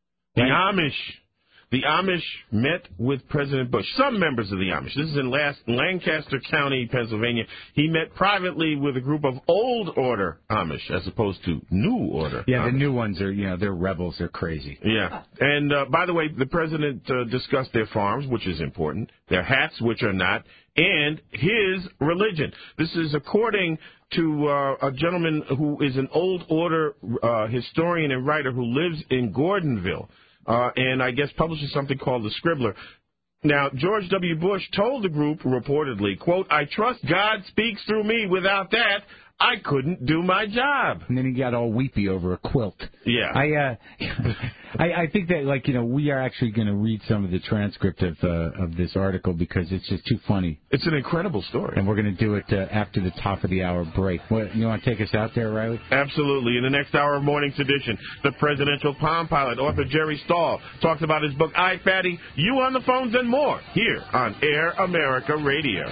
The Amish met with President Bush. Some members of the Amish. This is in Lancaster County, Pennsylvania. He met privately with a group of old order Amish as opposed to new order. Yeah, Amish. The new ones are, they're rebels. They're crazy. Yeah. And by the way, the president discussed their farms, which is important, their hats, which are not, and his religion. This is according to a gentleman who is an old order historian and writer who lives in Gordonville. And I guess publishes something called The Scribbler. Now, George W. Bush told the group reportedly, quote, "I trust God speaks through me. Without that, I couldn't do my job." And then he got all weepy over a quilt. Yeah. I think that, we are actually going to read some of the transcript of this article because it's just too funny. It's an incredible story. And we're going to do it after the top of the hour break. You want to take us out there, Riley? Absolutely. In the next hour of Morning Sedition, the presidential Palm Pilot, author Jerry Stahl, talks about his book, I, Fatty, You on the Phones and More, here on Air America Radio.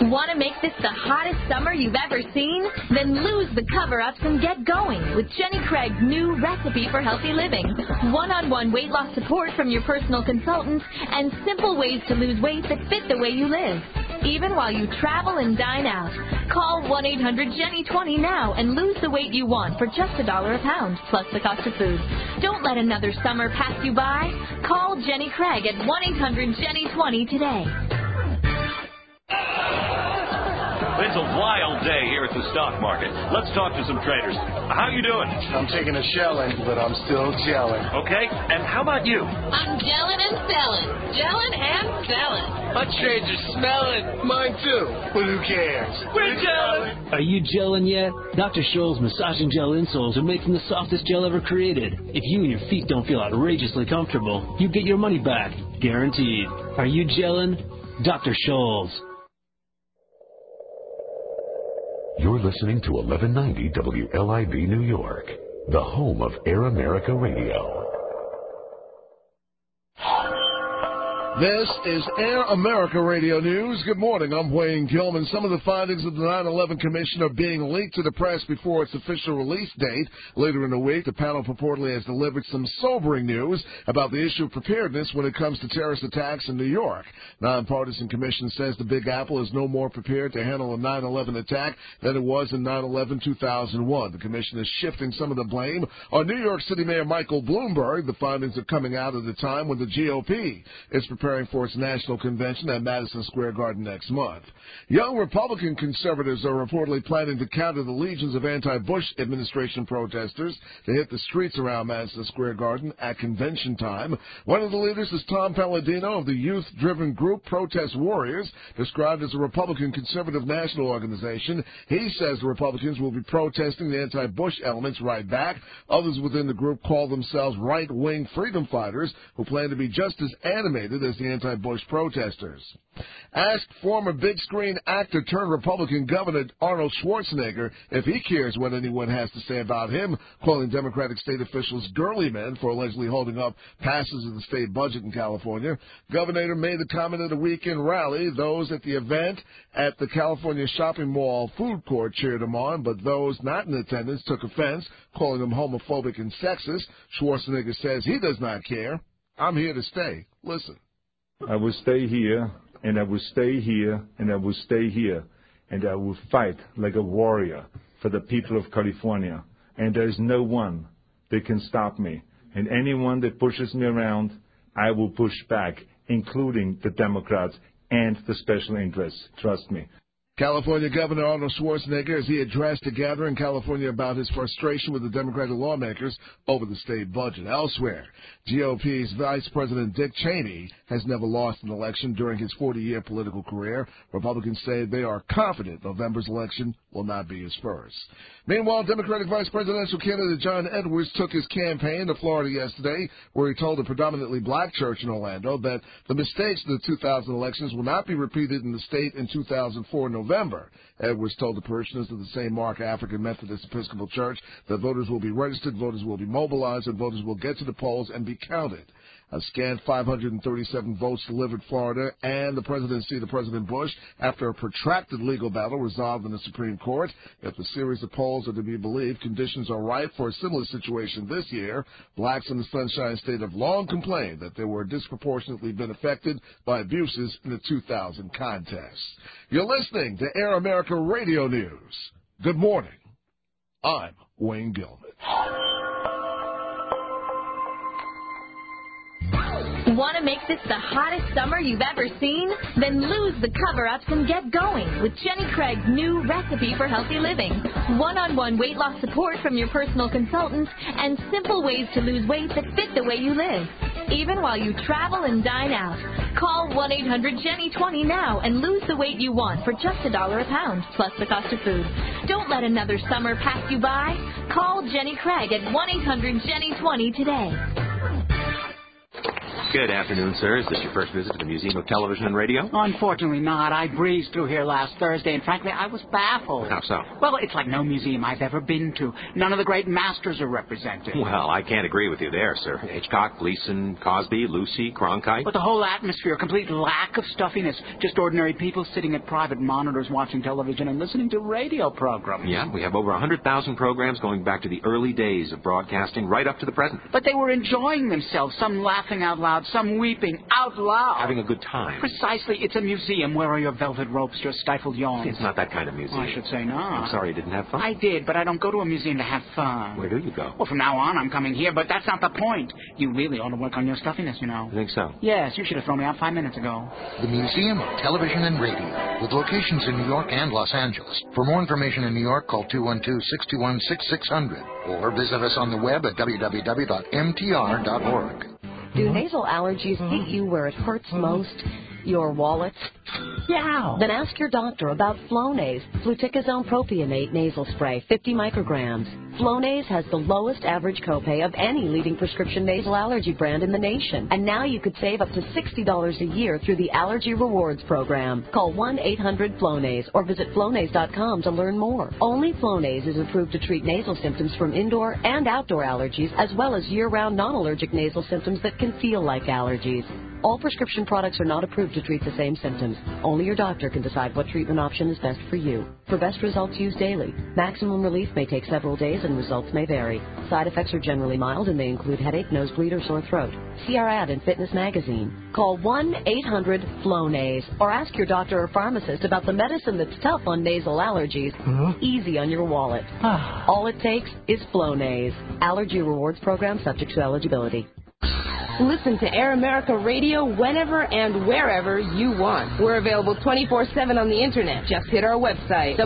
Want to make this the hottest summer you've ever seen? Then lose the cover-ups and get going with Jenny Craig's new recipe for healthy living. One-on-one weight loss support from your personal consultant and simple ways to lose weight that fit the way you live, even while you travel and dine out. Call 1-800-JENNY20 now and lose the weight you want for just $1 a pound, plus the cost of food. Don't let another summer pass you by. Call Jenny Craig at 1-800-JENNY20 today. It's a wild day here at the stock market. Let's talk to some traders. How you doing? I'm taking a shelling, but I'm still gelling. Okay, and how about you? I'm gelling and selling. Gelling and selling. My trades are smelling. Mine too. But who cares? We're gelling. Are you gelling yet? Dr. Scholl's massaging gel insoles are made from the softest gel ever created. If you and your feet don't feel outrageously comfortable, you get your money back. Guaranteed. Are you gelling? Dr. Scholl's. You're listening to 1190 WLIB New York, the home of Air America Radio. This is Air America Radio News. Good morning. I'm Wayne Gilman. Some of the findings of the 9/11 Commission are being leaked to the press before its official release date. Later in the week, the panel purportedly has delivered some sobering news about the issue of preparedness when it comes to terrorist attacks in New York. Nonpartisan Commission says the Big Apple is no more prepared to handle a 9/11 attack than it was in 9/11-2001. The commission is shifting some of the blame on New York City Mayor Michael Bloomberg. The findings are coming out at a time when the GOP is preparing for its national convention at Madison Square Garden next month. Young Republican conservatives are reportedly planning to counter the legions of anti-Bush administration protesters to hit the streets around Madison Square Garden at convention time. One of the leaders is Tom Palladino of the youth-driven group Protest Warriors, described as a Republican conservative national organization. He says the Republicans will be protesting the anti-Bush elements right back. Others within the group call themselves right-wing freedom fighters who plan to be just as animated as the anti-Bush protesters. Asked former big-screen actor turned Republican Governor Arnold Schwarzenegger if he cares what anyone has to say about him, calling Democratic state officials girly men for allegedly holding up passes of the state budget in California. Governor made the comment at a weekend rally. Those at the event at the California shopping mall food court cheered him on, but those not in attendance took offense, calling him homophobic and sexist. Schwarzenegger says he does not care. I'm here to stay. Listen. I will stay here, and I will stay here, and I will stay here, and I will fight like a warrior for the people of California. And there is no one that can stop me. And anyone that pushes me around, I will push back, including the Democrats and the special interests. Trust me. California Governor Arnold Schwarzenegger, as he addressed a gathering in California about his frustration with the Democratic lawmakers over the state budget. Elsewhere, GOP's Vice President Dick Cheney has never lost an election during his 40-year political career. Republicans say they are confident November's election will not be his first. Meanwhile, Democratic Vice Presidential candidate John Edwards took his campaign to Florida yesterday, where he told a predominantly black church in Orlando that the mistakes of the 2000 elections will not be repeated in the state in 2004 November. Edwards told the parishioners of the St. Mark African Methodist Episcopal Church that voters will be registered, voters will be mobilized, and voters will get to the polls and be counted. A scant 537 votes delivered Florida and the presidency to President Bush after a protracted legal battle resolved in the Supreme Court. If the series of polls are to be believed, conditions are ripe for a similar situation this year. Blacks in the Sunshine State have long complained that they were disproportionately been affected by abuses in the 2000 contest. You're listening to Air America Radio News. Good morning. I'm Wayne Gilman. Want to make this the hottest summer you've ever seen? Then lose the cover-ups and get going with Jenny Craig's new recipe for healthy living. One-on-one weight loss support from your personal consultant and simple ways to lose weight that fit the way you live, even while you travel and dine out. Call 1-800-JENNY20 now and lose the weight you want for just $1 a pound, plus the cost of food. Don't let another summer pass you by. Call Jenny Craig at 1-800-JENNY20 today. Good afternoon, sir. Is this your first visit to the Museum of Television and Radio? Unfortunately not. I breezed through here last Thursday, and frankly, I was baffled. How so? Well, it's like no museum I've ever been to. None of the great masters are represented. Well, I can't agree with you there, sir. Hitchcock, Gleason, Cosby, Lucy, Cronkite. But the whole atmosphere, complete lack of stuffiness. Just ordinary people sitting at private monitors watching television and listening to radio programs. Yeah, we have over 100,000 programs going back to the early days of broadcasting right up to the present. But they were enjoying themselves, some laughing out loud, some weeping out loud. Having a good time. Precisely. It's a museum. Where are your velvet ropes, your stifled yawns? It's not that kind of museum. I should say not. I'm sorry you didn't have fun. I did, but I don't go to a museum to have fun. Where do you go? Well, from now on, I'm coming here, but that's not the point. You really ought to work on your stuffiness, you know. You think so? Yes, you should have thrown me out 5 minutes ago. The Museum of Television and Radio, with locations in New York and Los Angeles. For more information in New York, call 212-621-6600 or visit us on the web at www.mtr.org. Do nasal allergies hit you where it hurts most? Your wallet? Yeah. Then ask your doctor about Flonase, fluticasone propionate nasal spray, 50 micrograms. Flonase has the lowest average copay of any leading prescription nasal allergy brand in the nation. And now you could save up to $60 a year through the Allergy Rewards program. Call 1-800-FLONASE or visit Flonase.com to learn more. Only Flonase is approved to treat nasal symptoms from indoor and outdoor allergies, as well as year-round non-allergic nasal symptoms that can feel like allergies. All prescription products are not approved to treat the same symptoms. Only your doctor can decide what treatment option is best for you. For best results, use daily. Maximum relief may take several days and results may vary. Side effects are generally mild and may include headache, nosebleed, or sore throat. See our ad in Fitness Magazine. Call 1-800-FLONASE or ask your doctor or pharmacist about the medicine that's tough on nasal allergies, easy on your wallet. All it takes is Flonase. Allergy Rewards program subject to eligibility. Listen to Air America Radio whenever and wherever you want. We're available 24/7 on the internet. Just hit our website,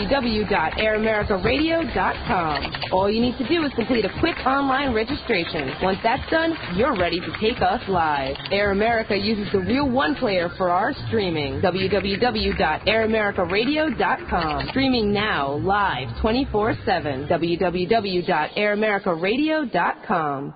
www.airamericaradio.com. All you need to do is complete a quick online registration. Once that's done, you're ready to take us live. Air America uses the Real One player for our streaming, www.airamericaradio.com. Streaming now, live, 24/7, www.airamericaradio.com.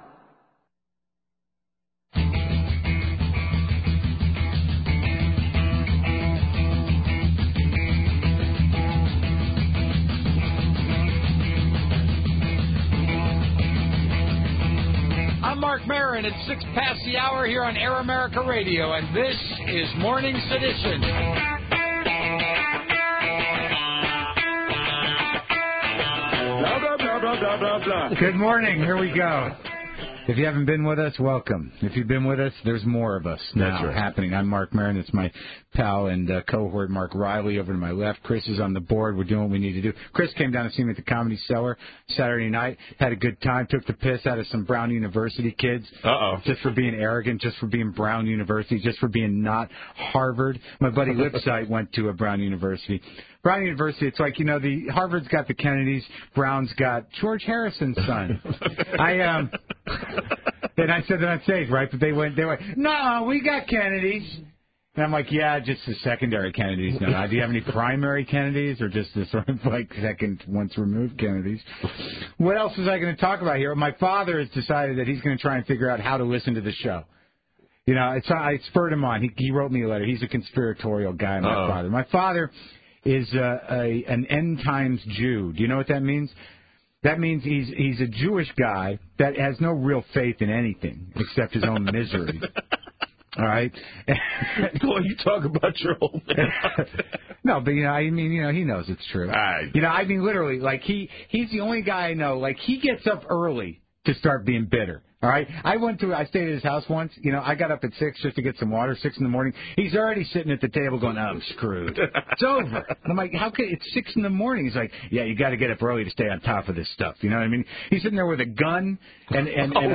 I'm Mark Maron. It's 6 past the hour here on Air America Radio, and this is Morning Sedition. Blah, blah, blah, blah, blah, blah, blah. Good morning. Here we go. If you haven't been with us, welcome. If you've been with us, there's more of us now happening. I'm Mark Maron. It's my pal and cohort, Mark Riley, over to my left. Chris is on the board. We're doing what we need to do. Chris came down to see me at the Comedy Cellar Saturday night, had a good time, took the piss out of some Brown University kids. Just for being arrogant, just for being Brown University, just for being not Harvard. My buddy Lipsight went to a Brown University. Brown University, it's like, the Harvard's got the Kennedys, Brown's got George Harrison's son. And I said that on stage, right? But they went, no, we got Kennedys. And I'm like, yeah, just the secondary Kennedys. No, do you have any primary Kennedys or just the sort of like second, once removed Kennedys? What else was I going to talk about here? My father has decided that he's going to try and figure out how to listen to the show. I spurred him on. He wrote me a letter. He's a conspiratorial guy, my father. My father is an end times Jew. Do you know what that means? That means he's a Jewish guy that has no real faith in anything except his own misery. All right? Boy, you talk about your old man. No, but, he knows it's true. Literally, like, he's the only guy I know, like, he gets up early to start being bitter. All right? I stayed at his house once. I got up at 6 just to get some water, 6 in the morning. He's already sitting at the table going, I'm screwed. It's over. And I'm like, how could it's 6 in the morning? He's like, yeah, you got to get up early to stay on top of this stuff. You know what I mean? He's sitting there with a gun and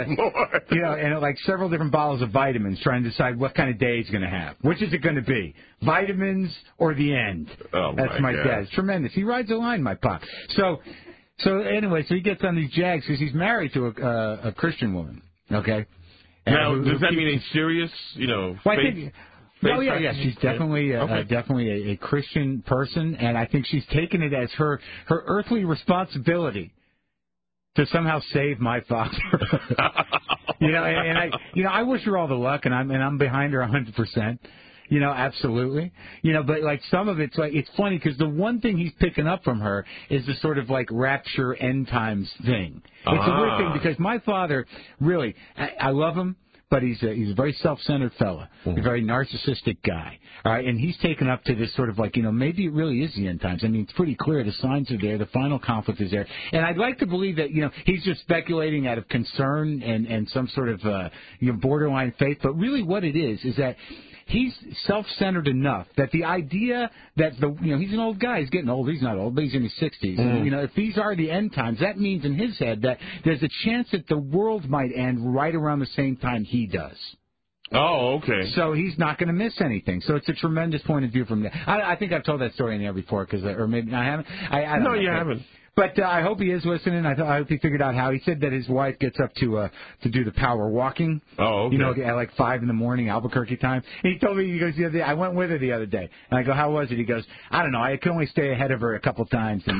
like several different bottles of vitamins trying to decide what kind of day he's going to have. Which is it going to be? Vitamins or the end? That's my dad. It's tremendous. He rides a line, my pop. So anyway, he gets on these jags because he's married to a Christian woman, okay? Now, does that mean a serious, faith? She's definitely definitely a Christian person, and I think she's taken it as her earthly responsibility to somehow save my father. And I wish her all the luck, and I'm behind her 100%. Absolutely. But like some of it's like, it's funny because the one thing he's picking up from her is the sort of like rapture end times thing. It's a weird thing because my father, really, I love him, but he's a very self-centered fella, a very narcissistic guy. All right, and he's taken up to this sort of like, maybe it really is the end times. I mean, it's pretty clear the signs are there, the final conflict is there, and I'd like to believe that he's just speculating out of concern and some sort of borderline faith. But really, what it is that he's self-centered enough that the idea that he's an old guy, he's getting old, he's not old, but he's in his 60s. And, if these are the end times, that means in his head that there's a chance that the world might end right around the same time he does. Oh, okay. So he's not going to miss anything. So it's a tremendous point of view from that. I think I've told that story in there before, or maybe I haven't. I don't know. You haven't. But I hope he is listening. I hope he figured out how. He said that his wife gets up to do the power walking. Oh, okay. At like 5 in the morning, Albuquerque time. And he told me, he goes, the other day, I went with her the other day. And I go, how was it? He goes, I don't know. I could only stay ahead of her a couple times. And,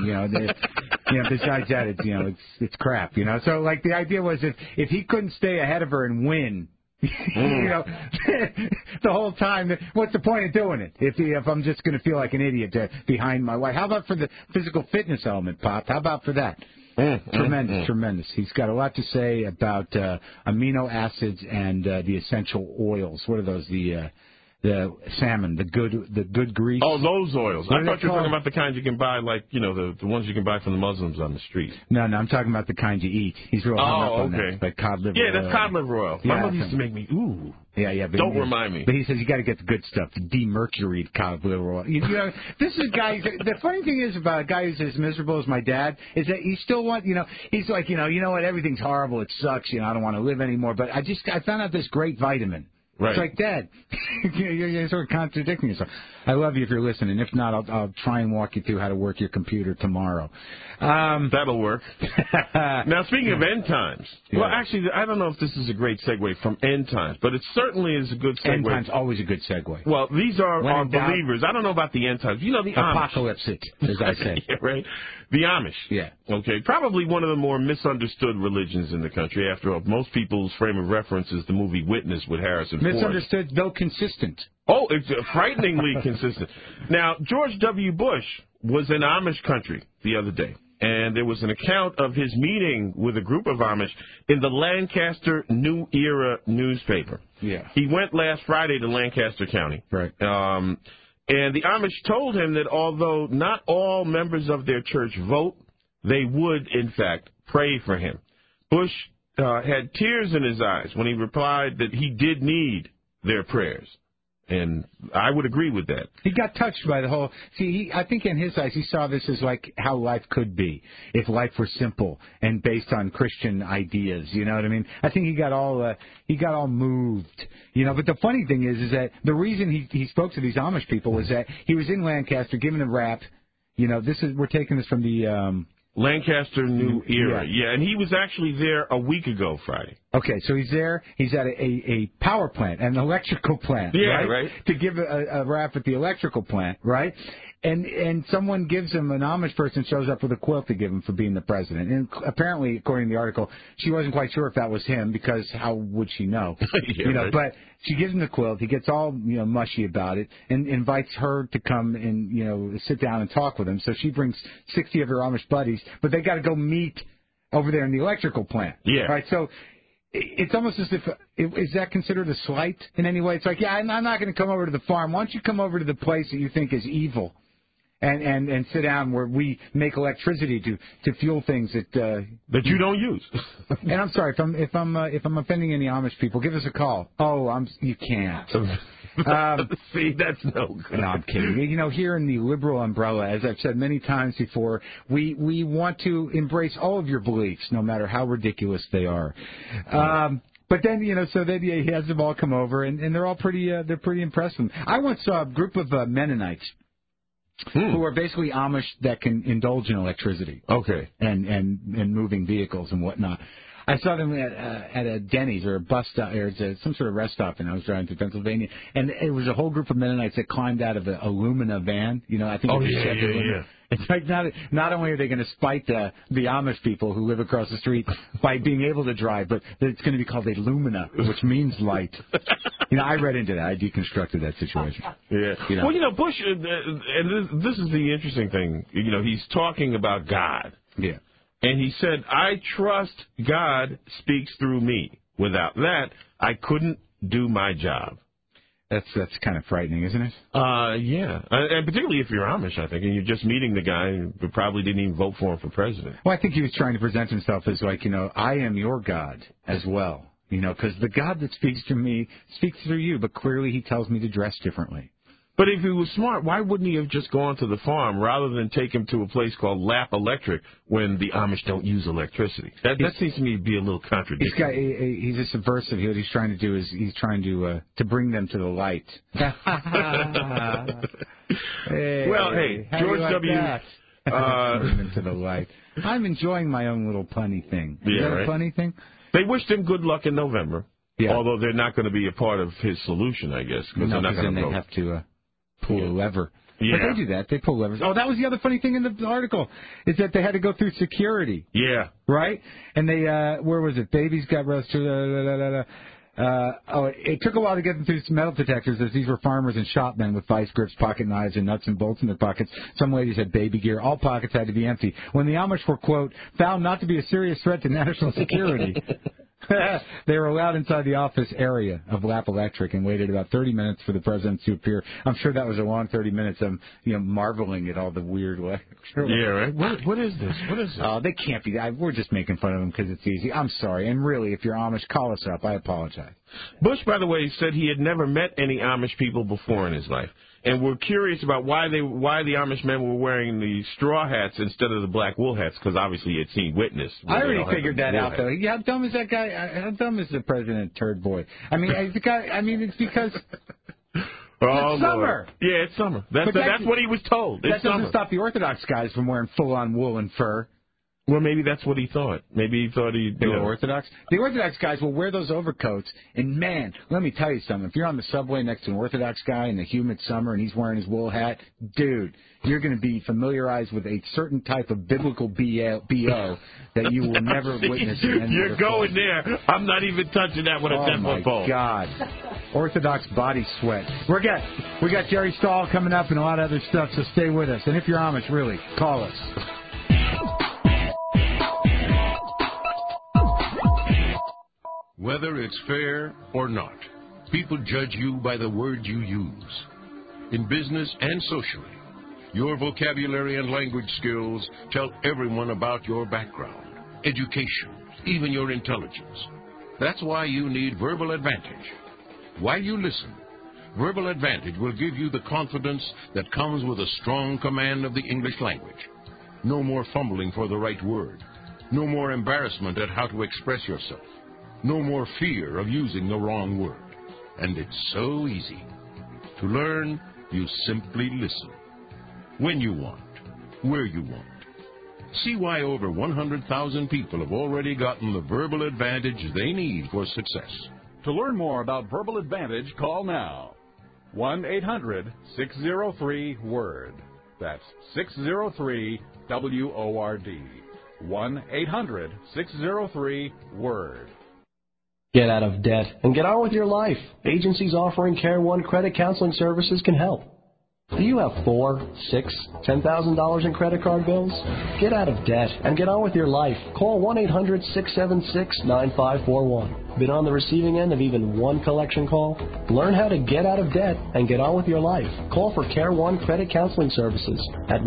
besides that, it's crap, So, like, the idea was if he couldn't stay ahead of her and win, the whole time, what's the point of doing it if I'm just going to feel like an idiot behind my wife? How about for the physical fitness element, Pop? How about for that? Tremendous. He's got a lot to say about amino acids and the essential oils. What are those? The salmon, the good grease. Oh, those oils. I thought you were talking about the kinds you can buy, like, the ones you can buy from the Muslims on the street. No, I'm talking about the kind you eat. He's real hung up on that. Like cod liver oil. Yeah, that's cod liver oil. My mother used to make me, ooh. Yeah. Don't remind me. But he says you got to get the good stuff, the demercuried cod liver oil. This is a guy. The funny thing is about a guy who's as miserable as my dad is that he still he's like, you know what, everything's horrible, it sucks, I don't want to live anymore. But I found out this great vitamin. Right. It's like, Dad, you're sort of contradicting yourself. I love you if you're listening. If not, I'll try and walk you through how to work your computer tomorrow. That'll work. Now, speaking of end times, well, actually, I don't know if this is a great segue from end times, but it certainly is a good segue. End times, always a good segue. Well, these are our believers. I don't know about the end times. The Apocalypse Amish. As I say. Yeah, right. The Amish. Yeah. Okay. Probably one of the more misunderstood religions in the country. After all, most people's frame of reference is the movie Witness with Harrison Ford. Misunderstood, though consistent. Oh, it's frighteningly consistent. Now, George W. Bush was in Amish country the other day, and there was an account of his meeting with a group of Amish in the Lancaster New Era newspaper. Yeah. He went last Friday to Lancaster County. Right. And the Amish told him that although not all members of their church vote, they would, in fact, pray for him. Bush had tears in his eyes when he replied that he did need their prayers. And I would agree with that. He got touched by the whole. I think in his eyes, he saw this as like how life could be if life were simple and based on Christian ideas. You know what I mean? I think he got all moved. But the funny thing is that the reason he spoke to these Amish people was that he was in Lancaster giving a rap. We're taking this from the Lancaster New Era. Yeah, and he was actually there a week ago Friday. Okay, so he's there. He's at a power plant, an electrical plant. Yeah, right. To give a rap at the electrical plant, right? And someone gives him, an Amish person shows up with a quilt to give him for being the president. And apparently, according to the article, she wasn't quite sure if that was him because how would she know? Right. But she gives him the quilt. He gets all mushy about it and invites her to come and sit down and talk with him. So she brings 60 of her Amish buddies, but they got to go meet over there in the electrical plant. Yeah. Right. So it's almost as if, is that considered a slight in any way? It's like, I'm not going to come over to the farm. Why don't you come over to the place that you think is evil and sit down where we make electricity to fuel things that you don't use. And I'm sorry if I'm offending any Amish people, give us a call. Oh, you can't. See, that's no good. No, I'm kidding. Here in the liberal umbrella, as I've said many times before, we want to embrace all of your beliefs, no matter how ridiculous they are. But then, so then he has them all come over, and they're all pretty impressed with him. I once saw a group of Mennonites who are basically Amish that can indulge in electricity. Okay. And moving vehicles and whatnot. I saw them at a Denny's or a bus stop or some sort of rest stop, and I was driving through Pennsylvania, and it was a whole group of Mennonites that climbed out of an Alumina van. I think. Oh, yeah. It's like not only are they going to spite the Amish people who live across the street by being able to drive, but it's going to be called a lumina, which means light. I read into that. I deconstructed that situation. Yeah. Well, Bush, and this is the interesting thing. He's talking about God. Yeah. And he said, I trust God speaks through me. Without that, I couldn't do my job. That's kind of frightening, isn't it? Yeah. And particularly if you're Amish, I think, and you're just meeting the guy who probably didn't even vote for him for president. Well, I think he was trying to present himself as like, I am your God as well. Because the God that speaks to me speaks through you, but clearly he tells me to dress differently. But if he was smart, why wouldn't he have just gone to the farm rather than take him to a place called Lap Electric when the Amish don't use electricity? That seems to me to be a little contradictory. He's a subversive. What he's trying to do is he's trying to bring them to the light. George W. Bring them to the light. I'm enjoying my own little punny thing. Is that a funny thing? They wished him good luck in November. Yeah. Although they're not going to be a part of his solution, I guess, because they're not going to vote. They have to pull a lever. Yeah. But they do that. They pull levers. Oh, that was the other funny thing in the article, is that they had to go through security. Yeah. Right? And they, where was it? Babies got roasted. It took a while to get them through some metal detectors, as these were farmers and shopmen with vice grips, pocket knives, and nuts and bolts in their pockets. Some ladies had baby gear. All pockets had to be empty. When the Amish were, quote, found not to be a serious threat to national security, they were allowed inside the office area of Lap Electric and waited about 30 minutes for the president to appear. I'm sure that was a long 30 minutes of marveling at all the weird way. Yeah, right. What is this? What is this? Oh, they can't be. We're just making fun of them because it's easy. I'm sorry. And really, if you're Amish, call us up. I apologize. Bush, by the way, said he had never met any Amish people before in his life. And we're curious about why the Amish men were wearing the straw hats instead of the black wool hats, because obviously he had seen Witness. I already figured that out, though. How dumb is that guy? How dumb is the president, turd boy? It's because it's summer. Yeah, it's summer. That's what he was told. That doesn't stop the Orthodox guys from wearing full-on wool and fur. Well, maybe that's what he thought. Maybe he thought they were Orthodox. The Orthodox guys will wear those overcoats, and man, let me tell you something. If you're on the subway next to an Orthodox guy in the humid summer and he's wearing his wool hat, dude, you're going to be familiarized with a certain type of biblical BO that you will never witness. You're going there. I'm not even touching that with a 10-foot pole. Oh my God, Orthodox body sweat. We got Jerry Stahl coming up and a lot of other stuff. So stay with us. And if you're Amish, really, call us. Whether it's fair or not, people judge you by the words you use. In business and socially, your vocabulary and language skills tell everyone about your background, education, even your intelligence. That's why you need Verbal Advantage. While you listen, Verbal Advantage will give you the confidence that comes with a strong command of the English language. No more fumbling for the right word. No more embarrassment at how to express yourself. No more fear of using the wrong word. And it's so easy. To learn, you simply listen. When you want, where you want. See why over 100,000 people have already gotten the Verbal Advantage they need for success. To learn more about Verbal Advantage, call now. 1-800-603-WORD. That's 603-WORD. 1-800-603-WORD. Get out of debt and get on with your life. Agencies offering Care One credit counseling services can help. Do you have $4,000, $6,000, $10,000 in credit card bills? Get out of debt and get on with your life. Call 1-800-676-9541. Been on the receiving end of even one collection call? Learn how to get out of debt and get on with your life. Call for Care One credit counseling services at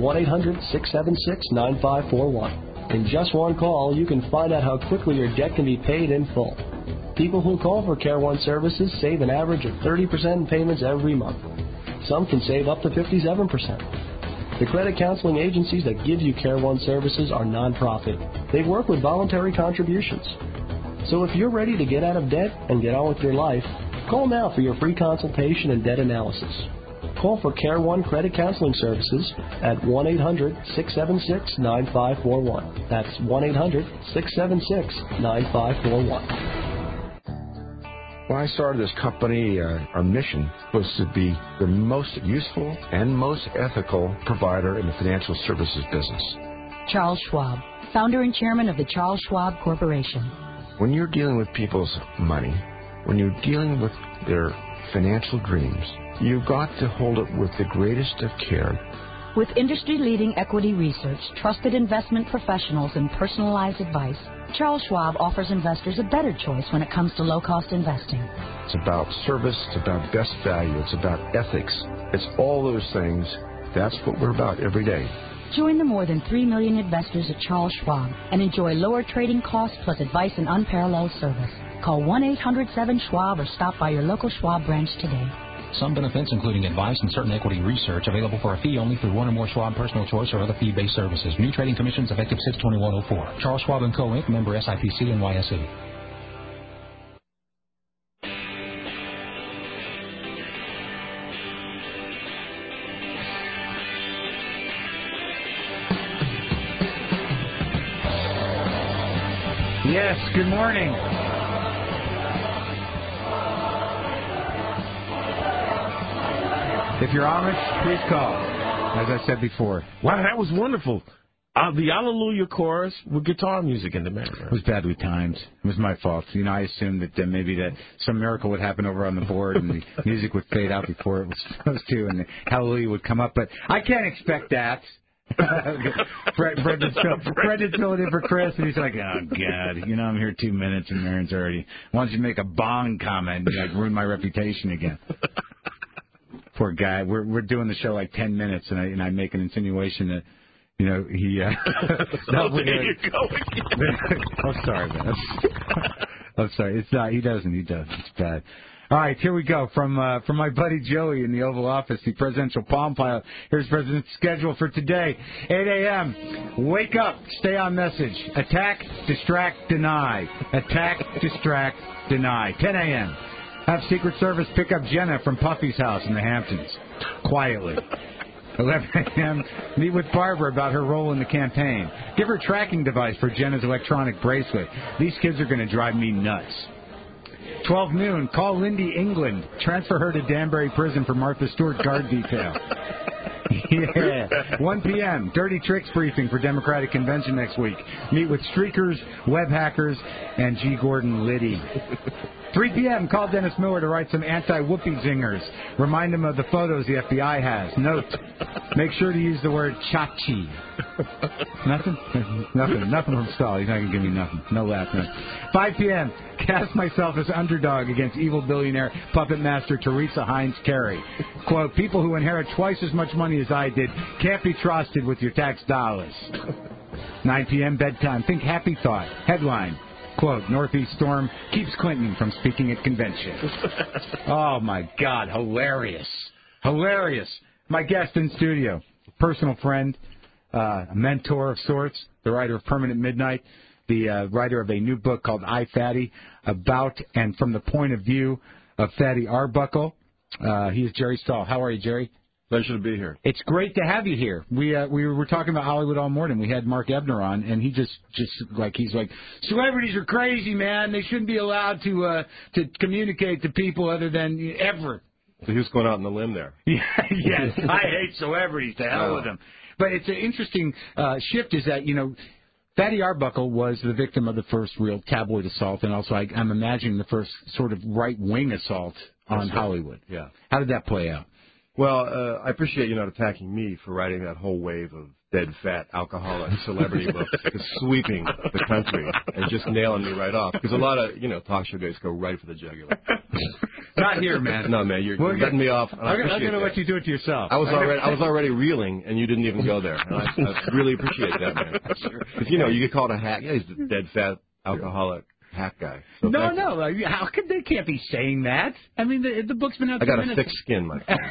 1-800-676-9541. In just one call, you can find out how quickly your debt can be paid in full. People who call for Care One services save an average of 30% in payments every month. Some can save up to 57%. The credit counseling agencies that give you Care One services are nonprofit. They work with voluntary contributions. So if you're ready to get out of debt and get on with your life, call now for your free consultation and debt analysis. Call for Care One credit counseling services at 1-800-676-9541. That's 1-800-676-9541. When I started this company, our mission was to be the most useful and most ethical provider in the financial services business. Charles Schwab, founder and chairman of the Charles Schwab Corporation. When you're dealing with people's money, when you're dealing with their financial dreams, you've got to hold it with the greatest of care. With industry-leading equity research, trusted investment professionals, and personalized advice, Charles Schwab offers investors a better choice when it comes to low-cost investing. It's about service, it's about best value, it's about ethics. It's all those things. That's what we're about every day. Join the more than 3 million investors at Charles Schwab and enjoy lower trading costs plus advice and unparalleled service. Call 1-800-7-SCHWAB or stop by your local Schwab branch today. Some benefits, including advice and certain equity research, available for a fee only through one or more Schwab Personal Choice or other fee-based services. New trading commissions effective 6/21/04. Charles Schwab & Co. Inc., member SIPC NYSE. Yes, good morning. If you're Amish, please call, as I said before. Wow, that was wonderful. The Hallelujah chorus with guitar music in the background. It was badly timed. It was my fault. You know, I assumed that maybe that some miracle would happen over on the board and the music would fade out before it was supposed to and the Hallelujah would come up. But I can't expect that. Brendan's filling in for Chris, and he's like, oh, God, you know, I'm here 2 minutes, and Marin's already. Why don't you make a Bong comment and like ruin my reputation again? Poor guy. We're doing the show like 10 minutes, and I make an insinuation that, you know, he. There you go. I'm sorry, man. I'm sorry. It's not. He doesn't. It's bad. All right, here we go. From my buddy Joey in the Oval Office, the presidential Palm Pilot. Here's President's schedule for today. 8 a.m. Wake up. Stay on message. Attack, distract, deny. Attack, distract, deny. 10 a.m. Have Secret Service pick up Jenna from Puffy's house in the Hamptons. Quietly. 11 a.m. Meet with Barbara about her role in the campaign. Give her tracking device for Jenna's electronic bracelet. These kids are going to drive me nuts. 12 noon, call Lindy England. Transfer her to Danbury Prison for Martha Stewart guard detail. Yeah. 1 p.m., Dirty Tricks briefing for Democratic Convention next week. Meet with streakers, web hackers, and G. Gordon Liddy. 3 p.m., call Dennis Miller to write some anti-whoopee zingers. Remind him of the photos the FBI has. Note, make sure to use the word chachi. Nothing? Nothing from Stahl. He's not going to give me nothing. No laugh. No. 5 p.m., cast myself as underdog against evil billionaire puppet master Teresa Heinz Kerry. Quote, people who inherit twice as much money as I did can't be trusted with your tax dollars. 9 p.m., bedtime. Think happy thought. Headline. Quote, Northeast storm keeps Clinton from speaking at convention. Oh, my God. Hilarious. Hilarious. My guest in studio, personal friend, a mentor of sorts, the writer of Permanent Midnight, the writer of a new book called I, Fatty, about and from the point of view of Fatty Arbuckle. He is Jerry Stahl. How are you, Jerry? Pleasure to be here. It's great to have you here. We were talking about Hollywood all morning. We had Mark Ebner on, and he just he's like, celebrities are crazy, man. They shouldn't be allowed to communicate to people other than ever. So he was going out on the limb there. Yes, I hate celebrities. To hell with them. But it's an interesting shift. Is that, you know, Fatty Arbuckle was the victim of the first real tabloid assault, and also I'm imagining the first sort of right-wing assault on Hollywood. Yeah. How did that play out? Well, I appreciate you not attacking me for writing that whole wave of dead, fat, alcoholic celebrity books, just sweeping the country and just nailing me right off. Because a lot of, talk show guys go right for the jugular. Not here, man. No, man, you're letting me off. I'm going to let you do it to yourself. I was already reeling, and you didn't even go there. And I really appreciate that, man. Because, you get called a hack. Yeah, he's a dead, fat, alcoholic hack guy. So no. How could they can't be saying that? I mean, the book's been out. I got a thick skin, my friend.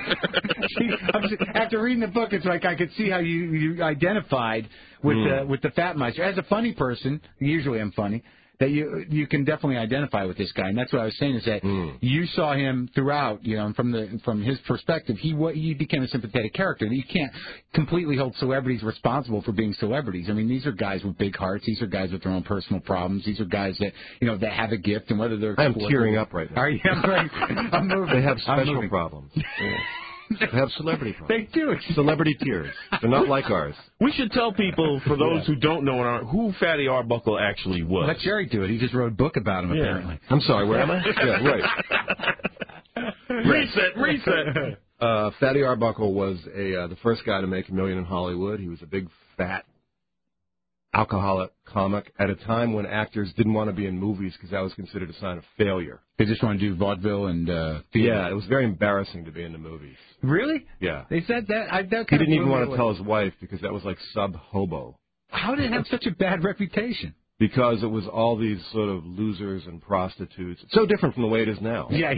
After reading the book, it's like I could see how you identified with the Fat Meister. As a funny person, usually I'm funny. that you can definitely identify with this guy, and that's what I was saying is that you saw him throughout, you know, and from his perspective, he became a sympathetic character. You can't completely hold celebrities responsible for being celebrities. I mean, these are guys with big hearts. These are guys with their own personal problems. These are guys that, you know, that have a gift, and whether they're I'm tearing up right now. Are you? I'm moving. They have special problems. They have celebrity problems. They do. Celebrity tears. They're not like ours. We should tell people, for those who don't know, who Fatty Arbuckle actually was. Let Jerry do it. He just wrote a book about him, apparently. I'm sorry, where am I? Yeah, right. Reset. Fatty Arbuckle was the first guy to make $1 million in Hollywood. He was a big, fat, alcoholic comic at a time when actors didn't want to be in movies because that was considered a sign of failure. They just want to do vaudeville and theater. Yeah, it was very embarrassing to be in the movies. Really? Yeah. They said that? He didn't even want to tell his wife because that was like sub-hobo. How did it have such a bad reputation? Because it was all these sort of losers and prostitutes. It's so different from the way it is now. Yeah.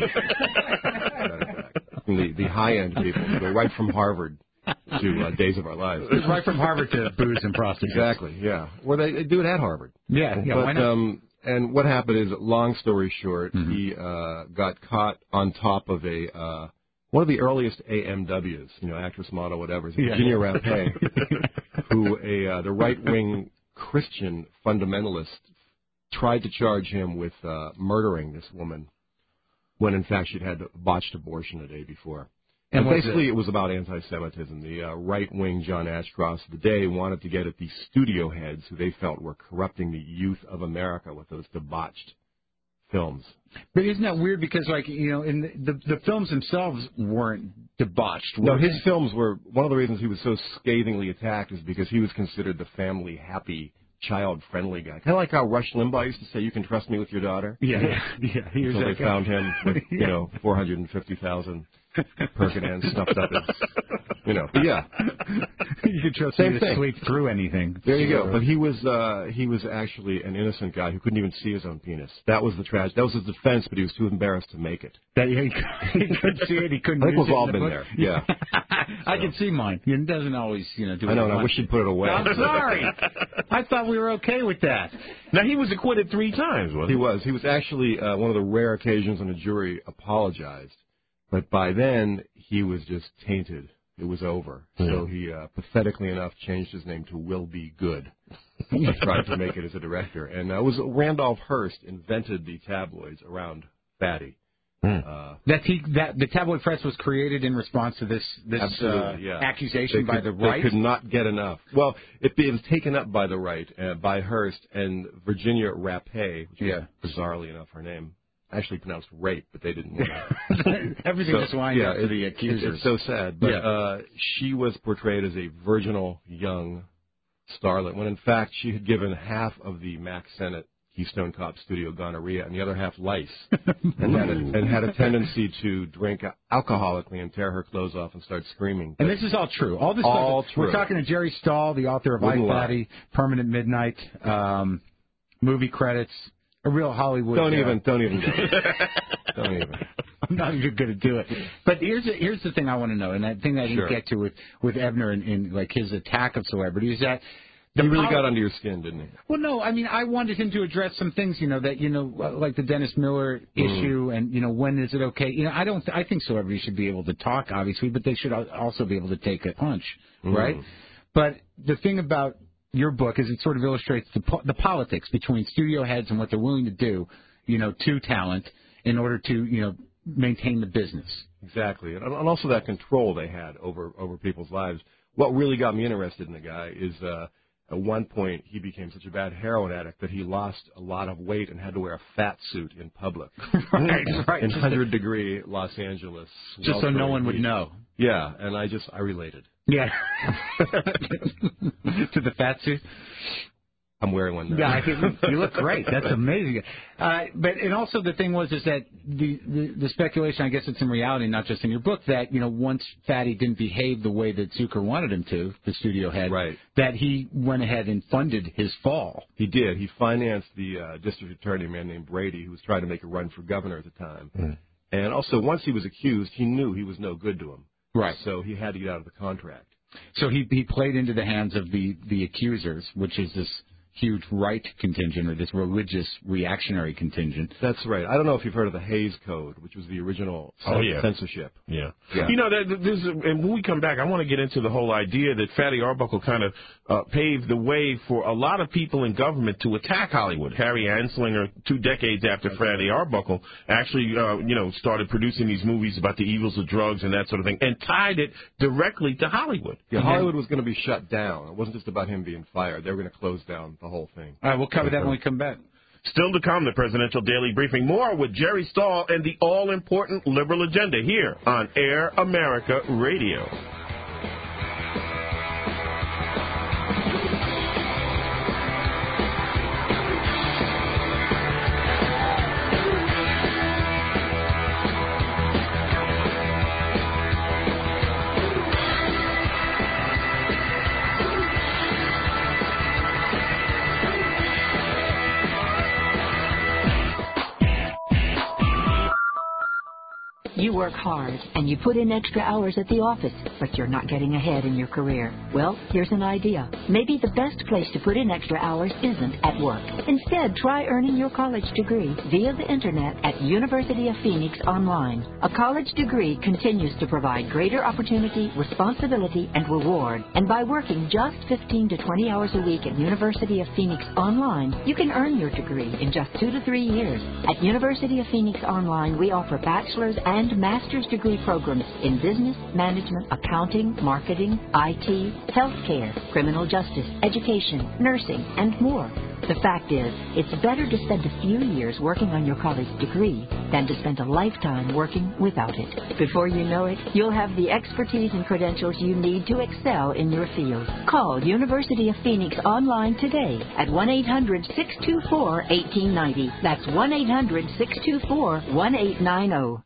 The high-end people who go right from Harvard to Days of Our Lives. Right from Harvard to booze and prostitutes. Exactly, yeah. Well, they do it at Harvard. Yeah, but, why not? And what happened is, long story short, he got caught on top of one of the earliest AMWs, you know, actress, model, whatever, Virginia Rapé, who the right-wing Christian fundamentalist tried to charge him with murdering this woman when, in fact, she'd had a botched abortion the day before. And basically, it was about anti-Semitism. The right-wing John Ashcroft of the day wanted to get at the studio heads who they felt were corrupting the youth of America with those debauched films. But isn't that weird? Because, like, you know, in the films themselves weren't debauched. No, his films were, one of the reasons he was so scathingly attacked is because he was considered the family-happy, child-friendly guy. Kind of like how Rush Limbaugh used to say, "You can trust me with your daughter." Yeah. So they found him with, you know, 450,000 Perkinans stuffed up his, you know. But yeah. You could trust him to sleep through anything. There you go. But he was actually an innocent guy who couldn't even see his own penis. That was the tragedy. That was his defense, but he was too embarrassed to make it. That he couldn't see it. He couldn't. I think we've all been there. Yeah. I can see mine. It doesn't always, you know, do. I know. And I wish you'd put it away. I'm sorry. I thought we were okay with that. Now he was acquitted 3 times, wasn't he? He was. He was actually one of the rare occasions when a jury apologized. But by then, he was just tainted. It was over. Yeah. So he, pathetically enough, changed his name to Will Be Good. He tried to make it as a director. And it was Randolph Hearst invented the tabloids around Fatty. The tabloid press was created in response to this accusation by the right? They could not get enough. Well, it was taken up by the right, by Hearst, and Virginia Rapé, which is bizarrely enough her name, actually pronounced rape, but they didn't want it. Everything just winds up to the accusers. It's so sad. But she was portrayed as a virginal young starlet, when in fact she had given half of the Mack Sennett Keystone Cop studio gonorrhea and the other half lice, and had a tendency to drink alcoholically and tear her clothes off and start screaming. And this is all true. All this all stuff. True. We're talking to Jerry Stahl, the author of I Fatty, Permanent Midnight, movie credits. A real Hollywood. Don't even do it. Don't even. I'm not even going to do it. But here's the thing I want to know, and that thing that I didn't get to with Ebner and like his attack of celebrity is that he really got under your skin, didn't he? Well, no. I mean, I wanted him to address some things, you know, that like the Dennis Miller issue, and when is it okay? You know, I think celebrities should be able to talk, obviously, but they should also be able to take a punch, right? But the thing about your book is it sort of illustrates the politics between studio heads and what they're willing to do, you know, to talent in order to, you know, maintain the business. Exactly, and also that control they had over people's lives. What really got me interested in the guy is at one point he became such a bad heroin addict that he lost a lot of weight and had to wear a fat suit in public. Right. In 100-degree Los Angeles. Just so no one would know. Yeah, and I related. Yeah. To the fat suit? I'm wearing one now. Yeah, you look great. That's amazing. And also the thing is that the speculation, I guess it's in reality, not just in your book, that, you know, once Fatty didn't behave the way that Zucker wanted him to, the studio head, that he went ahead and funded his fall. He did. He financed the district attorney, a man named Brady, who was trying to make a run for governor at the time. And also, once he was accused, he knew he was no good to him. Right. So he had to get out of the contract. So he played into the hands of the accusers, which is this huge right contingent or this religious reactionary contingent. That's right. I don't know if you've heard of the Hays Code, which was the original censorship. Yeah. Yeah. You know, and when we come back, I want to get into the whole idea that Fatty Arbuckle kind of paved the way for a lot of people in government to attack Hollywood. Harry Anslinger, 2 decades after Fatty Arbuckle, actually, started producing these movies about the evils of drugs and that sort of thing, and tied it directly to Hollywood. Yeah, Hollywood was going to be shut down. It wasn't just about him being fired. They were going to close down the whole thing. All right, we'll cover that when we come back. Still to come, the Presidential Daily Briefing. More with Jerry Stahl and the all-important liberal agenda here on Air America Radio. You work hard, and you put in extra hours at the office, but you're not getting ahead in your career. Well, here's an idea. Maybe the best place to put in extra hours isn't at work. Instead, try earning your college degree via the Internet at University of Phoenix Online. A college degree continues to provide greater opportunity, responsibility, and reward. And by working just 15 to 20 hours a week at University of Phoenix Online, you can earn your degree in just 2 to 3 years. At University of Phoenix Online, we offer bachelor's and master's degree programs in business, management, accounting, marketing, IT, healthcare, criminal justice, education, nursing, and more. The fact is, it's better to spend a few years working on your college degree than to spend a lifetime working without it. Before you know it, you'll have the expertise and credentials you need to excel in your field. Call University of Phoenix Online today at 1-800-624-1890. That's 1-800-624-1890.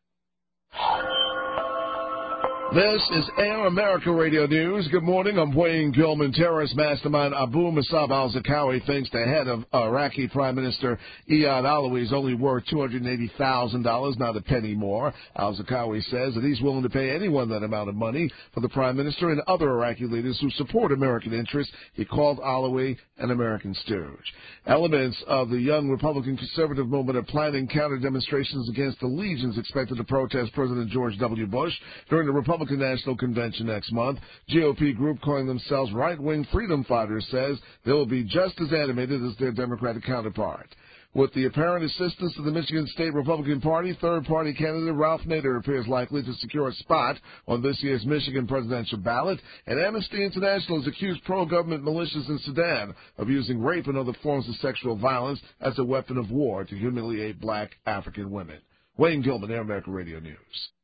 This is Air America Radio News. Good morning. I'm Wayne Gilman. Terrorist mastermind Abu Musab al-Zarqawi thinks the head of Iraqi Prime Minister Iyad Allawi is only worth $280,000, not a penny more. Al-Zarqawi says that he's willing to pay anyone that amount of money for the Prime Minister and other Iraqi leaders who support American interests. He called Allawi an American stooge. Elements of the young Republican conservative movement are planning counter-demonstrations against the legions expected to protest President George W. Bush during the Republican National Convention next month. GOP group calling themselves Right-Wing Freedom Fighters says they will be just as animated as their Democratic counterpart. With the apparent assistance of the Michigan State Republican Party, third-party candidate Ralph Nader appears likely to secure a spot on this year's Michigan presidential ballot, and Amnesty International has accused pro-government militias in Sudan of using rape and other forms of sexual violence as a weapon of war to humiliate black African women. Wayne Gilman, Air America Radio News.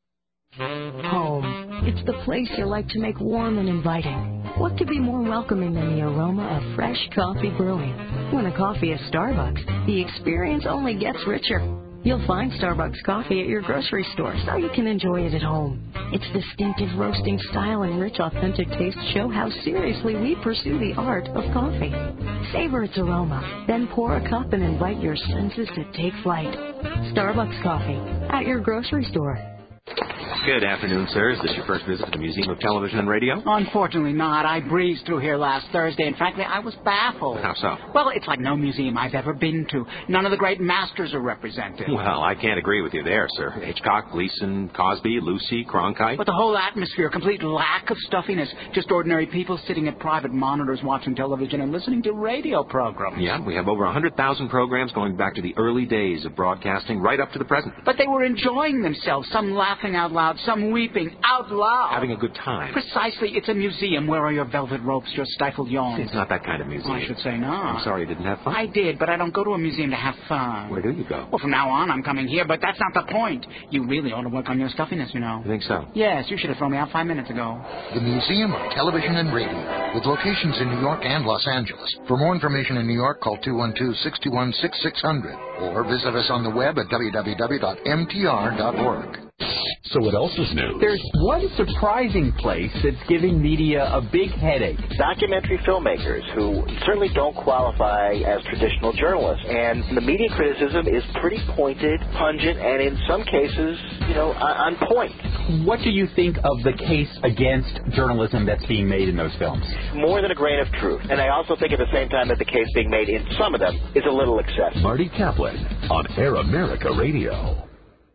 Home. It's the place you like to make warm and inviting. What could be more welcoming than the aroma of fresh coffee brewing? When a coffee is Starbucks, the experience only gets richer. You'll find Starbucks coffee at your grocery store, so you can enjoy it at home. Its distinctive roasting style and rich, authentic taste show how seriously we pursue the art of coffee. Savor its aroma, then pour a cup and invite your senses to take flight. Starbucks coffee at your grocery store. Good afternoon, sir. Is this your first visit to the Museum of Television and Radio? Unfortunately not. I breezed through here last Thursday, and frankly, I was baffled. How so? Well, it's like no museum I've ever been to. None of the great masters are represented. Well, I can't agree with you there, sir. Hitchcock, Gleason, Cosby, Lucy, Cronkite. But the whole atmosphere, complete lack of stuffiness. Just ordinary people sitting at private monitors watching television and listening to radio programs. Yeah, we have over 100,000 programs going back to the early days of broadcasting right up to the present. But they were enjoying themselves, some laughing out loud, some weeping out loud. Having a good time. Precisely. It's a museum. Where are your velvet ropes, your stifled yawns? It's not that kind of museum. I should say not. I'm sorry you didn't have fun. I did, but I don't go to a museum to have fun. Where do you go? Well, from now on, I'm coming here, but that's not the point. You really ought to work on your stuffiness, you know. You think so? Yes, you should have thrown me out 5 minutes ago. The Museum of Television and Radio, with locations in New York and Los Angeles. For more information in New York, call 212-621-6600 or visit us on the web at www.mtr.org. So what else is new? There's one surprising place that's giving media a big headache. Documentary filmmakers who certainly don't qualify as traditional journalists. And the media criticism is pretty pointed, pungent, and in some cases, on point. What do you think of the case against journalism that's being made in those films? More than a grain of truth. And I also think at the same time that the case being made in some of them is a little excessive. Marty Kaplan on Air America Radio.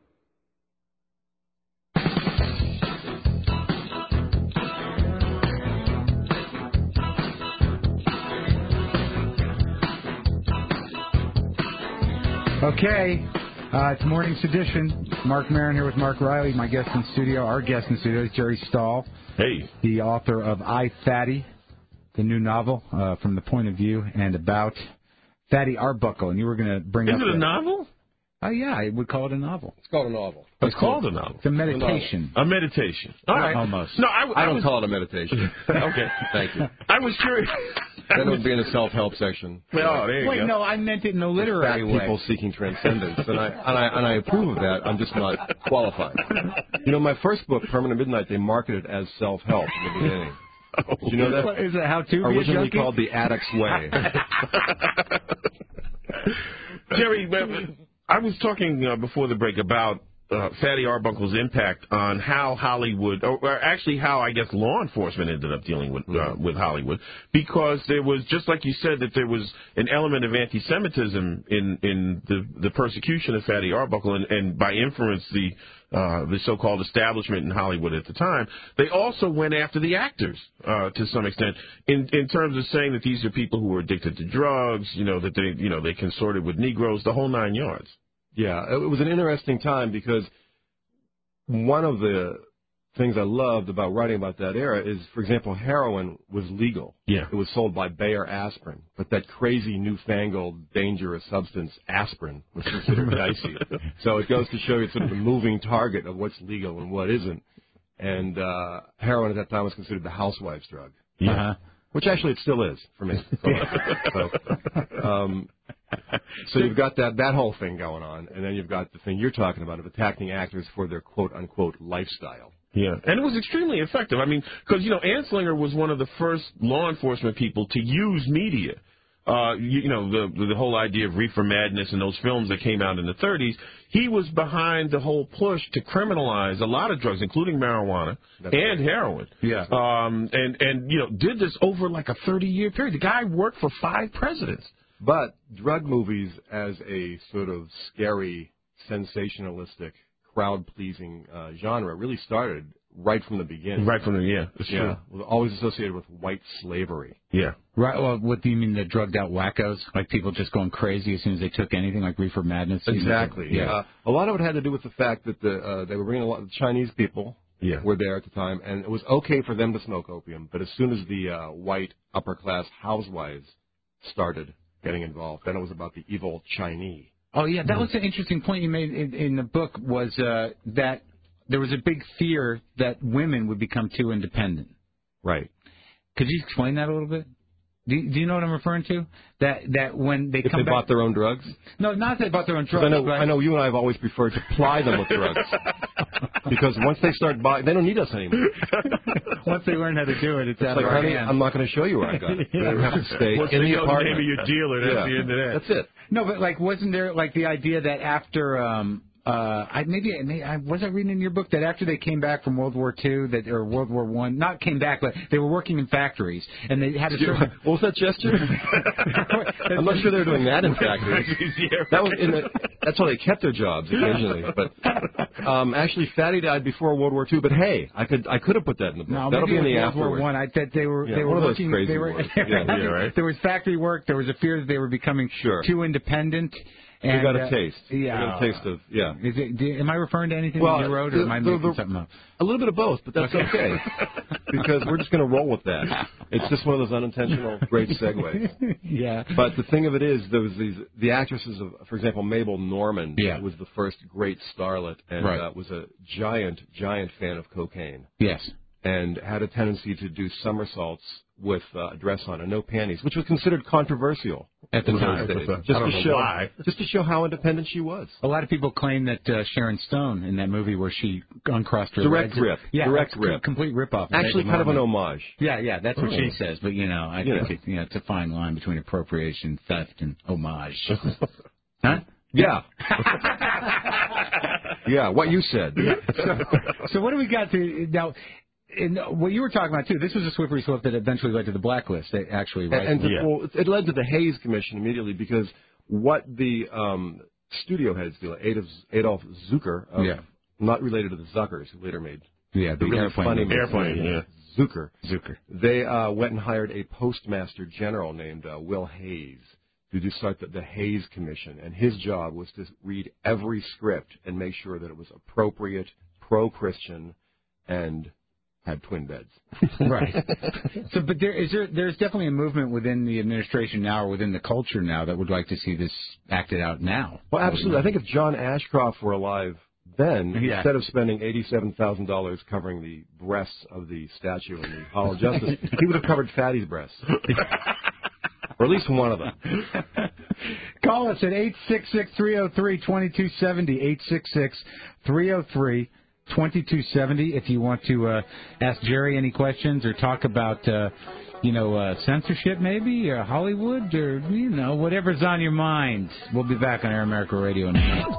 Okay, it's Morning Sedition. Mark Maron here with Mark Riley, my guest in studio. Our guest in studio is Jerry Stahl. Hey. The author of I, Fatty, the new novel from the point of view and about Fatty Arbuckle. And you were going to bring up... Is it a novel? Oh, yeah, I would call it a novel. It's called a novel. It's called a novel. It's a meditation. A meditation. All right. Almost. No, I don't call it a meditation. Okay. Thank you. I was curious. That would be in the self-help section. Oh, there you go. Wait, no, I meant it in a literary way. People seeking transcendence, and I approve of that. I'm just not qualified. You know, my first book, Permanent Midnight, they marketed it as self-help in the beginning. Did you know that? What, is it how to be originally called The Addict's Way. Jerry, I was talking before the break about Fatty Arbuckle's impact on how Hollywood, or actually how, I guess, law enforcement ended up dealing with Hollywood, because there was, just like you said, that there was an element of anti-Semitism in the persecution of Fatty Arbuckle, and by inference, the so-called establishment in Hollywood at the time. They also went after the actors to some extent, in terms of saying that these are people who were addicted to drugs, that they consorted with Negroes, the whole 9 yards. Yeah, it was an interesting time because one of the things I loved about writing about that era is, for example, heroin was legal. Yeah. It was sold by Bayer aspirin, but that crazy newfangled dangerous substance aspirin was considered dicey. So it goes to show you sort of the moving target of what's legal and what isn't. And heroin at that time was considered the housewife's drug. Yeah. Uh-huh. Which actually it still is for me. So you've got that whole thing going on, and then you've got the thing you're talking about of attacking actors for their quote-unquote lifestyle. Yeah, and it was extremely effective. I mean, because, Anslinger was one of the first law enforcement people to use media. The whole idea of Reefer Madness and those films that came out in the 30s, he was behind the whole push to criminalize a lot of drugs, including marijuana and heroin. Yeah. And did this over like a 30-year period. The guy worked for 5 presidents. But drug movies as a sort of scary, sensationalistic, crowd-pleasing genre really started right from the beginning. Right from it's true. Was always associated with white slavery. Yeah. Right. Well, what do you mean, the drugged-out wackos? Like people just going crazy as soon as they took anything, like Reefer Madness? Exactly. Yeah. A lot of it had to do with the fact that they were bringing a lot of Chinese people. Yeah. Were there at the time, and it was okay for them to smoke opium. But as soon as the white upper-class housewives started getting involved, then it was about the evil Chinese. Oh, yeah, that was an interesting point you made in the book, was that there was a big fear that women would become too independent. Right. Could you explain that a little bit? Do you know what I'm referring to? That when they if come they bought their own drugs? No, not that they bought their own drugs. I know you and I have always preferred to ply them with drugs. Because once they start buying, they don't need us anymore. Once they learn how to do it, it's out of our honey, hands. I'm not going to show you where I got it. Yeah. You have to stay Once in they the know apartment. the name of your dealer, that's the end of that. That's it. No, but wasn't there the idea that after was I reading in your book that after they came back from World War II, or World War I, not came back, but they were working in factories, and they had a certain... What was that gesture? I'm not sure they were doing that in factories. That's how they kept their jobs occasionally. But actually, Fatty died before World War II. But hey, I could have put that in the book. No, that'll be in the World afterwards. War I thought they were one working. Of those crazy they were, words. Right. There was factory work. There was a fear that they were becoming too independent. And, you got a taste. Yeah. You got a taste of, yeah. Am I referring to anything that you wrote, or am I making something up? A little bit of both, but that's okay. Because we're just going to roll with that. It's just one of those unintentional great segues. Yeah. But the thing of it is, there was the actresses of, for example, Mabel Normand was the first great starlet, and was a giant fan of cocaine. Yes. And had a tendency to do somersaults with a dress on and no panties, which was considered controversial at the time. Just to show how independent she was. A lot of people claim that Sharon Stone in that movie where she uncrossed her direct legs. Rip. Yeah, direct rip. Complete rip-off. Actually, kind of an homage. Yeah, that's what she says. But, I think it's a fine line between appropriation, theft, and homage. Huh? Yeah. Yeah, what you said. So what do we got to now? And what you were talking about, too, this was a slippery slope that eventually led to the blacklist, actually, right? Well, it led to the Hayes Commission immediately because what the studio heads do, Adolf Zucker, not related to the Zuckers, who later made the really funny airplane, Zucker. They went and hired a postmaster general named Will Hayes to just start the Hayes Commission, and his job was to read every script and make sure that it was appropriate, pro-Christian, and had twin beds. Right. So, but there's definitely a movement within the administration now, or within the culture now, that would like to see this acted out now. Well, absolutely. I think if John Ashcroft were alive then, instead of spending $87,000 covering the breasts of the statue in the Hall of Justice, he would have covered Fatty's breasts. Or at least one of them. Call us at 866-303-2270, 866-303-2270 if you want to ask Jerry any questions or talk about, censorship maybe, or Hollywood, or, whatever's on your mind. We'll be back on Air America Radio in a minute.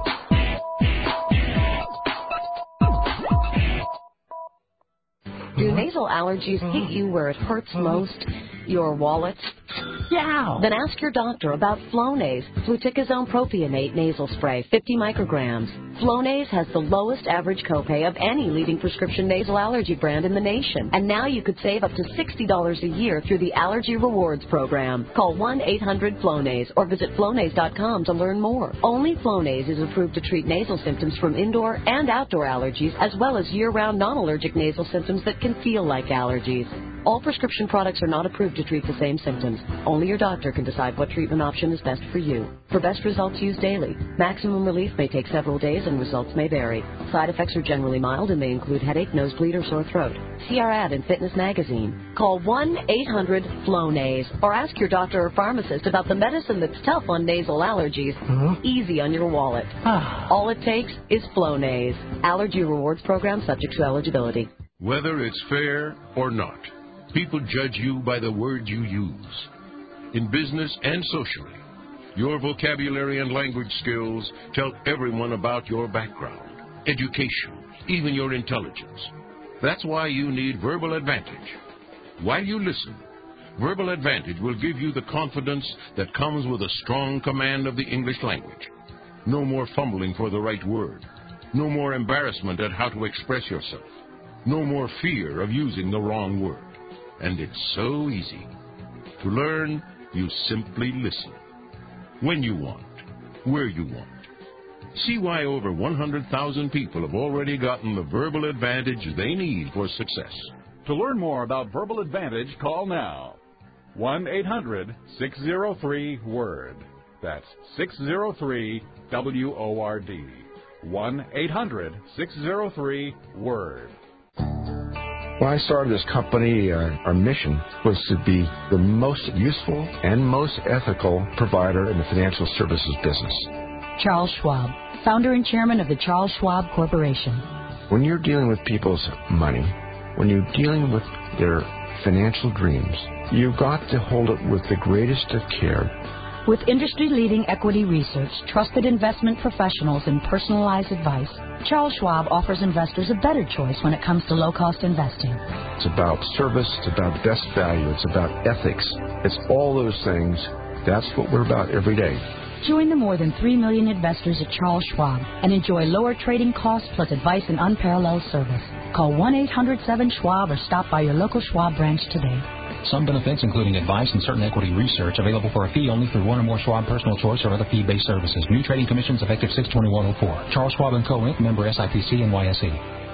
Do nasal allergies hit you where it hurts most? Your wallet? Yeah. Then ask your doctor about Flonase, fluticasone propionate nasal spray, 50 micrograms. Flonase has the lowest average copay of any leading prescription nasal allergy brand in the nation. And now you could save up to $60 a year through the Allergy Rewards program. Call 1-800-FLONASE or visit Flonase.com to learn more. Only Flonase is approved to treat nasal symptoms from indoor and outdoor allergies, as well as year-round non-allergic nasal symptoms that can feel like allergies. All prescription products are not approved to treat the same symptoms. Only your doctor can decide what treatment option is best for you. For best results, use daily. Maximum relief may take several days and results may vary. Side effects are generally mild and may include headache, nosebleed, or sore throat. See our ad in Fitness Magazine. Call 1-800-FLONASE or ask your doctor or pharmacist about the medicine that's tough on nasal allergies, easy on your wallet. All it takes is Flonase. Allergy Rewards program subject to eligibility. Whether it's fair or not, people judge you by the words you use. In business and socially, your vocabulary and language skills tell everyone about your background, education, even your intelligence. That's why you need Verbal Advantage. While you listen, Verbal Advantage will give you the confidence that comes with a strong command of the English language. No more fumbling for the right word. No more embarrassment at how to express yourself. No more fear of using the wrong word. And it's so easy. To learn, you simply listen. When you want, where you want. See why over 100,000 people have already gotten the Verbal Advantage they need for success. To learn more about Verbal Advantage, call now. 1-800-603-WORD. That's 603-WORD. 1-800-603-WORD. When I started this company, our mission was to be the most useful and most ethical provider in the financial services business. Charles Schwab, founder and chairman of the Charles Schwab Corporation. When you're dealing with people's money, when you're dealing with their financial dreams, you've got to hold it with the greatest of care. With industry-leading equity research, trusted investment professionals, and personalized advice, Charles Schwab offers investors a better choice when it comes to low-cost investing. It's about service, it's about best value, it's about ethics. It's all those things. That's what we're about every day. Join the more than 3 million investors at Charles Schwab and enjoy lower trading costs plus advice and unparalleled service. Call 1-800-7-SCHWAB or stop by your local Schwab branch today. Some benefits, including advice and certain equity research, available for a fee only through one or more Schwab Personal Choice or other fee-based services. New trading commissions effective 6/21/04. Charles Schwab & Co. Inc., member SIPC NYSE.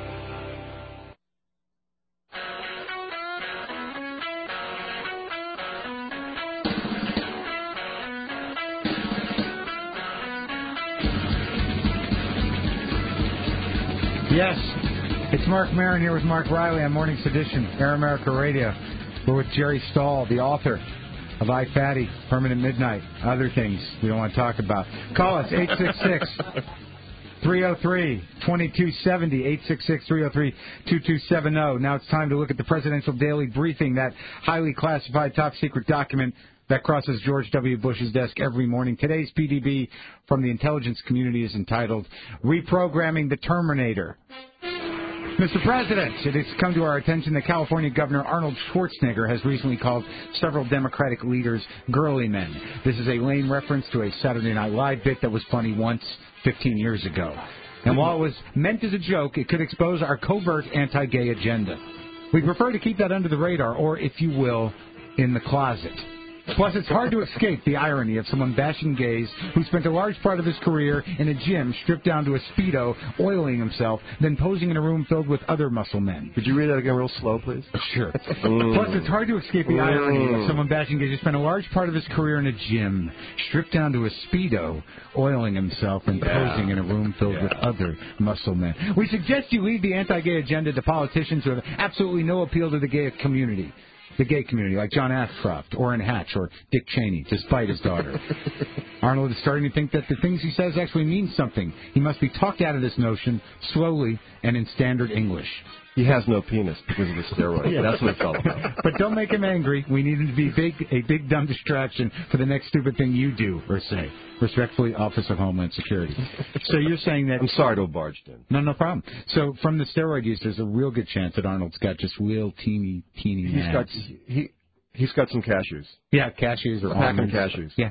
Yes, it's Mark Maron here with Mark Riley on Morning Sedition, Air America Radio. We're with Jerry Stahl, the author of I, Fatty, Permanent Midnight, other things we don't want to talk about. Call us, 866-303-2270, 866-303-2270. Now it's time to look at the Presidential Daily Briefing, that highly classified top secret document that crosses George W. Bush's desk every morning. Today's PDB from the intelligence community is entitled Reprogramming the Terminator. Mr. President, it has come to our attention that California Governor Arnold Schwarzenegger has recently called several Democratic leaders girly men. This is a lame reference to a Saturday Night Live bit that was funny once 15 years ago. And while it was meant as a joke, it could expose our covert anti-gay agenda. We prefer to keep that under the radar, or, if you will, in the closet. Plus, it's hard to escape the irony of someone bashing gays who spent a large part of his career in a gym stripped down to a Speedo, oiling himself, then posing in a room filled with other muscle men. Could you read that again real slow, please? Sure. Plus, it's hard to escape the irony of someone bashing gays who spent a large part of his career in a gym, stripped down to a Speedo, oiling himself, and posing in a room filled with other muscle men. We suggest you leave the anti-gay agenda to politicians who have absolutely no appeal to the gay community. The gay community, like John Ashcroft, Orrin Hatch, or Dick Cheney, despite his daughter. Arnold is starting to think that the things he says actually mean something. He must be talked out of this notion, slowly and in standard English. He has no penis because of the steroids. Yeah. That's what it's all about. But don't make him angry. We need him to be a big dumb distraction for the next stupid thing you do or say. Respectfully, Office of Homeland Security. So you're saying that... I'm sorry to have barged in. No problem. So from the steroid use, there's a real good chance that Arnold's got just real teeny nads. He's got some cashews. Yeah, cashews or almonds. Cashews. Yeah.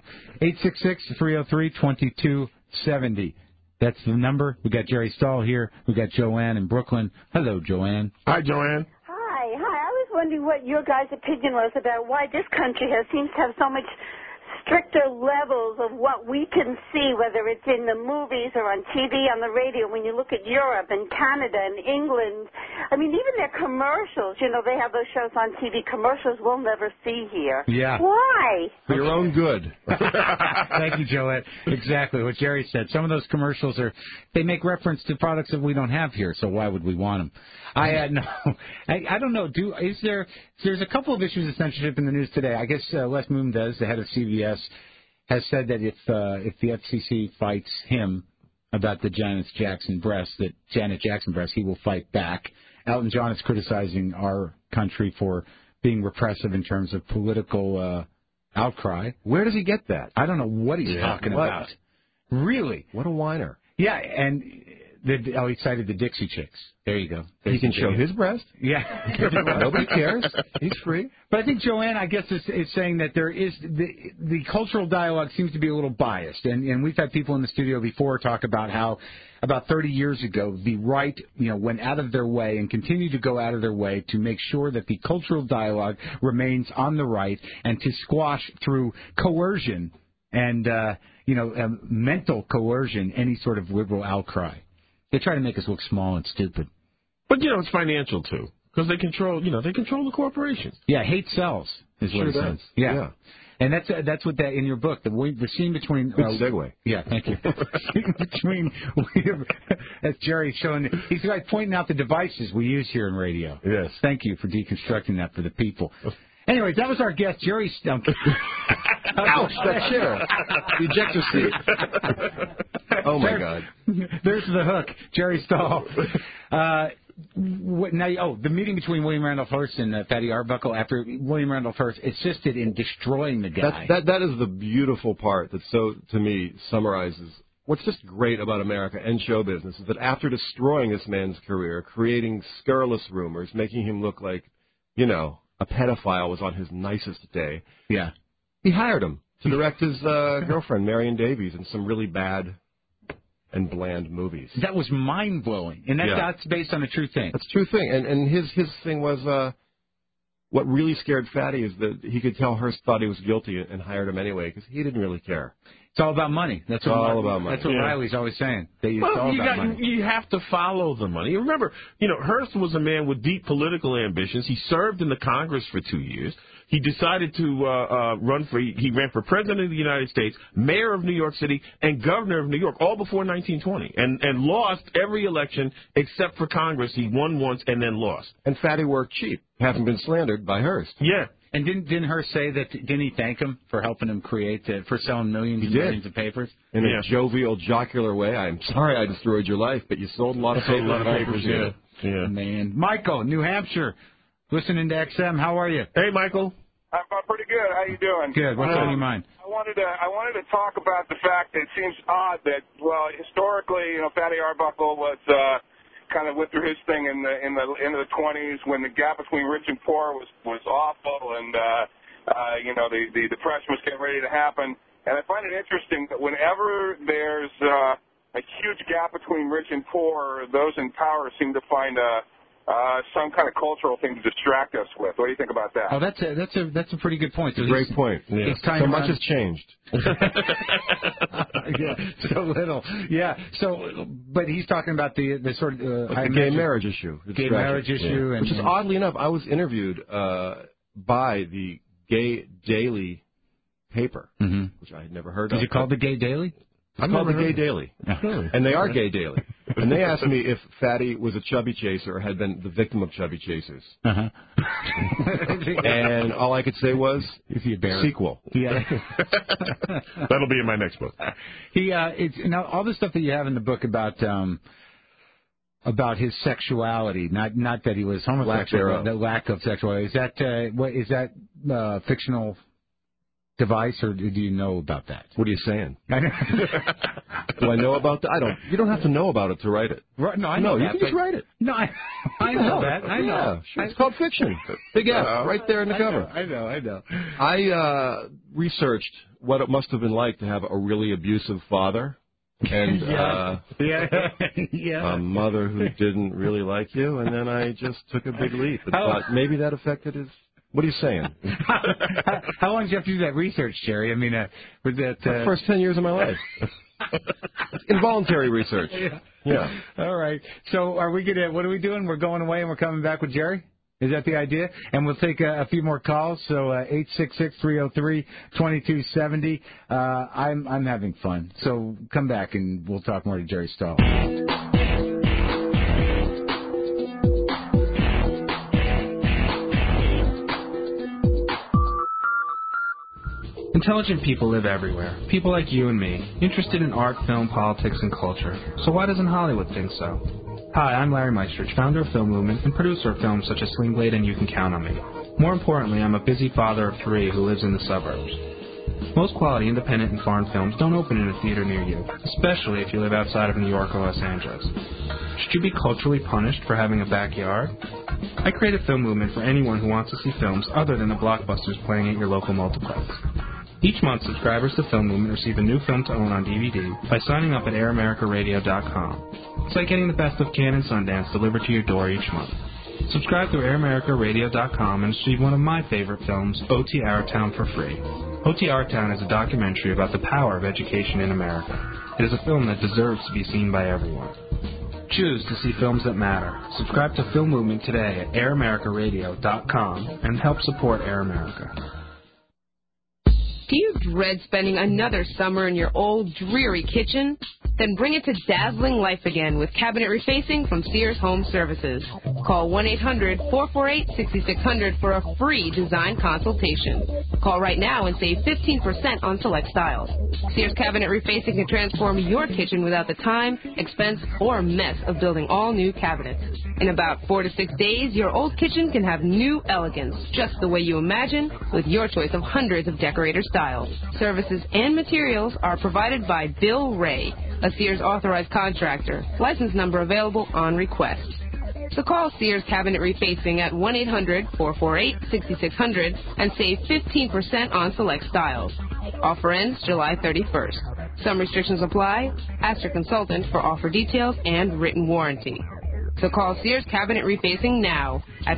866-303-2270. That's the number. We got Jerry Stahl here. We got Joanne in Brooklyn. Hello, Joanne. Hi, Joanne. Hi. I was wondering what your guys' opinion was about why this country seems to have so much stricter levels of what we can see, whether it's in the movies or on TV, on the radio. When you look at Europe and Canada and England, I mean, even their commercials, they have those shows on TV, commercials we'll never see here. Yeah. Why? For your own good. Thank you, Joette. Exactly what Jerry said. Some of those commercials they make reference to products that we don't have here, so why would we want them? I don't know. There's a couple of issues of censorship in the news today. I guess Les Moonves, the head of CBS, has said that if the FCC fights him about the Janet Jackson breast, he will fight back. Elton John is criticizing our country for being repressive in terms of political outcry. Where does he get that? I don't know what he's talking about. Really? What a whiner. Yeah, and he cited the Dixie Chicks. There you go. He can show his breast? Yeah. Nobody cares. He's free. But I think Joanne, I guess, is saying that there is the cultural dialogue seems to be a little biased. And we've had people in the studio before talk about how about 30 years ago the right, went out of their way and continue to go out of their way to make sure that the cultural dialogue remains on the right and to squash through coercion and, mental coercion any sort of liberal outcry. They try to make us look small and stupid. But, it's financial, too, because they control the corporations. Yeah, hate sells is what it says. Yeah. And that's what that in your book, the scene between... Good segue. Yeah, thank you. Between, as Jerry's showing, he's like pointing out the devices we use here in radio. Yes. Thank you for deconstructing that for the people. Anyway, that was our guest, Jerry Stahl. Ouch, that chair. The ejector seat. Oh, my God. There's the hook. Jerry Stahl. The meeting between William Randolph Hearst and Fatty Arbuckle after William Randolph Hearst insisted in destroying the guy. That is the beautiful part that to me, summarizes what's just great about America and show business is that after destroying this man's career, creating scurrilous rumors, making him look like, a pedophile was on his nicest day. Yeah. He hired him to direct his girlfriend, Marion Davies, in some really bad and bland movies. That was mind-blowing. And that's based on a true thing. That's a true thing. And his thing was what really scared Fatty is that he could tell Hearst thought he was guilty and hired him anyway because he didn't really care. It's all about money. That's all about money. That's what Riley's always saying. Money. You have to follow the money. Remember, Hearst was a man with deep political ambitions. He served in the Congress for 2 years. He decided to he ran for president of the United States, mayor of New York City, and governor of New York, all before 1920, and lost every election except for Congress. He won once and then lost. And Fatty worked cheap, having been slandered by Hearst. Yeah. And didn't Hearst say that? Didn't he thank him for helping him create for selling millions and millions of papers in a jovial, jocular way? I'm sorry I destroyed your life, but you sold a lot of papers. Yeah. Man, Michael, New Hampshire, listening to XM. How are you? Hey, Michael. I'm pretty good. good. How you doing? Good. What's on your mind? I wanted to talk about the fact that it seems odd that, well, historically, Fatty Arbuckle was kind of went through his thing in the end of the 20s when the gap between rich and poor was awful, and the depression was getting ready to happen. And I find it interesting that whenever there's a huge gap between rich and poor, those in power seem to find some kind of cultural thing to distract us with. What do you think about that? Oh, that's a pretty good point. So Great point. Yeah. So much has changed. Yeah, so little. Yeah. So, but he's talking about the sort of the gay marriage issue. Gay marriage issue, which is oddly enough, I was interviewed by the Gay Daily paper, which I had never heard of. Is it called the Gay Daily? It's called the Gay Daily. And they are Gay Daily. And they asked me if Fatty was a chubby chaser or had been the victim of chubby chasers. And all I could say was, sequel. Yeah. That'll be in my next book. Now, all the stuff that you have in the book about his sexuality, not that he was homosexual, the lack of sexuality, is that fictional device, or do you know about that? What are you saying? Do I know about that? You don't have to know about it to write it. Right, no, I know you that, can just write it. No, I know that. I know. Yeah, sure. It's called fiction. Big F, right there in the cover. I know. I researched what it must have been like to have a really abusive father. And a mother who didn't really like you, and then I just took a big leap and thought maybe that affected his... What are you saying? How long did you have to do that research, Jerry? I mean, was that... The first 10 years of my life. Involuntary research. Yeah. All right. So what are we doing? We're going away and we're coming back with Jerry? Is that the idea? And we'll take a few more calls. So 866-303-2270. I'm having fun. So come back and we'll talk more to Jerry Stahl. Intelligent people live everywhere. People like you and me, interested in art, film, politics, and culture. So why doesn't Hollywood think so? Hi, I'm Larry Meistrich, founder of Film Movement and producer of films such as Sling Blade and You Can Count on Me. More importantly, I'm a busy father of 3 who lives in the suburbs. Most quality independent and foreign films don't open in a theater near you, especially if you live outside of New York or Los Angeles. Should you be culturally punished for having a backyard? I created Film Movement for anyone who wants to see films other than the blockbusters playing at your local multiplex. Each month, subscribers to Film Movement receive a new film to own on DVD by signing up at AirAmericaRadio.com. It's like getting the best of Cannes and Sundance delivered to your door each month. Subscribe through AirAmericaRadio.com and receive one of my favorite films, O.T. Our Town, for free. O.T. Our Town is a documentary about the power of education in America. It is a film that deserves to be seen by everyone. Choose to see films that matter. Subscribe to Film Movement today at AirAmericaRadio.com and help support Air America. Do you dread spending another summer in your old, dreary kitchen? Then bring it to dazzling life again with cabinet refacing from Sears Home Services. Call 1-800-448-6600 for a free design consultation. Call right now and save 15% on select styles. Sears Cabinet Refacing can transform your kitchen without the time, expense, or mess of building all new cabinets. In about 4 to 6 days, your old kitchen can have new elegance, just the way you imagine, with your choice of hundreds of decorator styles. Services and materials are provided by Bill Ray, a Sears authorized contractor. License number available on request. So call Sears Cabinet Refacing at 1-800-448-6600 and save 15% on select styles. Offer ends July 31st. Some restrictions apply. Ask your consultant for offer details and written warranty. So call Sears Cabinet Refacing now at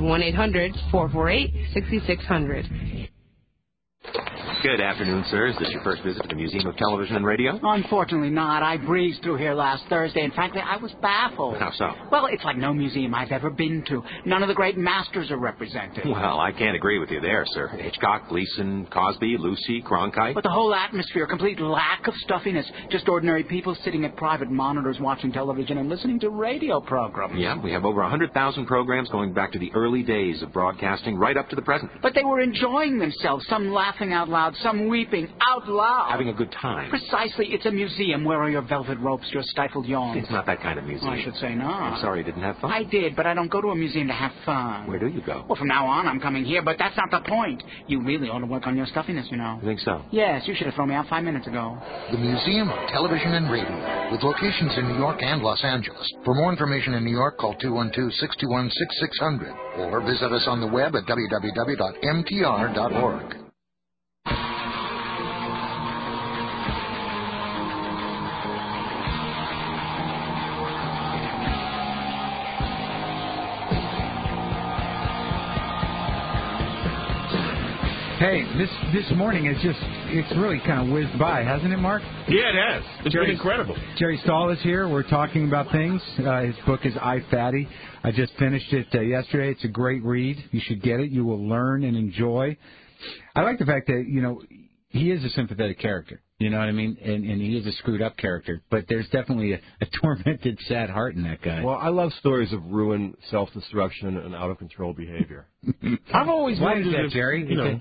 1-800-448-6600. Good afternoon, sir. Is this your first visit to the Museum of Television and Radio? Unfortunately not. I breezed through here last Thursday, and frankly, I was baffled. How so? Well, it's like no museum I've ever been to. None of the great masters are represented. Well, I can't agree with you there, sir. Hitchcock, Gleason, Cosby, Lucy, Cronkite. But the whole atmosphere, complete lack of stuffiness. Just ordinary people sitting at private monitors watching television and listening to radio programs. Yeah, we have over 100,000 programs going back to the early days of broadcasting right up to the present. But they were enjoying themselves, some laughing out loud loud, some weeping out loud. Having a good time. Precisely. It's a museum. Where are your velvet ropes, your stifled yawns? It's not that kind of museum. I should say not. I'm sorry you didn't have fun. I did, but I don't go to a museum to have fun. Where do you go? Well, from now on, I'm coming here, but that's not the point. You really ought to work on your stuffiness, you know. You think so? Yes, you should have thrown me out 5 minutes ago. The Museum of Television and Radio, with locations in New York and Los Angeles. For more information in New York, call 212-621-6600 or visit us on the web at www.mtr.org. Hey, this morning it's really kind of whizzed by, hasn't it, Mark? Yeah, it has. It's been incredible. Jerry Stahl is here. We're talking about things. His book is I, Fatty. I just finished it yesterday. It's a great read. You should get it. You will learn and enjoy. I like the fact that, you know, he is a sympathetic character. You know what I mean? And he is a screwed up character. But there's definitely a tormented, sad heart in that guy. Well, I love stories of ruin, self-destruction, and out-of-control behavior. I've always Why wondered is that, if, Jerry? you know...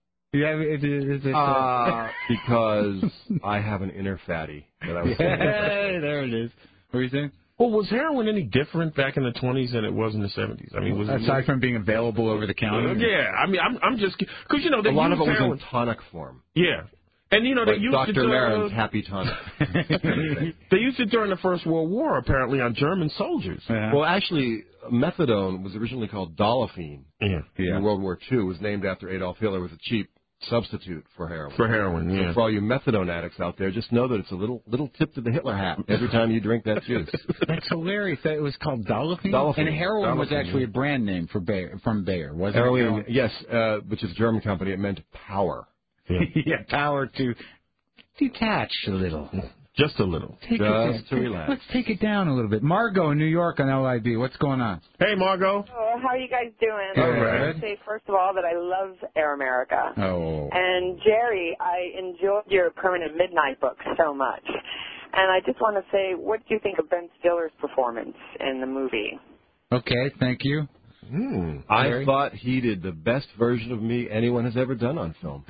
Because I have an inner fatty that I was there it is. What were you saying? Well, was heroin any different back in the 20s than it was in the 70s? I mean, was aside from being available over the counter? Yeah, I mean, I'm just because you know they a lot of it was heroin. in tonic form. Yeah, and you know they like used Dr. it. Maron's Happy Tonic. They used it during the First World War, apparently, on German soldiers. Well, actually, methadone was originally called Dolafine in World War II. It was named after Adolf Hitler. It was a cheap substitute for heroin. For heroin, yeah. So for all you methadone addicts out there, just know that it's a little tip to the Hitler hat every time you drink that juice. That's hilarious. That it was called Dolafine? Dolafine. And heroin was actually a brand name for from Bayer, wasn't heroin, it? yes, which is a German company. It meant power. Yeah, power to detach a little. Just a little. Just to relax. Let's take it down a little bit. Margot in New York on LIB. What's going on? Hey, Margot. Oh, how are you guys doing? All I right. want to say, first of all, that I love Air America. Oh. And, Jerry, I enjoyed your Permanent Midnight book so much. And I just want to say, what do you think of Ben Stiller's performance in the movie? Okay, thank you. I thought he did the best version of me anyone has ever done on film.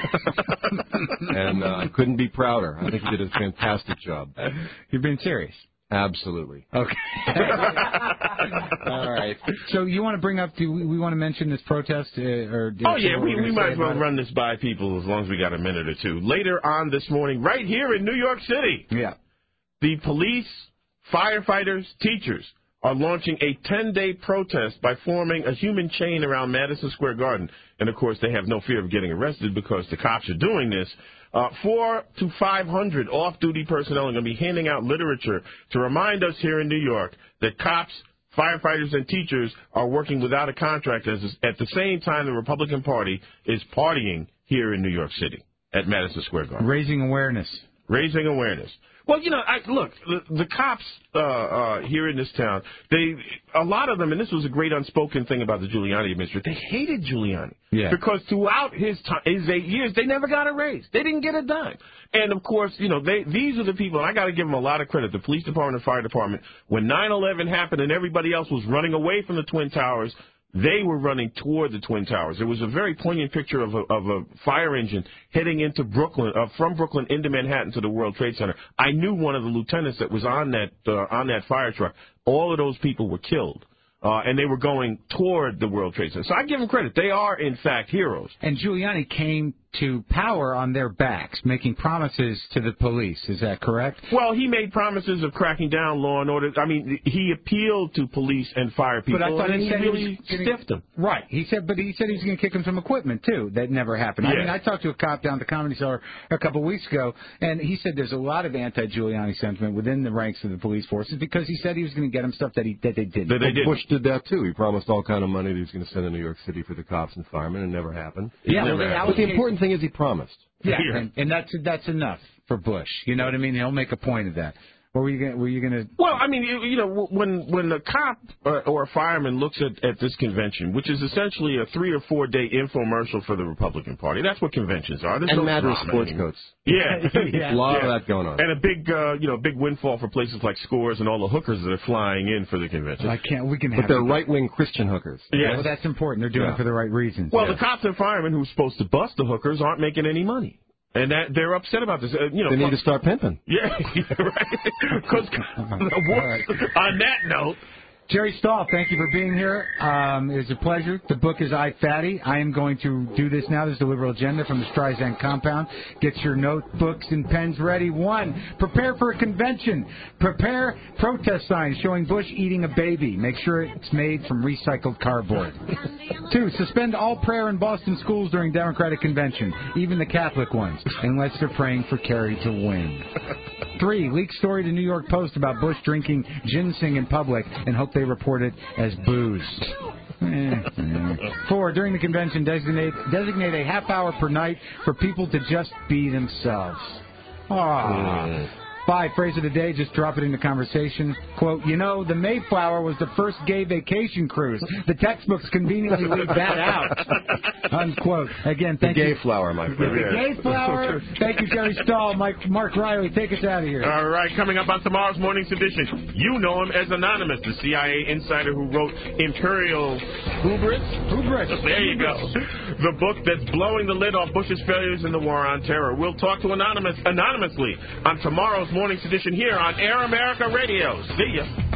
And I couldn't be prouder. I think he did a fantastic job. You're being serious? Absolutely. Okay. All right. So you want to bring up, do we want to mention this protest? Oh, yeah, we might as well run this by people as long as we got a minute or two. Later on this morning, right here in New York City. Yeah. The police, firefighters, teachers are launching a 10-day protest by forming a human chain around Madison Square Garden. And, of course, they have no fear of getting arrested because the cops are doing this. 400 to 500 off-duty personnel are going to be handing out literature to remind us here in New York that cops, firefighters, and teachers are working without a contract at the same time the Republican Party is partying here in New York City at Madison Square Garden. Raising awareness. Raising awareness. Well, you know, look, the cops here in this town, a lot of them, and this was a great unspoken thing about the Giuliani administration, they hated Giuliani. Yeah. Because throughout his 8 years, they never got a raise. They didn't get a dime. And, of course, you know, these are the people, and I got to give them a lot of credit, the police department and fire department. When 9/11 happened and everybody else was running away from the Twin Towers, they were running toward the Twin Towers. There was a very poignant picture of a fire engine heading into Brooklyn, from Brooklyn into Manhattan to the World Trade Center. I knew one of the lieutenants that was on that fire truck. All of those people were killed. And they were going toward the World Trade Center. So I give them credit. They are, in fact, heroes. And Giuliani came to power on their backs, making promises to the police. Is that correct? Well, he made promises of cracking down law and order. I mean, he appealed to police and fire people, but I thought and he said really stiffed them. Right. He said he was going to kick him some equipment, too. That never happened. Yeah. I mean, I talked to a cop down at the Comedy Cellar a couple of weeks ago, and he said there's a lot of anti-Giuliani sentiment within the ranks of the police forces because he said he was going to get him stuff that they didn't. But Bush did that, too. He promised all kind of money that he was going to send to New York City for the cops and firemen, and it never happened. But the important thing is he promised. Yeah, and that's enough for Bush. You know what I mean? He'll make a point of that. Or were you gonna? Well, I mean, you know, when a cop or a fireman looks at this convention, which is essentially a 3 or 4 day infomercial for the Republican Party, that's what conventions are. There's and no Madras drama sports anymore. coats. Yeah, a lot of that going on. And a big windfall for places like Scores and all the hookers that are flying in for the convention. But they're right-wing Christian hookers. Yeah, well, that's important. They're doing it for the right reasons. Well, the cops and firemen who's supposed to bust the hookers aren't making any money. And they're upset about this. You know, they need to start pimping. Yeah, right. Because on that note, Jerry Stahl, thank you for being here. It was a pleasure. The book is I, Fatty. I am going to do this now. This is the Liberal Agenda from the Streisand Compound. Get your notebooks and pens ready. 1, prepare for a convention. Prepare protest signs showing Bush eating a baby. Make sure it's made from recycled cardboard. 2, suspend all prayer in Boston schools during Democratic convention, even the Catholic ones, unless they're praying for Kerry to win. 3, leak story to New York Post about Bush drinking ginseng in public and hope they report it as booze. 4, during the convention, designate a half hour per night for people to just be themselves. 5, phrase of the day, just drop it into conversation. Quote, you know, the Mayflower was the first gay vacation cruise. The textbooks conveniently leave that out. Unquote. Again, thank you. The gay flower, my friend. The gay flower. Thank you, Jerry Stahl. Mark Riley, take us out of here. All right, coming up on tomorrow's morning's edition, you know him as Anonymous, the CIA insider who wrote Imperial Hubris. There you go. The book that's blowing the lid off Bush's failures in the war on terror. We'll talk to anonymously on tomorrow's morning's edition here on Air America Radio. See ya.